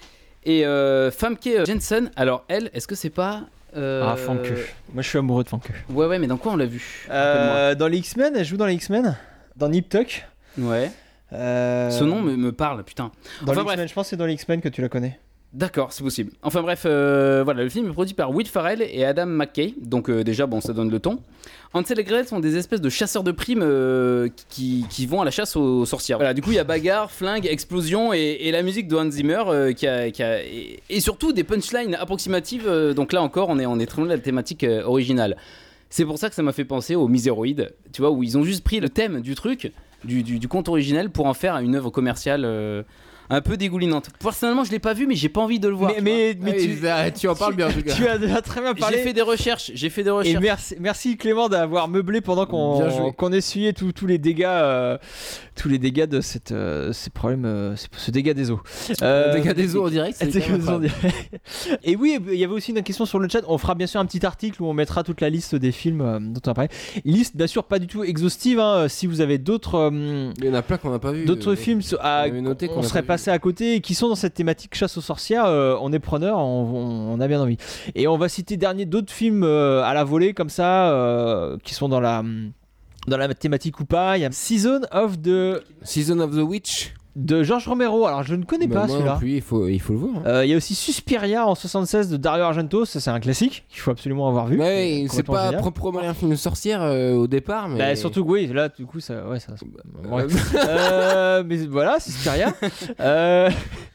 Et euh, Famke Jensen. Alors elle, est-ce que c'est pas euh, Ah, Fanke. Moi je suis amoureux de Fanke. Ouais ouais, mais dans quoi on l'a vu Euh, dans les X-Men, elle joue dans les X-Men. Dans Nip Tuck. Ouais. Euh, Ce nom me, me parle, putain. Dans Enfin, les X-Men, bref. je pense que c'est dans les X-Men que tu la connais. D'accord, c'est possible. Enfin bref, euh, voilà, le film est produit par Will Ferrell et Adam McKay, donc euh, déjà, bon, ça donne le ton. Hansel et Gretel sont des espèces de chasseurs de primes euh, qui, qui vont à la chasse aux sorcières. Voilà, du coup, il y a bagarre, flingue, explosion et, et la musique de Hans Zimmer euh, qui a, qui a- et, et surtout des punchlines approximatives. euh, donc là encore, on est, on est très loin de la thématique euh, originale. C'est pour ça que ça m'a fait penser aux Miséroïdes, tu vois, où ils ont juste pris le thème du truc, du, du, du conte originel, pour en faire une œuvre commerciale euh, un peu dégoulinante. Personnellement, je l'ai pas vu, mais j'ai pas envie de le voir. mais tu mais, mais tu, tu, tu en parles bien en tout cas. tu as déjà très bien vois. parlé. J'ai fait des recherches, j'ai fait des Et recherches. merci, merci Clément d'avoir meublé pendant Bien joué. qu'on qu'on essuyait tous tous les dégâts, euh, tous les dégâts de cette, euh, ces problèmes, euh, ce ce dégât des eaux. Euh, Dégâts des eaux en direct, c'est Dégâts quand même des eaux en incroyable. direct. Et oui, il y avait aussi une question sur le chat. On fera bien sûr un petit article où on mettra toute la liste des films euh, dont on a parlé. Liste bien sûr pas du tout exhaustive. Hein, si vous avez d'autres euh, Il y en a plein qu'on n'a pas vu. d'autres euh, films so- à- on avait noté qu'on on a serait pas vu. passé à côté et qui sont dans cette thématique chasse aux sorcières, euh, on est preneur, on, on a bien envie. Et on va citer dernier d'autres films euh, à la volée comme ça euh, qui sont dans la dans la thématique ou pas. Il y a Season of the Season of the Witch. de George Romero. Alors je ne connais Bah, pas moi celui-là. non plus, il faut, il faut le voir. hein. Euh, Il y a aussi Suspiria en soixante-seize de Dario Argento, ça c'est un classique qu'il faut absolument avoir vu. Ouais, c'est complètement pas génial. proprement un film de sorcière euh, au départ, mais. Bah, surtout que oui, là du coup ça, ouais, ça. Euh, ouais. Euh, mais voilà, Suspiria. Euh,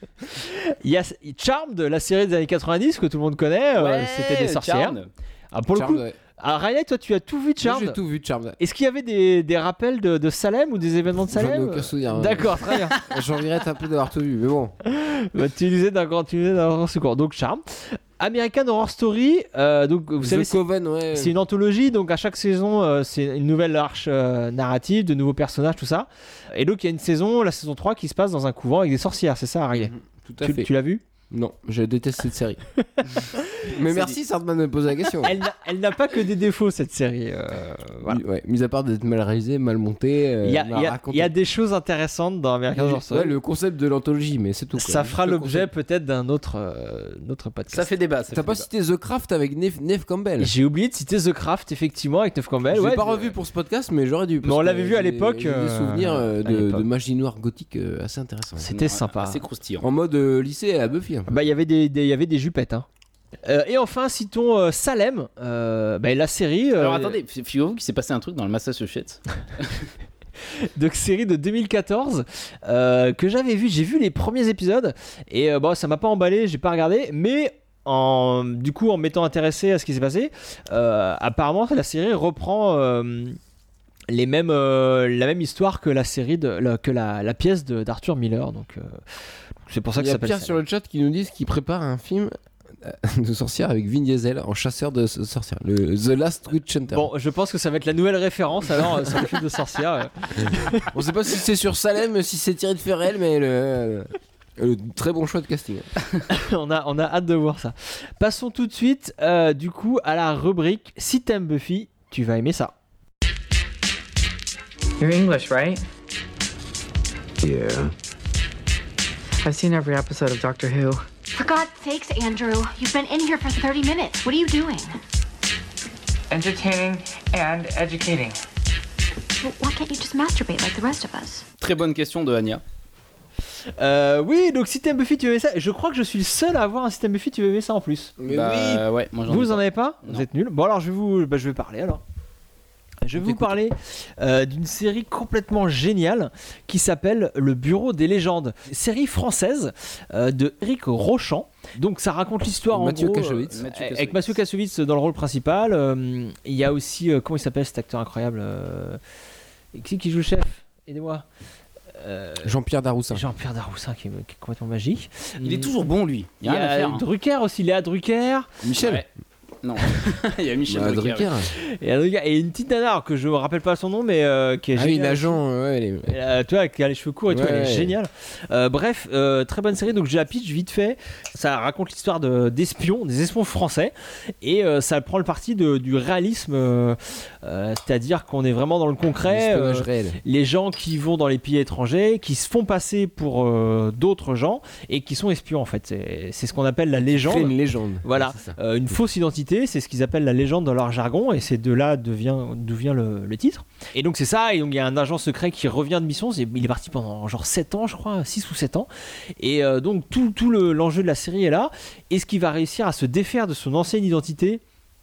Il y a Charmed, la série des années quatre-vingt-dix que tout le monde connaît. euh, Ouais, C'était des sorcières. Charmed. Ah, pour Charmed, le coup, ouais. ah, Riley, toi tu as tout vu de Moi, Charmed. j'ai tout vu de Charmed. Est-ce qu'il y avait des, des rappels de, de Salem ou des événements de J'en ai Salem aucun souvenir, hein. D'accord, très bien. J'en regrette un peu d'avoir tout vu, mais bon. Bah, tu disais d'un grand, tu disais d'un grand secours. Donc Charmed. American Horror Story, euh, donc vous The savez, c'est- Coven, ouais. c'est une anthologie, donc à chaque saison, euh, c'est une nouvelle arche euh, narrative, de nouveaux personnages, tout ça. Et donc il y a une saison, la saison trois, qui se passe dans un couvent avec des sorcières, c'est ça, Riley? Tout à Tu, fait. tu l'as vu? Non, je déteste cette série. Mais merci, Sardman, de me poser la question. Elle n'a- elle n'a pas que des défauts, cette série. euh, voilà. Mi- Ouais, mis à part d'être mal réalisée, mal montée, euh, Il y, a, mal il y a- racontée. il y a des choses intéressantes dans American Horror Story. Ouais, le concept de l'anthologie, mais c'est tout. quoi. Ça Juste fera le l'objet concept. peut-être d'un autre, euh, autre podcast. Ça fait débat. ça T'as fait pas débat. cité The Craft avec Neve, Neve Campbell? J'ai oublié de citer The Craft, effectivement, avec Neve Campbell. Je l'ai ouais, pas de- revu pour ce podcast, mais j'aurais dû. parce Mais on que l'avait vu à j'ai- l'époque, j'ai euh, des souvenirs euh, à de, l'époque. de magie noire gothique euh, assez intéressants. C'était Ouais, sympa. assez croustillant. En mode euh, lycée à Buffy. un peu. Bah, il y avait des, des- il y avait des jupettes, hein. Euh, et enfin, citons euh, Salem, euh, bah, la série. Euh, Alors attendez, figurez-vous qu'il s'est passé un truc dans le Massachusetts. Donc série de deux mille quatorze euh, que j'avais vu, j'ai vu les premiers épisodes et euh, bon, ça m'a pas emballé, j'ai pas regardé, mais en, du coup en m'étant intéressé à ce qui s'est passé, euh, apparemment la série reprend euh, les mêmes, euh, la même histoire que la série de, la, que la, la pièce de, d'Arthur Miller, donc euh, c'est pour ça Il que y ça a s'appelle Pierre ça. sur le chat qui nous disent qu'il prépare un film de sorcière avec Vin Diesel en chasseur de sorcières, le The Last Witch Hunter. Bon, je pense que ça va être la nouvelle référence alors euh, sur le film de sorcière. euh. On sait pas si c'est sur Salem, si c'est tiré de Ferrel, mais le, le très bon choix de casting. on, a, on a hâte de voir ça. Passons tout de suite euh, du coup à la rubrique Si t'aimes Buffy, tu vas aimer ça. You're English, right? Yeah. I've seen every episode of Doctor Who. For God's sakes, Andrew, you've been in here for thirty minutes. What are you doing? Entertaining and educating. Well, why can't you just masturbate like the rest of us? Très bonne question de Anya. Euh, oui, donc si t'aimes Buffy, tu vas aimer ça. Je crois que je suis le seul à avoir un système Buffy, tu vas aimer ça en plus. Mais bah, oui. ouais, moi j'en Vous ai en pas. avez pas? Non. Vous êtes nuls. Bon alors je vais vous, bah, je vais parler alors. Je vais vous parler euh, d'une série complètement géniale qui s'appelle Le Bureau des légendes. Série française euh, de Eric Rochant. Donc ça raconte l'histoire en Mathieu gros, Kassovitz. euh, Mathieu avec Kassovitz. Mathieu Kassovitz dans le rôle principal. Euh, Il y a aussi euh, comment il s'appelle cet acteur incroyable euh, qui qui joue le chef? Aidez-moi. Euh, Jean-Pierre Daroussin. Jean-Pierre Daroussin qui est, qui est complètement magique. Il est toujours bon lui. Il Il y y a rien à a faire. hein. Drucker aussi, Léa Drucker. Michel. Ouais. Non. Il y a Michel Bah, Drucker. Drucker. Et, un Drucker- et une petite nana alors, que je me rappelle pas son nom, mais euh, qui est Ah oui, géniale. l'agent, ouais, elle est- Euh, tu vois, qui a les cheveux courts et tout, elle est Ouais. géniale. Euh, bref, euh, très bonne série. Donc, je la pitch vite fait. Ça raconte l'histoire de, d'espions, des espions français. Et euh, ça prend le parti de, du réalisme. euh, euh, c'est-à-dire qu'on est vraiment dans le concret. l'espionnage euh, réel. les gens qui vont dans les pays étrangers, qui se font passer pour euh, d'autres gens et qui sont espions en fait. C'est, c'est ce qu'on appelle la Crée légende. une légende. Voilà, Ouais, c'est ça. euh, une fausse identité, c'est ce qu'ils appellent la légende dans leur jargon, et c'est de là devient, d'où vient le, le titre. Et donc c'est ça, et donc il y a un agent secret qui revient de mission, c'est- il est parti pendant genre sept ans je crois, six ou sept ans, et euh, donc tout, tout le, l'enjeu de la série est là, est-ce qu'il va réussir à se défaire de son ancienne identité,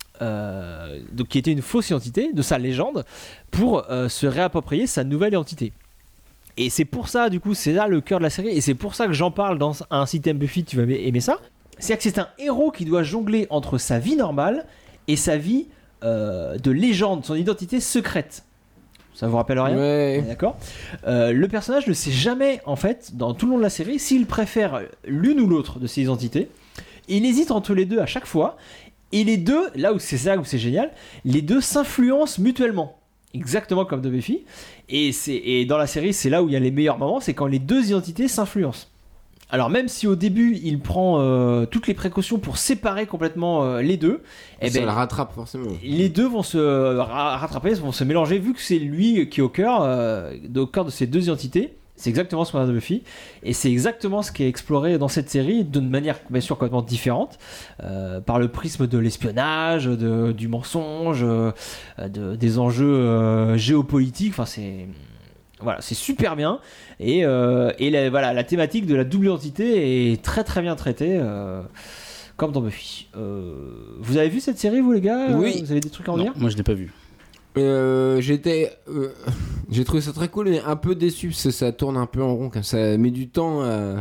euh, donc qui était une fausse identité, de sa légende, pour euh, se réapproprier sa nouvelle identité. Et c'est pour ça, du coup, c'est là le cœur de la série, et c'est pour ça que j'en parle dans un système Buffy, tu vas aimer ça. C'est-à-dire que c'est un héros qui doit jongler entre sa vie normale et sa vie euh, de légende, son identité secrète. Ça vous rappelle rien? Ouais. D'accord. Euh, le personnage ne sait jamais, en fait, dans tout le long de la série, s'il préfère l'une ou l'autre de ses identités. Il hésite entre les deux à chaque fois. Et les deux, là où c'est ça où c'est génial, les deux s'influencent mutuellement. Exactement comme de Buffy. Et, c'est, et dans la série, c'est là où il y a les meilleurs moments, c'est quand les deux identités s'influencent. Alors même si au début il prend euh, toutes les précautions pour séparer complètement euh, les deux, eh Ça ben, le rattrape forcément. les deux vont se ra- rattraper, vont se mélanger, vu que c'est lui qui est au cœur, euh, au cœur de ces deux identités. C'est exactement ce qu'on a de Buffy, et c'est exactement ce qui est exploré dans cette série, d'une manière bien sûr complètement différente, euh, par le prisme de l'espionnage, de, du mensonge, euh, de, des enjeux euh, géopolitiques. Enfin, c'est voilà, c'est super bien, et, euh, et la, voilà, la thématique de la double identité est très très bien traitée. Euh, comme dans Buffy. Euh, vous avez vu cette série, vous les gars? Oui. Vous avez des trucs à en Non, dire? moi je l'ai pas vu. Euh, j'étais, euh, j'ai trouvé ça très cool, mais un peu déçu parce que ça tourne un peu en rond, comme ça met du temps. À...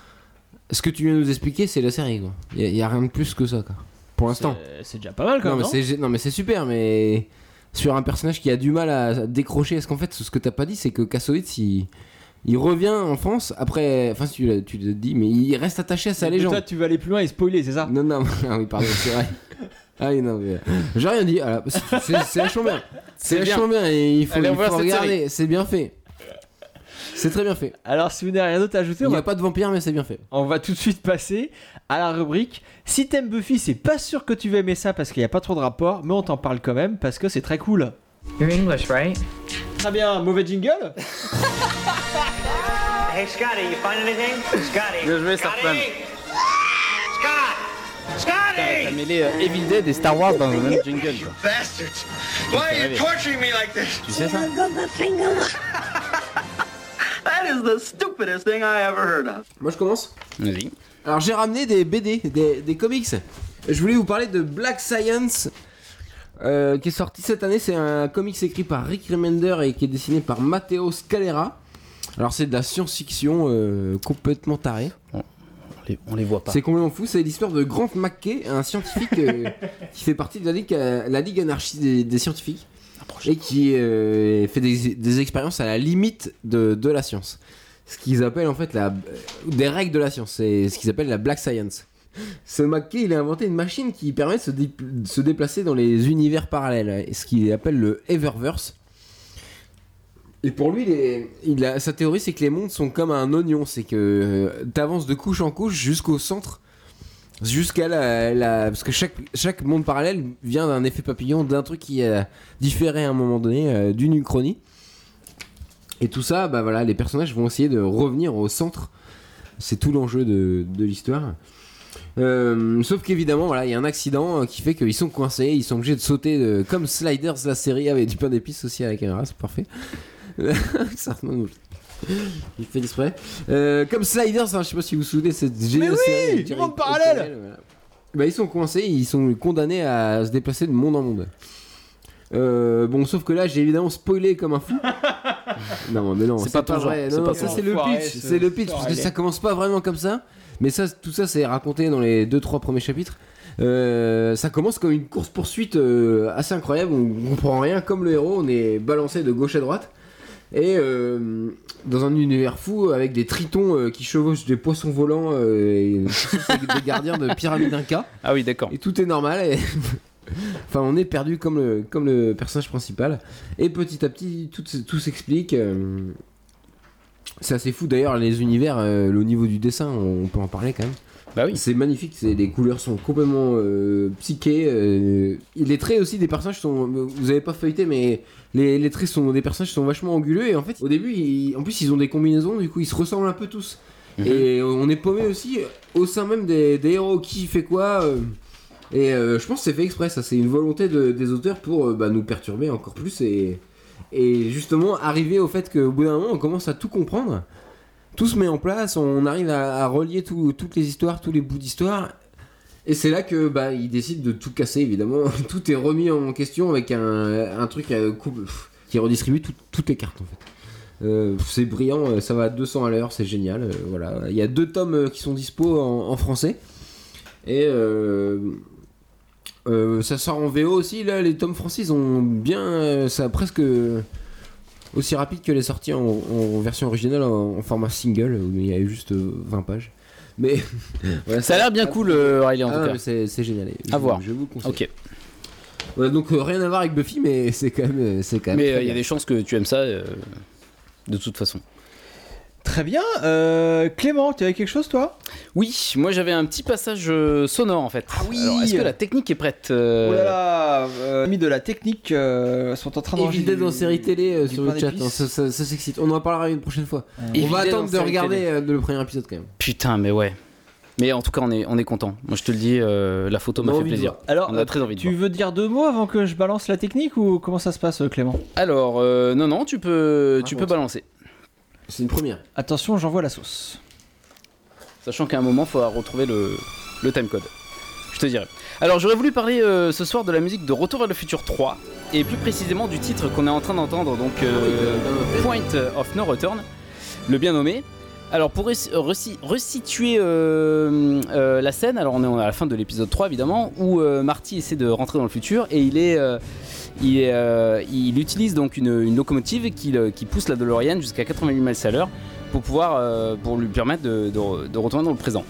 Ce que tu viens de nous expliquer, c'est la série, quoi. Il y, y a rien de plus que ça, quoi. Pour l'instant. C'est, c'est déjà pas mal quand Non, même. mais non c'est, non, mais c'est super, mais sur un personnage qui a du mal à décrocher. Parce qu'en fait, ce que t'as pas dit, c'est que Kassovitz, il, il revient en France après. Enfin, si tu l'as, tu l'as dit, mais il reste attaché à sa Mais légende. toi, tu vas aller plus loin et spoiler, c'est ça? Non, non, ah oui, pardon, c'est vrai. Ah oui, non, mais. J'ai rien dit, voilà. C'est, c'est, c'est vachement bien. C'est, C'est bien. vachement bien et il faut, Allez, il on va faut voir cette regarder. C'est bien fait. C'est très bien fait. Alors, si vous n'avez rien d'autre à ajouter, Il on n'y a va, pas de vampire, mais c'est bien fait. on va tout de suite passer à la rubrique. Si t'aimes Buffy, c'est pas sûr que tu vas aimer ça parce qu'il n'y a pas trop de rapport, mais on t'en parle quand même parce que c'est très cool. You're English, right? Très bien, mauvais jingle. Hey, Scotty, you find anything? Scotty. Bien joué, Starkman. Scott! Scotty! T'as mêlé euh, Evil Dead et Star Wars dans le même jingle. quoi. Bastards! Why are you torturing me like this? Tu sais ça? That is the stupidest thing I ever heard of. Moi, je commence. Vas-y. Alors, j'ai ramené des B D, des, des comics Je voulais vous parler de Black Science, euh, qui est sorti cette année. C'est un comics écrit par Rick Remender et qui est dessiné par Matteo Scalera. Alors c'est de la science-fiction euh, complètement tarée. On les, on les voit pas. C'est complètement fou. C'est l'histoire de Grant McKay, un scientifique euh, qui fait partie de la Ligue, euh, la Ligue anarchiste des, des scientifiques et qui euh, fait des, des expériences à la limite de, de la science. Ce qu'ils appellent en fait la, des règles de la science. C'est ce qu'ils appellent la Black Science. Ce McKay, il a inventé une machine qui permet de se, dé- de se déplacer dans les univers parallèles, ce qu'il appelle le Eververse. Et pour lui, les, il a, sa théorie, c'est que les mondes sont comme un oignon. C'est que euh, t'avances de couche en couche jusqu'au centre, jusqu'à la, la parce que chaque chaque monde parallèle vient d'un effet papillon, d'un truc qui a différé à un moment donné, euh, d'une uchronie. Et tout ça, bah voilà, les personnages vont essayer de revenir au centre. C'est tout l'enjeu de, de l'histoire. Euh, sauf qu'évidemment, voilà, il y a un accident qui fait qu'ils sont coincés, ils sont obligés de sauter de, comme Sliders, la série avec du pain d'épices aussi à la caméra, c'est parfait. Il fait exprès. Euh, comme Sliders, hein, je sais pas si vous vous souvenez, cette géniale série. Mais oui, monde parallèle. Voilà. Bah, ils sont coincés, ils sont condamnés à se déplacer de monde en monde. Euh, bon, sauf que là, j'ai évidemment spoilé comme un fou. Non, mais non, c'est, c'est pas, pas ton genre. vrai. C'est Non, pas ça ton c'est genre. le Enfoiré, pitch. ce- C'est le pitch parce que Allez. ça commence pas vraiment comme ça. Mais ça, tout ça, c'est raconté dans les deux trois premiers chapitres. Euh, ça commence comme une course poursuite euh, assez incroyable. On comprend rien comme le héros. On est balancé de gauche à droite. Et euh, dans un univers fou avec des tritons euh, qui chevauchent des poissons volants euh, et c'est des gardiens de pyramides Inca. Ah oui, d'accord. Et tout est normal. Et enfin, on est perdu comme le, comme le personnage principal. Et petit à petit, tout, tout s'explique. euh, C'est assez fou d'ailleurs, les univers, euh, le niveau du dessin, on peut en parler quand même. Bah oui. C'est magnifique, c'est, les couleurs sont complètement euh, psychées. Euh, les traits aussi des personnages sont. Vous avez pas feuilleté, mais les, les traits sont des personnages sont vachement anguleux. Et en fait, au début, ils- en plus, ils ont des combinaisons, du coup, ils se ressemblent un peu tous. Mhm. Et on est paumé aussi au sein même des, des héros, qui fait quoi. euh, et euh, je pense que c'est fait exprès, ça. C'est une volonté de- des auteurs pour euh, bah, nous perturber encore plus. Et, et justement, arriver au fait qu'au bout d'un moment, on commence à tout comprendre. Tout se met en place, on arrive à, à relier tout- toutes les histoires, tous les bouts d'histoire. Et c'est là que bah, ils décident de tout casser, évidemment. Tout est remis en question avec un, un truc euh, coup- pff, qui redistribue tout- toutes les cartes en fait. Euh, c'est brillant, euh, ça va à deux cents à l'heure, c'est génial. euh, voilà. Il y a deux tomes euh, qui sont dispo en, en français. Et euh, euh, ça sort en V O aussi. Là, les tomes français, ils ont bien. euh, ça a presque. Aussi rapide que les sorties en, en version originale en, en format single où il y a eu juste euh, vingt pages. Mais voilà, Ça a l'air bien cool, euh, Riley, en Ah tout non, cas. mais c'est, c'est génial. Je, À voir. Je vous le conseille. Ok. Voilà, donc euh, rien à voir avec Buffy, mais c'est quand même, c'est quand même. Mais très euh, il y a bien. des chances que tu aimes ça euh, de toute façon. Très bien. Euh, Clément, tu avais quelque chose toi? Oui, moi j'avais un petit passage euh, sonore en fait. Ah oui. Alors, est-ce que la technique est prête euh, Oh là là, euh, amis de la technique euh, sont en train d'enregistrer Évitez dans série télé euh, du sur pain le chat, d'épices. hein, ça, ça- ça s'excite. On en parlera une prochaine fois. On Évitez va attendre dans de série regarder télé. euh, le premier épisode quand même. Putain, mais ouais. Mais en tout cas, on est, on est content. Moi je te le dis, euh, la photo On a m'a fait envie de plaisir. voir. Alors, On a très envie de tu voir. veux dire deux mots avant que je balance la technique ou comment ça se passe, Clément? Alors, euh, non, non, tu peux, tu peux Raconte. balancer. C'est une première. Attention, j'envoie la sauce. Sachant qu'à un moment, il faudra retrouver le, le timecode. Je te dirai. Alors, j'aurais voulu parler euh, ce soir de la musique de Retour vers le futur trois, et plus précisément du titre qu'on est en train d'entendre, donc euh, Point of No Return, le bien nommé. Alors, pour reci- reci- resituer euh, euh, la scène, alors on est à la fin de l'épisode trois évidemment, où euh, Marty essaie de rentrer dans le futur, et il est... euh, il, est, euh, il utilise donc une, une locomotive qui, le- qui pousse la DeLorean jusqu'à quatre-vingt-huit miles à l'heure pour pouvoir euh, pour lui permettre de, de- de retourner dans le présent.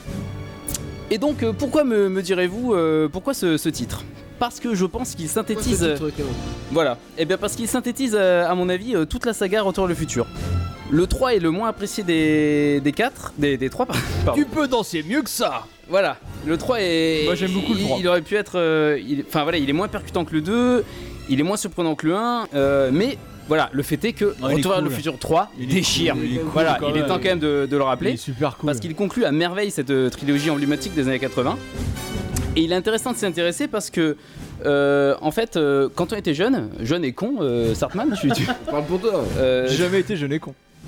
Et donc euh, pourquoi me, me direz-vous euh, pourquoi ce, ce titre? Parce que je pense qu'il synthétise Pourquoi ce titre, Clément voilà, et bien parce qu'il synthétise euh, à mon avis euh, toute la saga Retour vers le futur. Le trois est le moins apprécié des, des quatre, des, des trois, pardon. Tu peux danser mieux que ça. Voilà, le trois est. Moi, j'aime beaucoup le il- trois. Il aurait pu être. euh, il- Enfin voilà, il est moins percutant que le deux, il est moins surprenant que le un, euh, mais voilà, le fait est que il est Retour vers cool. le futur trois Il est déchire. cool, il est cool Voilà, quand il est même. temps quand même de, de le rappeler. Il est super cool. Parce qu'il conclut à merveille cette euh, trilogie emblématique des années quatre-vingts. Et il est intéressant de s'y intéresser parce que, euh, en fait, euh, quand on était jeune, jeune et con, euh, Sartman, tu, tu, Parle pour toi. euh, J'ai jamais été jeune et con.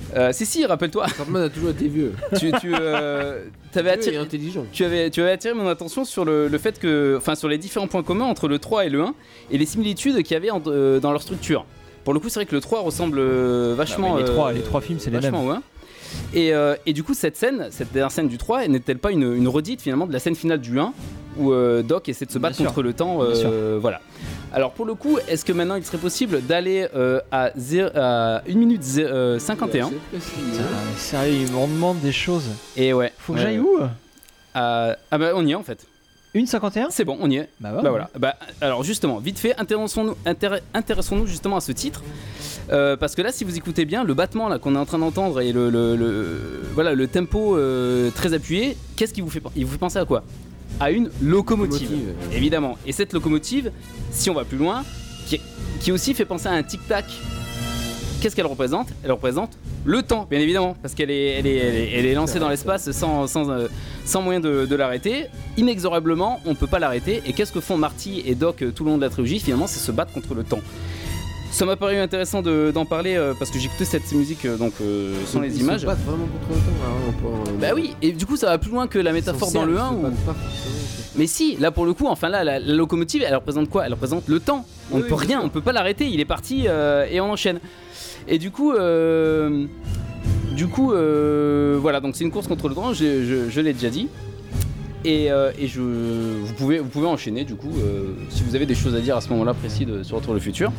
Euh, si si, rappelle-toi. Cartman a toujours été vieux. tu tu euh, t'avais Vieux attiré, et intelligent. tu avais tu avais attiré mon attention sur le, le fait que, enfin sur les différents points communs entre le trois et le un et les similitudes qu'il y avait en- euh, dans leur structure. Pour le coup, c'est vrai que le trois ressemble euh, vachement. Non, mais les euh, trois- les trois films, c'est les vachement mêmes. au un. Et, euh, et du coup, cette scène, cette dernière scène du trois, n'est-elle pas une, une redite finalement de la scène finale du un où euh, Doc essaie de se battre Bien sûr. contre le temps Bien sûr. euh, Voilà. Alors pour le coup, est-ce que maintenant il serait possible d'aller euh, à, zéro- à une minute zé- euh, cinquante et un Putain, mais sérieux, ils m'en demandent des choses. Et ouais. Faut que Ouais, j'aille ouais. où Ah ah bah on y est en fait. Une cinquante et un C'est bon, on y est. Bah, ouais. Bah voilà. Bah, alors justement, vite fait, intéressons-nous, intér- intéressons-nous justement à ce titre, Euh, parce que là, si vous écoutez bien, le battement là qu'on est en train d'entendre et le, le- le- voilà le tempo euh, très appuyé, qu'est-ce qui vous fait, pen- il vous fait penser à quoi? À une locomotive, Locomotive, ouais. évidemment. Et cette locomotive, si on va plus loin, qui, qui aussi fait penser à un tic-tac. Qu'est-ce qu'elle représente? Elle représente le temps, bien évidemment, parce qu'elle est, elle est, elle est, elle est lancée dans l'espace sans, sans, euh, sans moyen de, de l'arrêter. Inexorablement, on ne peut pas l'arrêter. Et qu'est-ce que font Marty et Doc euh, tout le long de la trilogie? Finalement, c'est se battre contre le temps. Ça m'a paru intéressant de- d'en parler euh, parce que j'ai écouté cette musique euh, donc euh, sans les Ils images. se battent vraiment contre le temps. Hein, pour, euh, Bah oui, et du coup ça va plus loin que la métaphore dans le un où... Mais si, là pour le coup, enfin là, la, la locomotive, elle représente quoi? Elle représente le temps. On Oui, ne peut oui, rien, bien on peut pas l'arrêter, il est parti euh, et on enchaîne. Et du coup, euh, du coup, euh, voilà, donc c'est une course contre le temps, je, je- je l'ai déjà dit. Et, euh, et je, vous, pouvez, vous pouvez enchaîner du coup, euh, si vous avez des choses à dire à ce moment-là précis de, sur Retour vers le futur.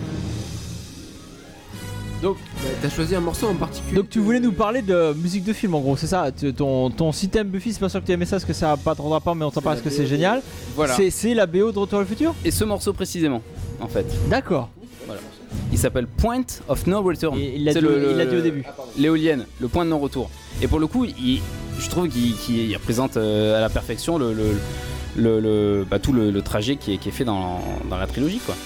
Donc, bah, t'as choisi un morceau en particulier. donc tu voulais nous parler de musique de film en gros, c'est ça? Tu- Ton, ton système Buffy, c'est pas sûr que tu aimais ça parce que ça pas trop rapport, mais on t'en parle parce que c'est génial. Voilà. C'est- C'est la B O de Retour vers le futur? Et ce morceau précisément, en fait. D'accord. Voilà. Il s'appelle Point of No Return. Et il l'a C'est dit, le- il l'a dit au début. L'éolienne, le point de non-retour. Et pour le coup, il- je trouve qu'il qu'il représente euh, à la perfection le, le- le- le- bah, tout le, le trajet qui est, qui est fait dans, dans la trilogie, quoi.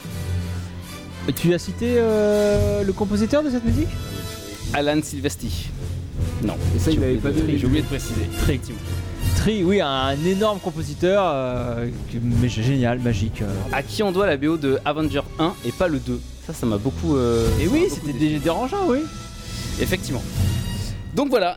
Et tu as cité euh, le compositeur de cette musique? Alan Silvestri. Non. Et ça, il J'ai l'avait oublié pas de- donné. J'ai oublié de préciser. Effectivement. Tri, oui, un énorme compositeur, euh, qui- mais génial, magique. euh. À qui on doit la B O de Avenger un et pas le deux? Ça, ça m'a beaucoup. euh, Et ça oui, m'a beaucoup c'était déçu. dé- dérangeant, oui. Effectivement. Donc voilà,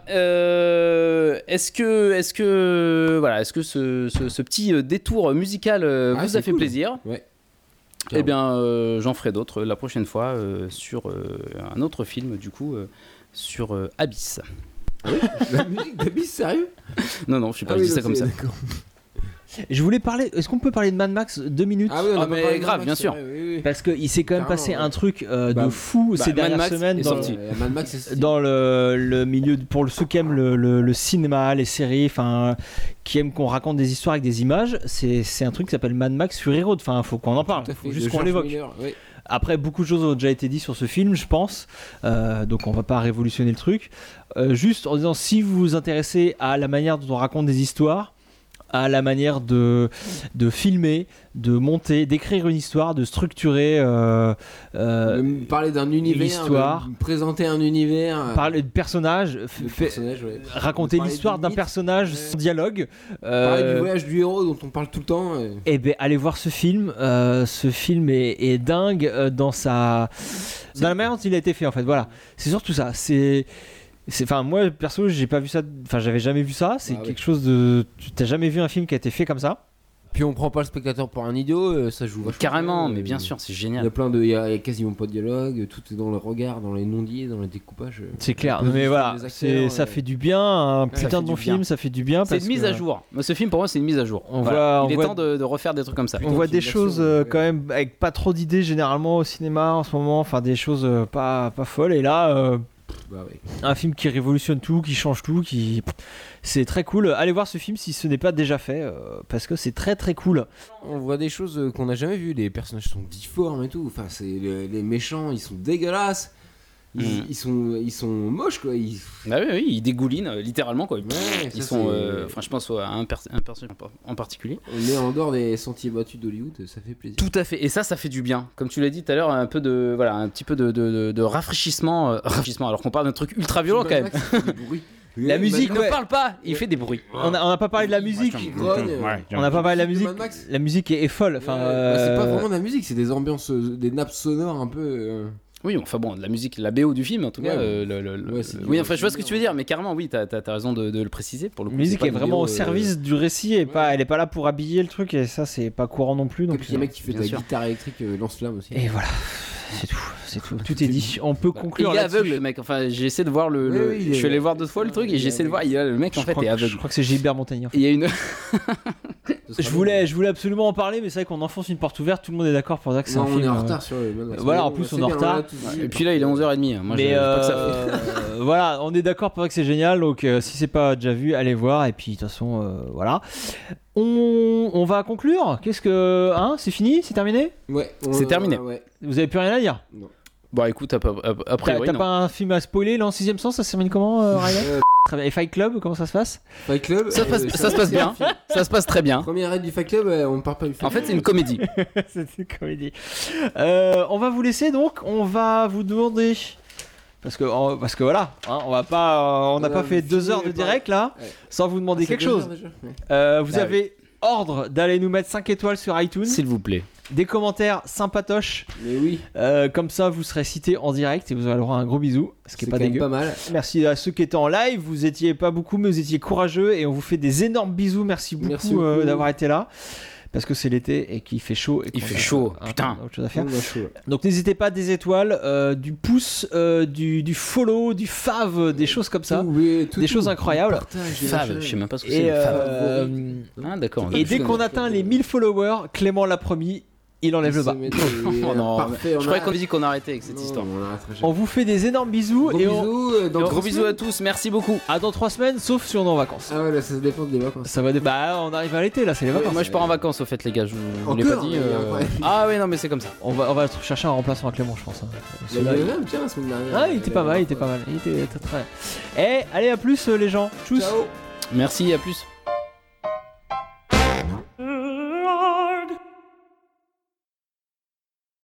euh, est-ce que, est-ce que, voilà, est-ce que ce, ce- ce petit euh, détour musical euh, Ah, vous c'est a fait cool. plaisir? Ouais. Eh bien, euh, j'en ferai d'autres la prochaine fois euh, sur euh, un autre film, du coup, euh, sur euh, Abyss. La musique d'Abyss, sérieux? Non, non, je sais pas, Ah je oui, dis ça donc comme c'est- ça. d'accord. Je voulais parler. Est-ce qu'on peut parler de Mad Max deux minutes? Ah oui, on a Ah, pas mais parlé de grave, Mad bien Max, sûr. c'est vrai, oui, oui. Parce qu'il s'est quand même Carrément, passé ouais. un truc euh, Bah, de fou bah, ces Mad dernières Max semaines est dans, sorti. Euh, Mad Max, c'est dans le, le milieu de- pour ceux qui aiment le, le- le cinéma, les séries, enfin qui aiment qu'on raconte des histoires avec des images. C'est c'est un truc qui s'appelle Mad Max Fury Road. Enfin, faut qu'on en parle. Tout à Faut fait, juste de qu'on George l'évoque. Miller, oui. Après, beaucoup de choses ont déjà été dites sur ce film, je pense. Euh, donc, on va pas révolutionner le truc. Euh, juste en disant, si vous vous intéressez à la manière dont on raconte des histoires, à la manière de, de filmer, de monter, d'écrire une histoire, de structurer, euh, euh, De me parler d'un univers, l'histoire. de me présenter un univers, euh, parler de personnages, f- de fait- personnages, ouais. raconter De parler l'histoire du d'un mythe, personnage ouais. sans dialogue. parler euh, du voyage du héros dont on parle tout le temps. euh. Eh ben, allez voir ce film. Euh, ce film est, est dingue euh, dans sa, dans la manière dont il a été fait en fait. Voilà, c'est surtout ça. C'est, c'est, enfin moi perso, j'ai pas vu ça. Enfin, j'avais jamais vu ça. C'est Ah ouais. quelque chose de. Tu t'as jamais vu un film qui a été fait comme ça? Puis on prend pas le spectateur pour un idiot, euh, ça joue vachement. Carrément, bien, mais euh, bien sûr, c'est Il y génial. a plein de, il y a, il y a quasiment pas de dialogue, tout est dans le regard, dans les non-dits, dans les découpages. euh. C'est clair. La Mais position voilà, des acteurs, c'est, ça euh. fait du bien. Un ça putain fait de bon du bien. film, ça fait du bien. C'est parce une mise que, à jour. Moi, ce film, pour moi, c'est une mise à jour. On Voilà. voit- Il on est voit- temps de, de refaire des trucs comme ça. On voit des film choses d'action, euh, ouais. quand même avec pas trop d'idées généralement au cinéma en ce moment. Enfin, des choses euh, pas pas folles. Et là. euh, Bah ouais. Un film qui révolutionne tout, qui change tout, qui c'est très cool. Allez voir ce film si ce n'est pas déjà fait, euh, parce que c'est très très cool. On voit des choses euh, qu'on n'a jamais vues, les personnages sont difformes et tout, enfin c'est les, les méchants, ils sont dégueulasses. Ils, Mhm. ils sont ils sont moches quoi. Ils... Ah oui, oui, ils dégoulinent euh, littéralement quoi. Ouais, Ils ça, sont, c'est- euh, enfin, je pense à un, pers- un personnage en particulier. On est en dehors des sentiers battus d'Hollywood, ça fait plaisir. Tout à fait, et ça, ça fait du bien. Comme tu l'as dit tout à l'heure, un peu de, voilà, un petit peu de, de, de- de rafraîchissement, euh, rafraîchissement. Alors qu'on parle d'un truc ultra violent quand même. La musique, Il ouais. ne parle pas, il fait des bruits. On a, on a pas parlé de la musique. Qui grogne. On n'a pas parlé de la musique de musique. Mad Max. La musique est, est folle. Enfin, Ouais, bah, c'est pas euh, vraiment de la musique, c'est des ambiances, euh, des nappes sonores un peu. euh, Oui, enfin bon, la musique, la B O du film, en tout Ouais, cas. ouais. euh, le, le- le- Ouais, c'est- oui, enfin, je vois ce que tu veux dire, mais carrément, oui, t'as as, raison de, de le préciser. Pour le coup, La musique c'est est pas une vraiment B O, au service du récit et pas, elle est pas là pour habiller le truc et ça c'est pas courant non plus. Et Donc puis il y a un mec qui fait de bien la sûr. guitare électrique euh, lance-flamme aussi. et voilà, c'est tout, c'est tout, tout est dit. On peut Et conclure il est là-dessus. aveugle, le mec. Enfin, j'ai essayé de voir le. Oui, le- oui, il je suis est- allé voir deux fois le truc et il j'ai est essayé de voir. Il y a, le mec, en Je fait, crois est que- aveugle. Je crois que c'est Gilbert Montagnier. Et il y a une. Je voulais, je voulais absolument en parler, mais c'est vrai qu'on enfonce une porte ouverte. Tout le monde est d'accord pour dire que c'est Non, un on film. est en euh, retard sur le. voilà, en plus, on est en retard. Et puis là, il est onze heures trente. Moi, mais je, je sais pas que ça euh, fait. voilà, on est d'accord pour dire que c'est génial. Donc, euh, si c'est pas déjà vu, allez voir. Et puis, de toute façon, euh, voilà. On, on va conclure. Qu'est-ce que, hein, c'est fini, c'est terminé. Ouais, on- C'est terminé. Ouais. Vous avez plus rien à dire. Bon, écoute, a, a, a T'as priori, t'as non. pas un film à spoiler là en sixième sens. Ça se termine comment, euh, Ryan Euh, Très bien. Et Fight Club, comment ça se passe? Fight Club. Ça, se passe, euh, ça se passe bien. Ça se passe très bien. Première règle du Fight Club, euh, on ne part pas du Fight En fait, Club. c'est une comédie. C'est une comédie. Euh, on va vous laisser donc. On va vous demander. Parce que, en- parce que voilà, hein, on va pas, euh, on n'a On pas a fait deux fini heures de les direct là, Ouais. sans vous demander Ah, c'est quelque deux chose. heures déjà Ouais. Euh, vous Ah avez ordre d'aller nous mettre cinq étoiles sur iTunes, S'il vous plaît. des commentaires sympatoches, Mais oui, euh, comme ça vous serez cité en direct et vous aurez le droit à un gros bisou, ce qui est c'est pas quand même dégueu. pas mal. Merci à ceux qui étaient en live, vous étiez pas beaucoup mais vous étiez courageux et on vous fait des énormes bisous, merci beaucoup, Merci euh, beaucoup. d'avoir été là. Parce que c'est l'été et qu'il fait chaud. Et Il qu'on fait a, chaud, euh, putain. autre chose à faire. On a chaud, là. Donc n'hésitez pas, des étoiles, euh, du pouce, euh, du, du follow, du fave, des choses comme ça. Tout, oui, tout, Des tout. choses incroyables. Partage, des Fave, machins. je sais même pas ce que c'est. Et, le Fave. euh, Ah, d'accord. et dès qu'on atteint les mille followers, Clément l'a promis, il enlève le bas. Oh non, parfait. Je croyais qu'on avait dit qu'on arrêtait avec cette histoire. On arrêtera jamais. On vous fait des énormes bisous Gros et on... bisous. euh, dans Donc, trois gros bisous à semaines. tous, merci beaucoup. à dans trois semaines, sauf si on est en vacances. Ah ouais, là, ça dépend des vacances. Ça va dé- Bah on arrive à l'été là, c'est les Ouais, vacances. Moi je pars en vacances au fait les gars, je vous, vous l'ai pas Encore, dit. mais euh, après. Ah oui non mais c'est comme ça. On va, on va chercher un remplaçant à Clément je pense. hein. Il y Celui-là, avait il- même, tiens, la semaine dernière. Ah il était pas mal, il était pas mal. Il était très très... Eh allez à plus euh, les gens. Tchuss. Ciao. Merci, à plus.